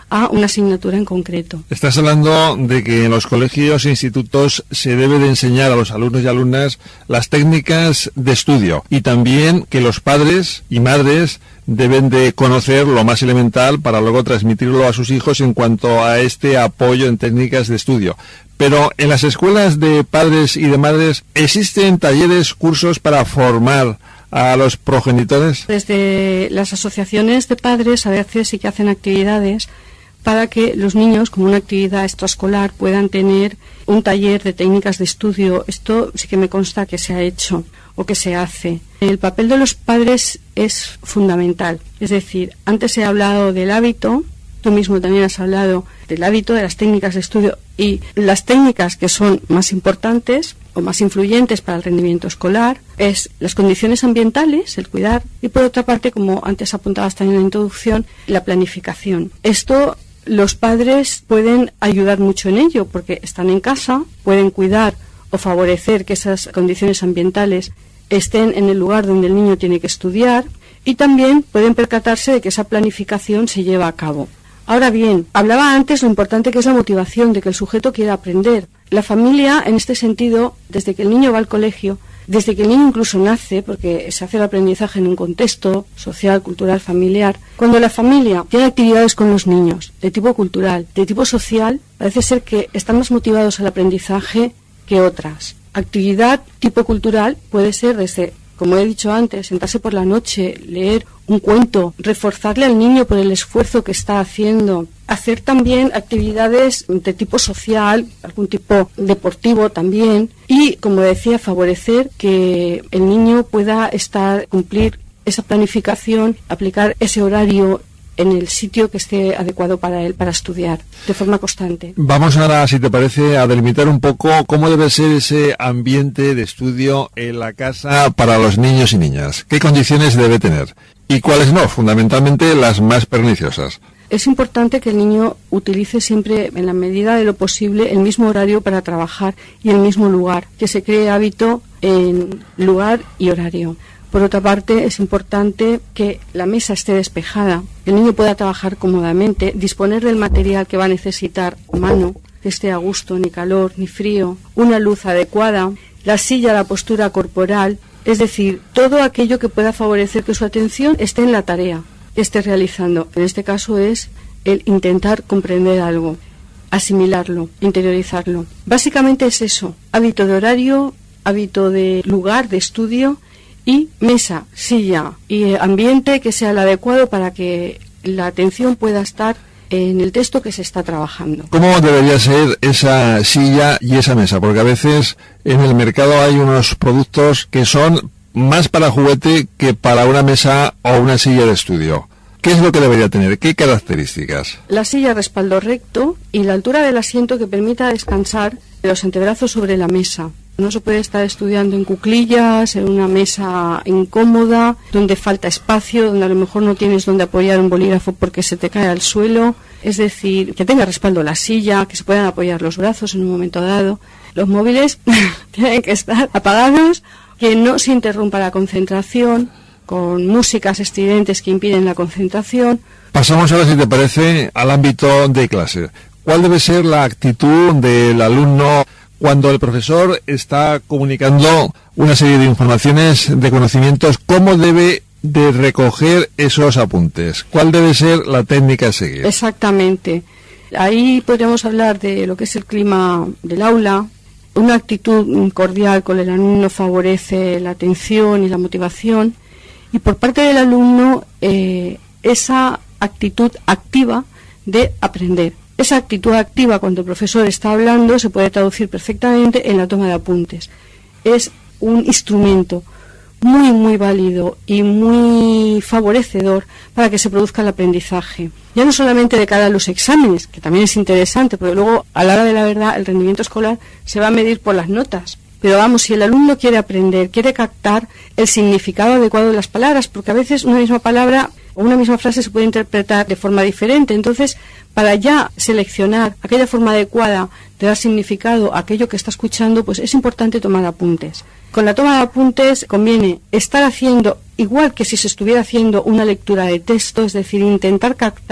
a una asignatura en concreto. Estás hablando de que en los colegios e institutos se debe de enseñar a los alumnos y alumnas las técnicas de estudio y también que los padres y madres deben de conocer lo más elemental para luego transmitirlo a sus hijos en cuanto a este apoyo en técnicas de estudio. Pero en las escuelas de padres y de madres, ¿existen talleres, cursos para formar a los progenitores? Desde las asociaciones de padres a veces sí que hacen actividades para que los niños, como una actividad extraescolar, puedan tener un taller de técnicas de estudio. Esto sí que me consta que se ha hecho o que se hace. El papel de los padres es fundamental. Es decir, antes he hablado del hábito, tú mismo también has hablado del hábito, de las técnicas de estudio, y las técnicas que son más importantes o más influyentes para el rendimiento escolar es las condiciones ambientales, el cuidar, y por otra parte, como antes apuntabas también en la introducción, la planificación. Esto los padres pueden ayudar mucho en ello porque están en casa, pueden cuidar o favorecer que esas condiciones ambientales estén en el lugar donde el niño tiene que estudiar, y también pueden percatarse de que esa planificación se lleva a cabo. Ahora bien, hablaba antes lo importante que es la motivación, de que el sujeto quiera aprender. La familia, en este sentido, desde que el niño va al colegio, desde que el niño incluso nace, porque se hace el aprendizaje en un contexto social, cultural, familiar, cuando la familia tiene actividades con los niños de tipo cultural, de tipo social, parece ser que están más motivados al aprendizaje que otras. Actividad tipo cultural puede ser desde, como he dicho antes, sentarse por la noche, leer un cuento, reforzarle al niño por el esfuerzo que está haciendo, hacer también actividades de tipo social, algún tipo deportivo también, y, como decía, favorecer que el niño pueda estar, cumplir esa planificación, aplicar ese horario en el sitio que esté adecuado para él, para estudiar, de forma constante. Vamos ahora, si te parece, a delimitar un poco cómo debe ser ese ambiente de estudio en la casa para los niños y niñas. ¿Qué condiciones debe tener? Y cuáles no, fundamentalmente las más perniciosas. Es importante que el niño utilice siempre, en la medida de lo posible, el mismo horario para trabajar y el mismo lugar, que se cree hábito en lugar y horario. Por otra parte, es importante que la mesa esté despejada, que el niño pueda trabajar cómodamente, disponer del material que va a necesitar a mano, que esté a gusto, ni calor, ni frío, una luz adecuada, la silla, la postura corporal, es decir, todo aquello que pueda favorecer que su atención esté en la tarea que esté realizando. En este caso es el intentar comprender algo, asimilarlo, interiorizarlo. Básicamente es eso, hábito de horario, hábito de lugar, de estudio, y mesa, silla y ambiente que sea el adecuado para que la atención pueda estar en el texto que se está trabajando. ¿Cómo debería ser esa silla y esa mesa? Porque a veces en el mercado hay unos productos que son más para juguete que para una mesa o una silla de estudio. ¿Qué es lo que debería tener? ¿Qué características? La silla, respaldo recto, y la altura del asiento que permita descansar los antebrazos sobre la mesa. No se puede estar estudiando en cuclillas, en una mesa incómoda, donde falta espacio, donde a lo mejor no tienes donde apoyar un bolígrafo porque se te cae al suelo. Es decir, que tenga respaldo la silla, que se puedan apoyar los brazos en un momento dado. Los móviles tienen que estar apagados, que no se interrumpa la concentración, con músicas estridentes que impiden la concentración. Pasamos ahora, si te parece, al ámbito de clase. ¿Cuál debe ser la actitud del alumno cuando el profesor está comunicando una serie de informaciones, de conocimientos? ¿Cómo debe de recoger esos apuntes? ¿Cuál debe ser la técnica a seguir? Exactamente. Ahí podríamos hablar de lo que es el clima del aula. Una actitud cordial con el alumno favorece la atención y la motivación. Y por parte del alumno, eh, esa actitud activa de aprender. Esa actitud activa cuando el profesor está hablando se puede traducir perfectamente en la toma de apuntes. Es un instrumento muy, muy válido y muy favorecedor para que se produzca el aprendizaje. Ya no solamente de cara a los exámenes, que también es interesante, porque luego, a la hora de la verdad, el rendimiento escolar se va a medir por las notas. Pero vamos, si el alumno quiere aprender, quiere captar el significado adecuado de las palabras, porque a veces una misma palabra o una misma frase se puede interpretar de forma diferente. Entonces, para ya seleccionar aquella forma adecuada de dar significado a aquello que está escuchando, pues es importante tomar apuntes. Con la toma de apuntes conviene estar haciendo igual que si se estuviera haciendo una lectura de texto, es decir, intentar captar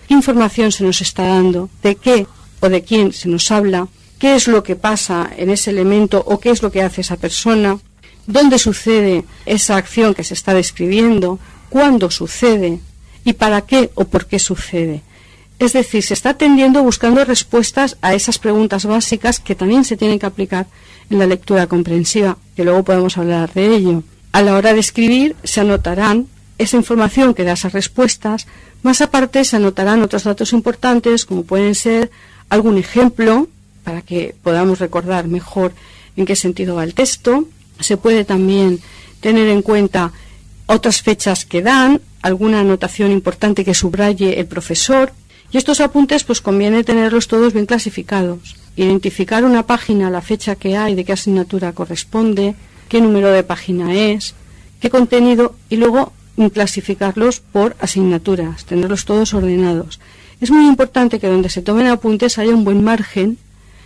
qué información se nos está dando, de qué o de quién se nos habla, qué es lo que pasa en ese elemento o qué es lo que hace esa persona, dónde sucede esa acción que se está describiendo, cuándo sucede y para qué o por qué sucede. Es decir, se está atendiendo buscando respuestas a esas preguntas básicas que también se tienen que aplicar en la lectura comprensiva, que luego podemos hablar de ello. A la hora de escribir se anotarán esa información que da esas respuestas, más aparte se anotarán otros datos importantes como pueden ser algún ejemplo para que podamos recordar mejor en qué sentido va el texto. Se puede también tener en cuenta otras fechas que dan, alguna anotación importante que subraye el profesor. Y estos apuntes pues conviene tenerlos todos bien clasificados. Identificar una página, la fecha que hay, de qué asignatura corresponde, qué número de página es, qué contenido y luego clasificarlos por asignaturas, tenerlos todos ordenados. Es muy importante que donde se tomen apuntes haya un buen margen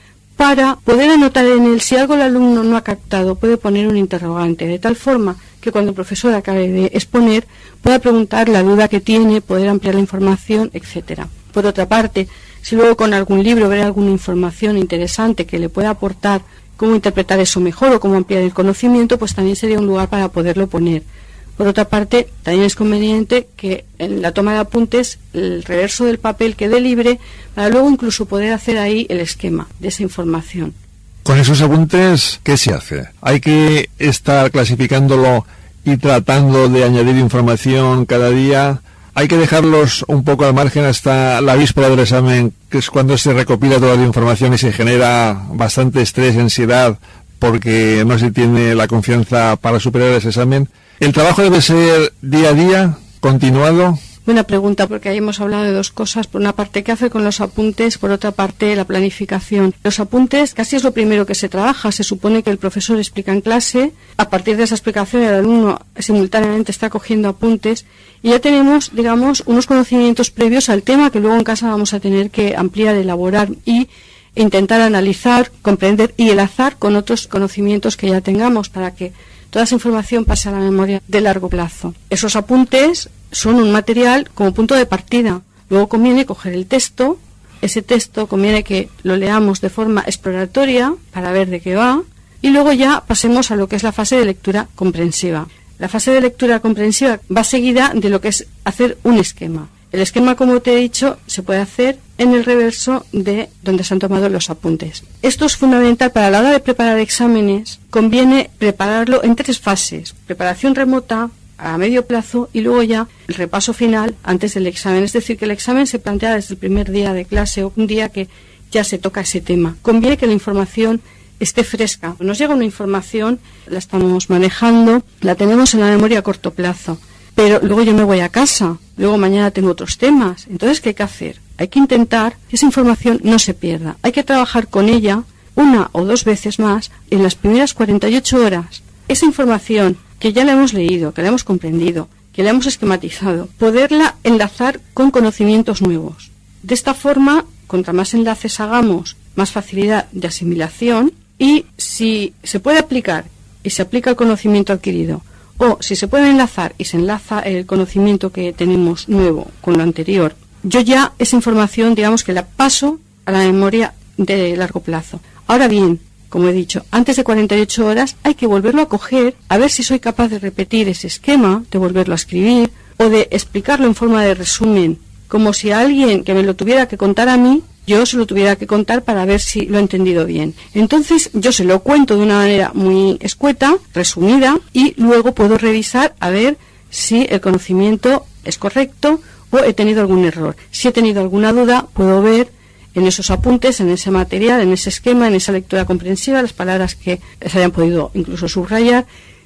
para poder anotar en él si algo el alumno no ha captado, puede poner un interrogante, de tal forma que cuando el profesor acabe de exponer pueda preguntar la duda que tiene, poder ampliar la información, etcétera. Por otra parte, si luego con algún libro ve alguna información interesante que le pueda aportar cómo interpretar eso mejor o cómo ampliar el conocimiento, pues también sería un lugar para poderlo poner. Por otra parte, también es conveniente que en la toma de apuntes el reverso del papel quede libre para luego incluso poder hacer ahí el esquema de esa información. Con esos apuntes, ¿qué se hace? ¿Hay que estar clasificándolo y tratando de añadir información cada día? ¿Hay que dejarlos un poco al margen hasta la víspera del examen, que es cuando se recopila toda la información y se genera bastante estrés y ansiedad porque no se tiene la confianza para superar ese examen? ¿El trabajo debe ser día a día, continuado? Buena pregunta, porque ahí hemos hablado de dos cosas. Por una parte, ¿qué hacer con los apuntes? Por otra parte, la planificación. Los apuntes casi es lo primero que se trabaja. Se supone que el profesor explica en clase. A partir de esa explicación, el alumno simultáneamente está cogiendo apuntes. Y ya tenemos, digamos, unos conocimientos previos al tema que luego en casa vamos a tener que ampliar, elaborar y intentar analizar, comprender y enlazar con otros conocimientos que ya tengamos para que toda esa información pasa a la memoria de largo plazo. Esos apuntes son un material como punto de partida. Luego conviene coger el texto. Ese texto conviene que lo leamos de forma exploratoria para ver de qué va. Y luego ya pasemos a lo que es la fase de lectura comprensiva. La fase de lectura comprensiva va seguida de lo que es hacer un esquema. El esquema, como te he dicho, se puede hacer en el reverso de donde se han tomado los apuntes. Esto es fundamental para la hora de preparar exámenes. Conviene prepararlo en tres fases. Preparación remota, a medio plazo y luego ya el repaso final antes del examen. Es decir, que el examen se plantea desde el primer día de clase o un día que ya se toca ese tema. Conviene que la información esté fresca. Nos llega una información, la estamos manejando, la tenemos en la memoria a corto plazo. Pero luego yo me voy a casa, luego mañana tengo otros temas. Entonces, ¿qué hay que hacer? Hay que intentar que esa información no se pierda. Hay que trabajar con ella una o dos veces más en las primeras cuarenta y ocho horas. Esa información que ya la hemos leído, que la hemos comprendido, que la hemos esquematizado, poderla enlazar con conocimientos nuevos. De esta forma, contra más enlaces hagamos, más facilidad de asimilación y si se puede aplicar y se aplica el conocimiento adquirido, o si se puede enlazar y se enlaza el conocimiento que tenemos nuevo con lo anterior, yo ya esa información, digamos que la paso a la memoria de largo plazo. Ahora bien, como he dicho, antes de cuarenta y ocho horas hay que volverlo a coger, a ver si soy capaz de repetir ese esquema, de volverlo a escribir, o de explicarlo en forma de resumen, como si alguien que me lo tuviera que contar a mí, yo se lo tuviera que contar para ver si lo he entendido bien. Entonces yo se lo cuento de una manera muy escueta, resumida, y luego puedo revisar a ver si el conocimiento es correcto o he tenido algún error. Si he tenido alguna duda, puedo ver en esos apuntes, en ese material, en ese esquema, en esa lectura comprensiva, las palabras que se hayan podido incluso subrayar,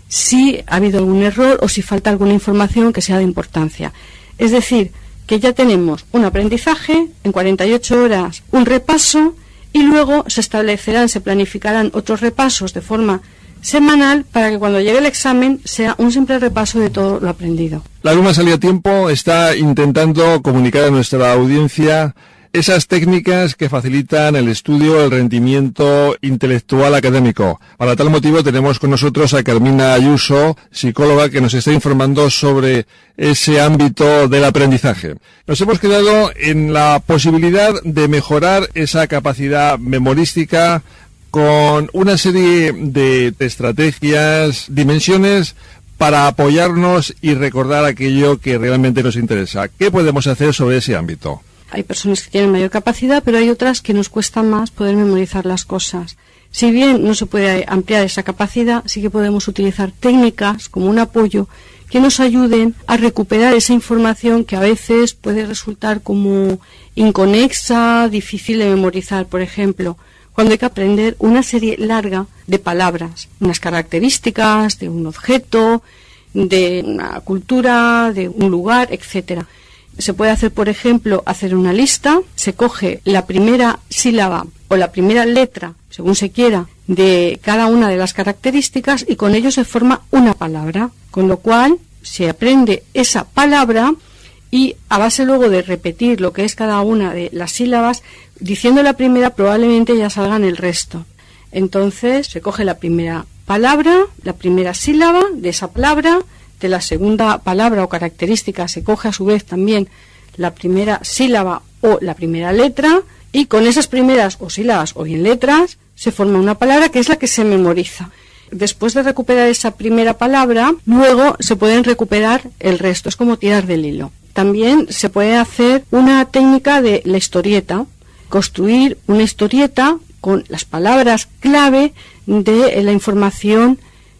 si ha habido algún error o si falta alguna información que sea de importancia. Es decir, que ya tenemos un aprendizaje, en cuarenta y ocho horas un repaso y luego se establecerán, se planificarán otros repasos de forma semanal para que cuando llegue el examen sea un simple repaso de todo lo aprendido. La alumna Salió a Tiempo está intentando comunicar a nuestra audiencia esas técnicas que facilitan el estudio, el rendimiento intelectual académico. Para tal motivo tenemos con nosotros a Carmina Ayuso, psicóloga, que nos está informando sobre ese ámbito del aprendizaje. Nos hemos quedado en la posibilidad de mejorar esa capacidad memorística con una serie de estrategias, dimensiones para apoyarnos y recordar aquello que realmente nos interesa. ¿Qué podemos hacer sobre ese ámbito? Hay personas que tienen mayor capacidad, pero hay otras que nos cuesta más poder memorizar las cosas. Si bien no se puede ampliar esa capacidad, sí que podemos utilizar técnicas como un apoyo que nos ayuden a recuperar esa información que a veces puede resultar como inconexa, difícil de memorizar. Por ejemplo, cuando hay que aprender una serie larga de palabras, unas características de un objeto, de una cultura, de un lugar, etcétera. Se puede hacer, por ejemplo, hacer una lista, se coge la primera sílaba o la primera letra, según se quiera, de cada una de las características y con ello se forma una palabra, con lo cual se aprende esa palabra y a base luego de repetir lo que es cada una de las sílabas, diciendo la primera probablemente ya salgan el resto. Entonces se coge la primera palabra, la primera sílaba de esa palabra, de la segunda palabra o característica se coge a su vez también la primera sílaba o la primera letra y con esas primeras o sílabas o bien letras se forma una palabra que es la que se memoriza. Después de recuperar esa primera palabra, luego se pueden recuperar el resto, es como tirar del hilo. También se puede hacer una técnica de la historieta, construir una historieta con las palabras clave de la información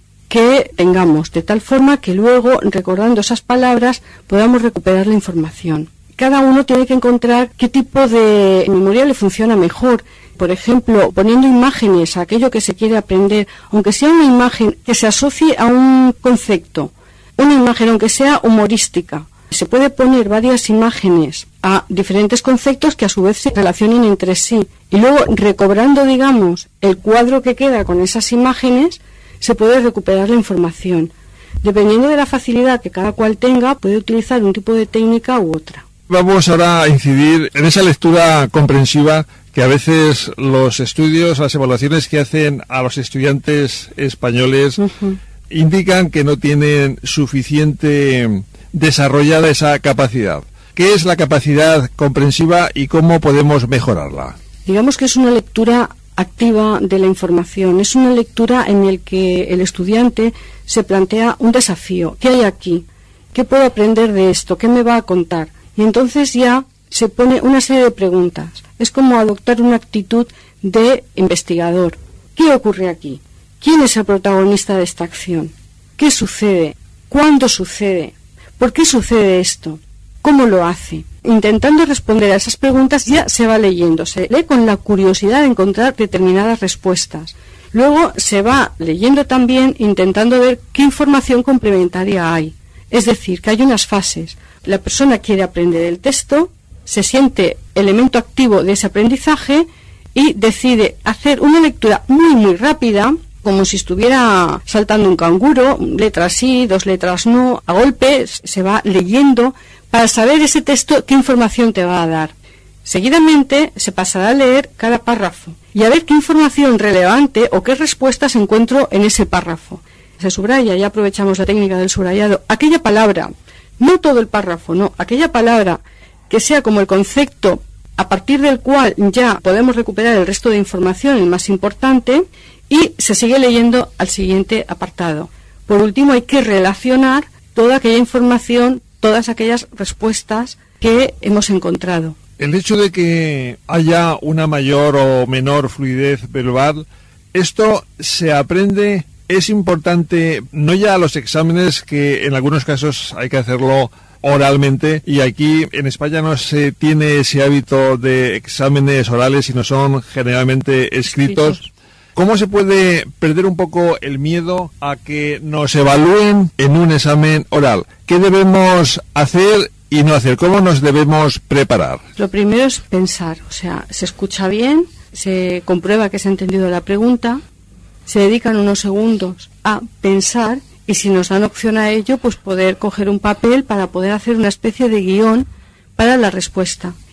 que tengamos, de tal forma que luego, recordando esas palabras, podamos recuperar la información. Cada uno tiene que encontrar qué tipo de memoria le funciona mejor. Por ejemplo, poniendo imágenes a aquello que se quiere aprender, aunque sea una imagen que se asocie a un concepto, una imagen aunque sea humorística. Se puede poner varias imágenes a diferentes conceptos que a su vez se relacionen entre sí. Y luego, recobrando, digamos, el cuadro que queda con esas imágenes, se puede recuperar la información. Dependiendo de la facilidad que cada cual tenga, puede utilizar un tipo de técnica u otra. Vamos ahora a incidir en esa lectura comprensiva que a veces los estudios, las evaluaciones que hacen a los estudiantes españoles uh-huh. indican que no tienen suficiente desarrollada esa capacidad. ¿Qué es la capacidad comprensiva y cómo podemos mejorarla? Digamos que es una lectura activa de la información. Es una lectura en la que el estudiante se plantea un desafío. ¿Qué hay aquí? ¿Qué puedo aprender de esto? ¿Qué me va a contar? Y entonces ya se pone una serie de preguntas. Es como adoptar una actitud de investigador. ¿Qué ocurre aquí? ¿Quién es el protagonista de esta acción? ¿Qué sucede? ¿Cuándo sucede? ¿Por qué sucede esto? ¿Cómo lo hace? Intentando responder a esas preguntas ya se va leyendo, se lee con la curiosidad de encontrar determinadas respuestas. Luego se va leyendo también intentando ver qué información complementaria hay. Es decir, que hay unas fases. La persona quiere aprender el texto, se siente elemento activo de ese aprendizaje y decide hacer una lectura muy muy rápida, como si estuviera saltando un canguro, letras sí, dos letras no, a golpes se va leyendo para saber ese texto qué información te va a dar. Seguidamente se pasará a leer cada párrafo y a ver qué información relevante o qué respuestas encuentro en ese párrafo. Se subraya, ya aprovechamos la técnica del subrayado, aquella palabra, no todo el párrafo, no, aquella palabra que sea como el concepto a partir del cual ya podemos recuperar el resto de información, el más importante, y se sigue leyendo al siguiente apartado. Por último, hay que relacionar toda aquella información, todas aquellas respuestas que hemos encontrado. El hecho de que haya una mayor o menor fluidez verbal, esto se aprende, es importante, no ya a los exámenes, que en algunos casos hay que hacerlo oralmente, y aquí en España no se tiene ese hábito de exámenes orales, sino son generalmente escritos. escritos. ¿Cómo se puede perder un poco el miedo a que nos evalúen en un examen oral? ¿Qué debemos hacer y no hacer? ¿Cómo nos debemos preparar? Lo primero es pensar, o sea, se escucha bien, se comprueba que se ha entendido la pregunta, se dedican unos segundos a pensar y si nos dan opción a ello, pues poder coger un papel para poder hacer una especie de guión para la respuesta.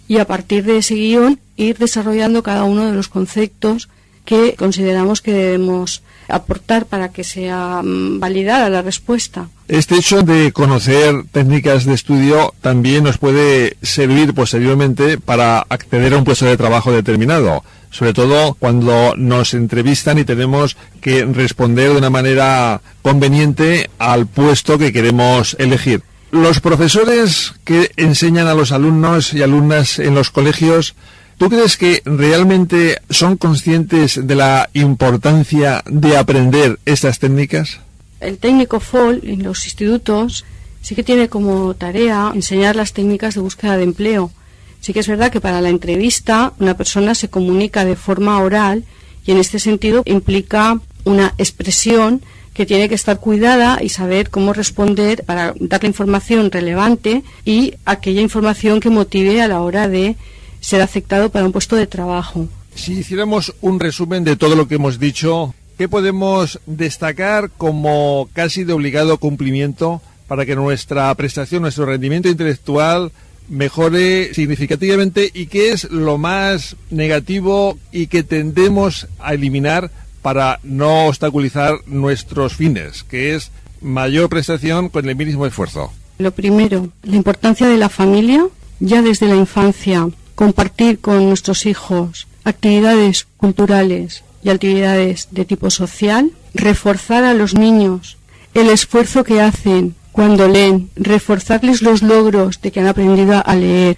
y a partir de ese guión ir desarrollando cada uno de los conceptos que consideramos que debemos aportar para que sea mm, validada la respuesta. Este hecho de conocer técnicas de estudio también nos puede servir posteriormente para acceder a un puesto de trabajo determinado, sobre todo cuando nos entrevistan y tenemos que responder de una manera conveniente al puesto que queremos elegir. Los profesores que enseñan a los alumnos y alumnas en los colegios, ¿tú crees que realmente son conscientes de la importancia de aprender estas técnicas? El técnico F O L en los institutos sí que tiene como tarea enseñar las técnicas de búsqueda de empleo. Sí que es verdad que para la entrevista una persona se comunica de forma oral y en este sentido implica una expresión que tiene que estar cuidada y saber cómo responder para dar la información relevante y aquella información que motive a la hora de ser aceptado para un puesto de trabajo. Si hiciéramos un resumen de todo lo que hemos dicho, ¿qué podemos destacar como casi de obligado cumplimiento para que nuestra prestación, nuestro rendimiento intelectual mejore significativamente, y qué es lo más negativo y que tendemos a eliminar para no obstaculizar nuestros fines, que es mayor prestación con el mínimo esfuerzo? Lo primero, la importancia de la familia, ya desde la infancia, compartir con nuestros hijos actividades culturales y actividades de tipo social, reforzar a los niños el esfuerzo que hacen cuando leen, reforzarles los logros de que han aprendido a leer,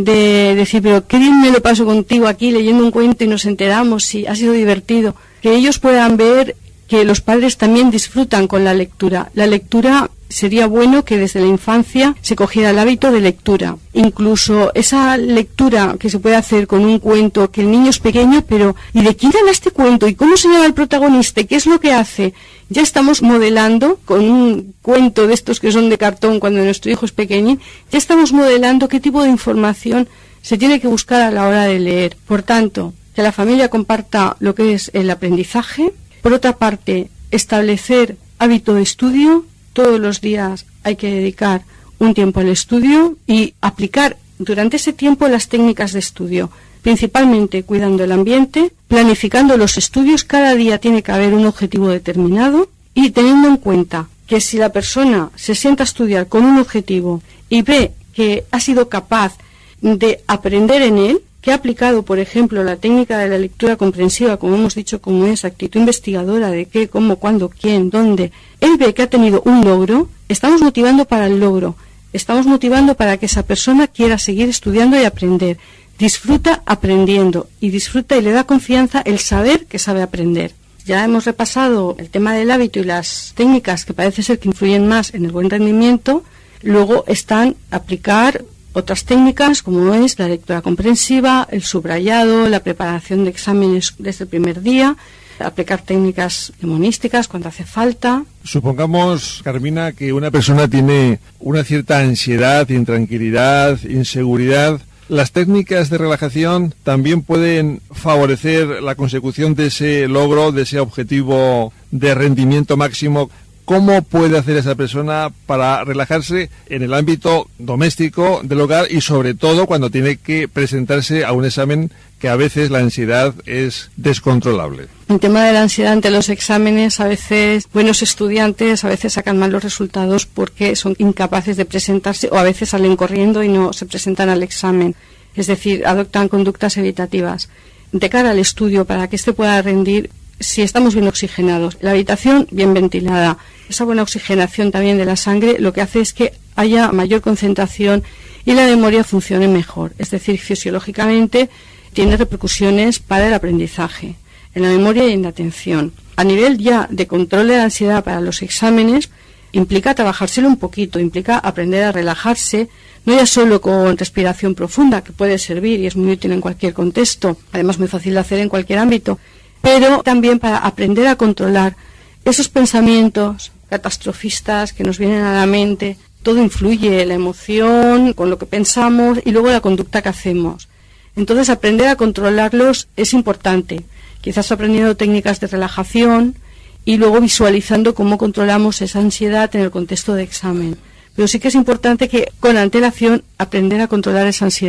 de decir, pero qué bien me lo paso contigo aquí leyendo un cuento y nos enteramos si ha sido divertido, que ellos puedan ver que los padres también disfrutan con la lectura. La lectura sería bueno que desde la infancia se cogiera el hábito de lectura. Incluso esa lectura que se puede hacer con un cuento, que el niño es pequeño, pero ¿y de quién habla este cuento? ¿Y cómo se llama el protagonista? ¿Qué es lo que hace? Ya estamos modelando con un cuento de estos que son de cartón cuando nuestro hijo es pequeño, ya estamos modelando qué tipo de información se tiene que buscar a la hora de leer. Por tanto, que la familia comparta lo que es el aprendizaje. Por otra parte, establecer hábito de estudio. Todos los días hay que dedicar un tiempo al estudio y aplicar durante ese tiempo las técnicas de estudio, principalmente cuidando el ambiente, planificando los estudios. Cada día tiene que haber un objetivo determinado y teniendo en cuenta que si la persona se sienta a estudiar con un objetivo y ve que ha sido capaz de aprender en él, que ha aplicado, por ejemplo, la técnica de la lectura comprensiva, como hemos dicho, como es actitud investigadora de qué, cómo, cuándo, quién, dónde, él ve que ha tenido un logro, estamos motivando para el logro, estamos motivando para que esa persona quiera seguir estudiando y aprender. Disfruta aprendiendo y disfruta y le da confianza el saber que sabe aprender. Ya hemos repasado el tema del hábito y las técnicas que parece ser que influyen más en el buen rendimiento. Luego están aplicar otras técnicas como es la lectura comprensiva, el subrayado, la preparación de exámenes desde el primer día, aplicar técnicas demonísticas cuando hace falta. Supongamos, Carmina, que una persona tiene una cierta ansiedad, intranquilidad, inseguridad. ¿Las técnicas de relajación también pueden favorecer la consecución de ese logro, de ese objetivo de rendimiento máximo? ¿Cómo puede hacer esa persona para relajarse en el ámbito doméstico del hogar y sobre todo cuando tiene que presentarse a un examen que a veces la ansiedad es descontrolable? El tema de la ansiedad ante los exámenes, a veces buenos estudiantes a veces sacan mal los resultados porque son incapaces de presentarse o a veces salen corriendo y no se presentan al examen. Es decir, adoptan conductas evitativas. De cara al estudio, para que éste pueda rendir, si estamos bien oxigenados, la habitación bien ventilada, esa buena oxigenación también de la sangre lo que hace es que haya mayor concentración y la memoria funcione mejor. Es decir, fisiológicamente tiene repercusiones para el aprendizaje, en la memoria y en la atención. A nivel ya de control de la ansiedad para los exámenes, implica trabajárselo un poquito, implica aprender a relajarse, no ya solo con respiración profunda, que puede servir y es muy útil en cualquier contexto, además muy fácil de hacer en cualquier ámbito, pero también para aprender a controlar esos pensamientos catastrofistas que nos vienen a la mente. Todo influye, la emoción, con lo que pensamos y luego la conducta que hacemos. Entonces, aprender a controlarlos es importante. Quizás aprendiendo técnicas de relajación y luego visualizando cómo controlamos esa ansiedad en el contexto de examen. Pero sí que es importante que con antelación aprender a controlar esa ansiedad.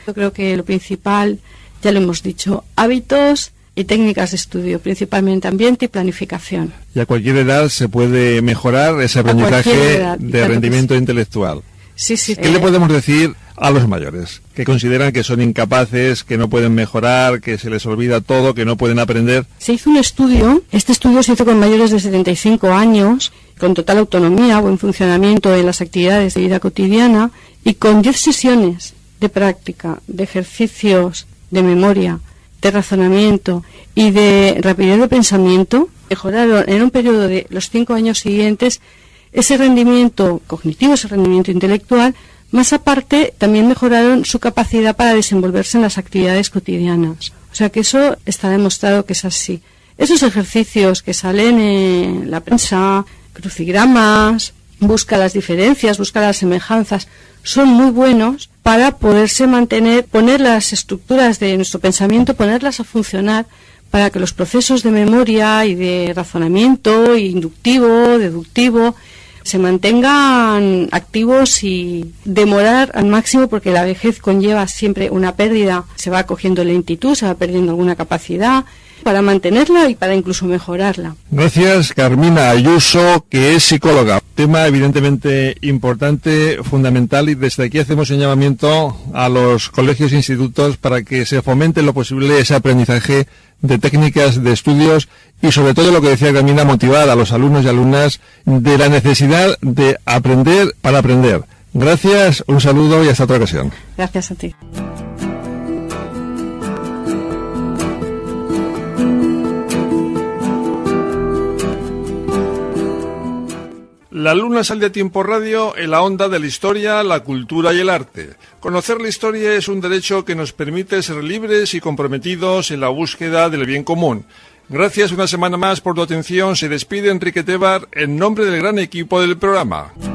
Yo creo que lo principal, ya lo hemos dicho, hábitos y técnicas de estudio, principalmente ambiente y planificación. Y a cualquier edad se puede mejorar ese aprendizaje edad, de rendimiento sí. intelectual. Sí, sí. ¿Qué eh... le podemos decir a los mayores que consideran que son incapaces, que no pueden mejorar, que se les olvida todo, que no pueden aprender? Se hizo un estudio, este estudio se hizo con mayores de setenta y cinco años, con total autonomía, buen funcionamiento en las actividades de vida cotidiana y con diez sesiones de práctica, de ejercicios de memoria, de razonamiento y de rapidez de pensamiento, mejoraron en un periodo de los cinco años siguientes ese rendimiento cognitivo, ese rendimiento intelectual. Más aparte, también mejoraron su capacidad para desenvolverse en las actividades cotidianas. O sea que eso está demostrado que es así. Esos ejercicios que salen en la prensa, crucigramas, busca las diferencias, busca las semejanzas, son muy buenos para poderse mantener, poner las estructuras de nuestro pensamiento, ponerlas a funcionar para que los procesos de memoria y de razonamiento, inductivo, deductivo, se mantengan activos y demorar al máximo, porque la vejez conlleva siempre una pérdida, se va cogiendo lentitud, se va perdiendo alguna capacidad, para mantenerla y para incluso mejorarla. Gracias, Carmina Ayuso, que es psicóloga. Tema evidentemente importante, fundamental, y desde aquí hacemos un llamamiento a los colegios e institutos para que se fomente lo posible ese aprendizaje de técnicas de estudios y sobre todo lo que decía Carmina, motivar a los alumnos y alumnas de la necesidad de aprender para aprender. Gracias, un saludo y hasta otra ocasión. Gracias a ti. La luna sale a Tiempo Radio en la onda de la historia, la cultura y el arte. Conocer la historia es un derecho que nos permite ser libres y comprometidos en la búsqueda del bien común. Gracias una semana más por tu atención. Se despide Enrique Tebar en nombre del gran equipo del programa.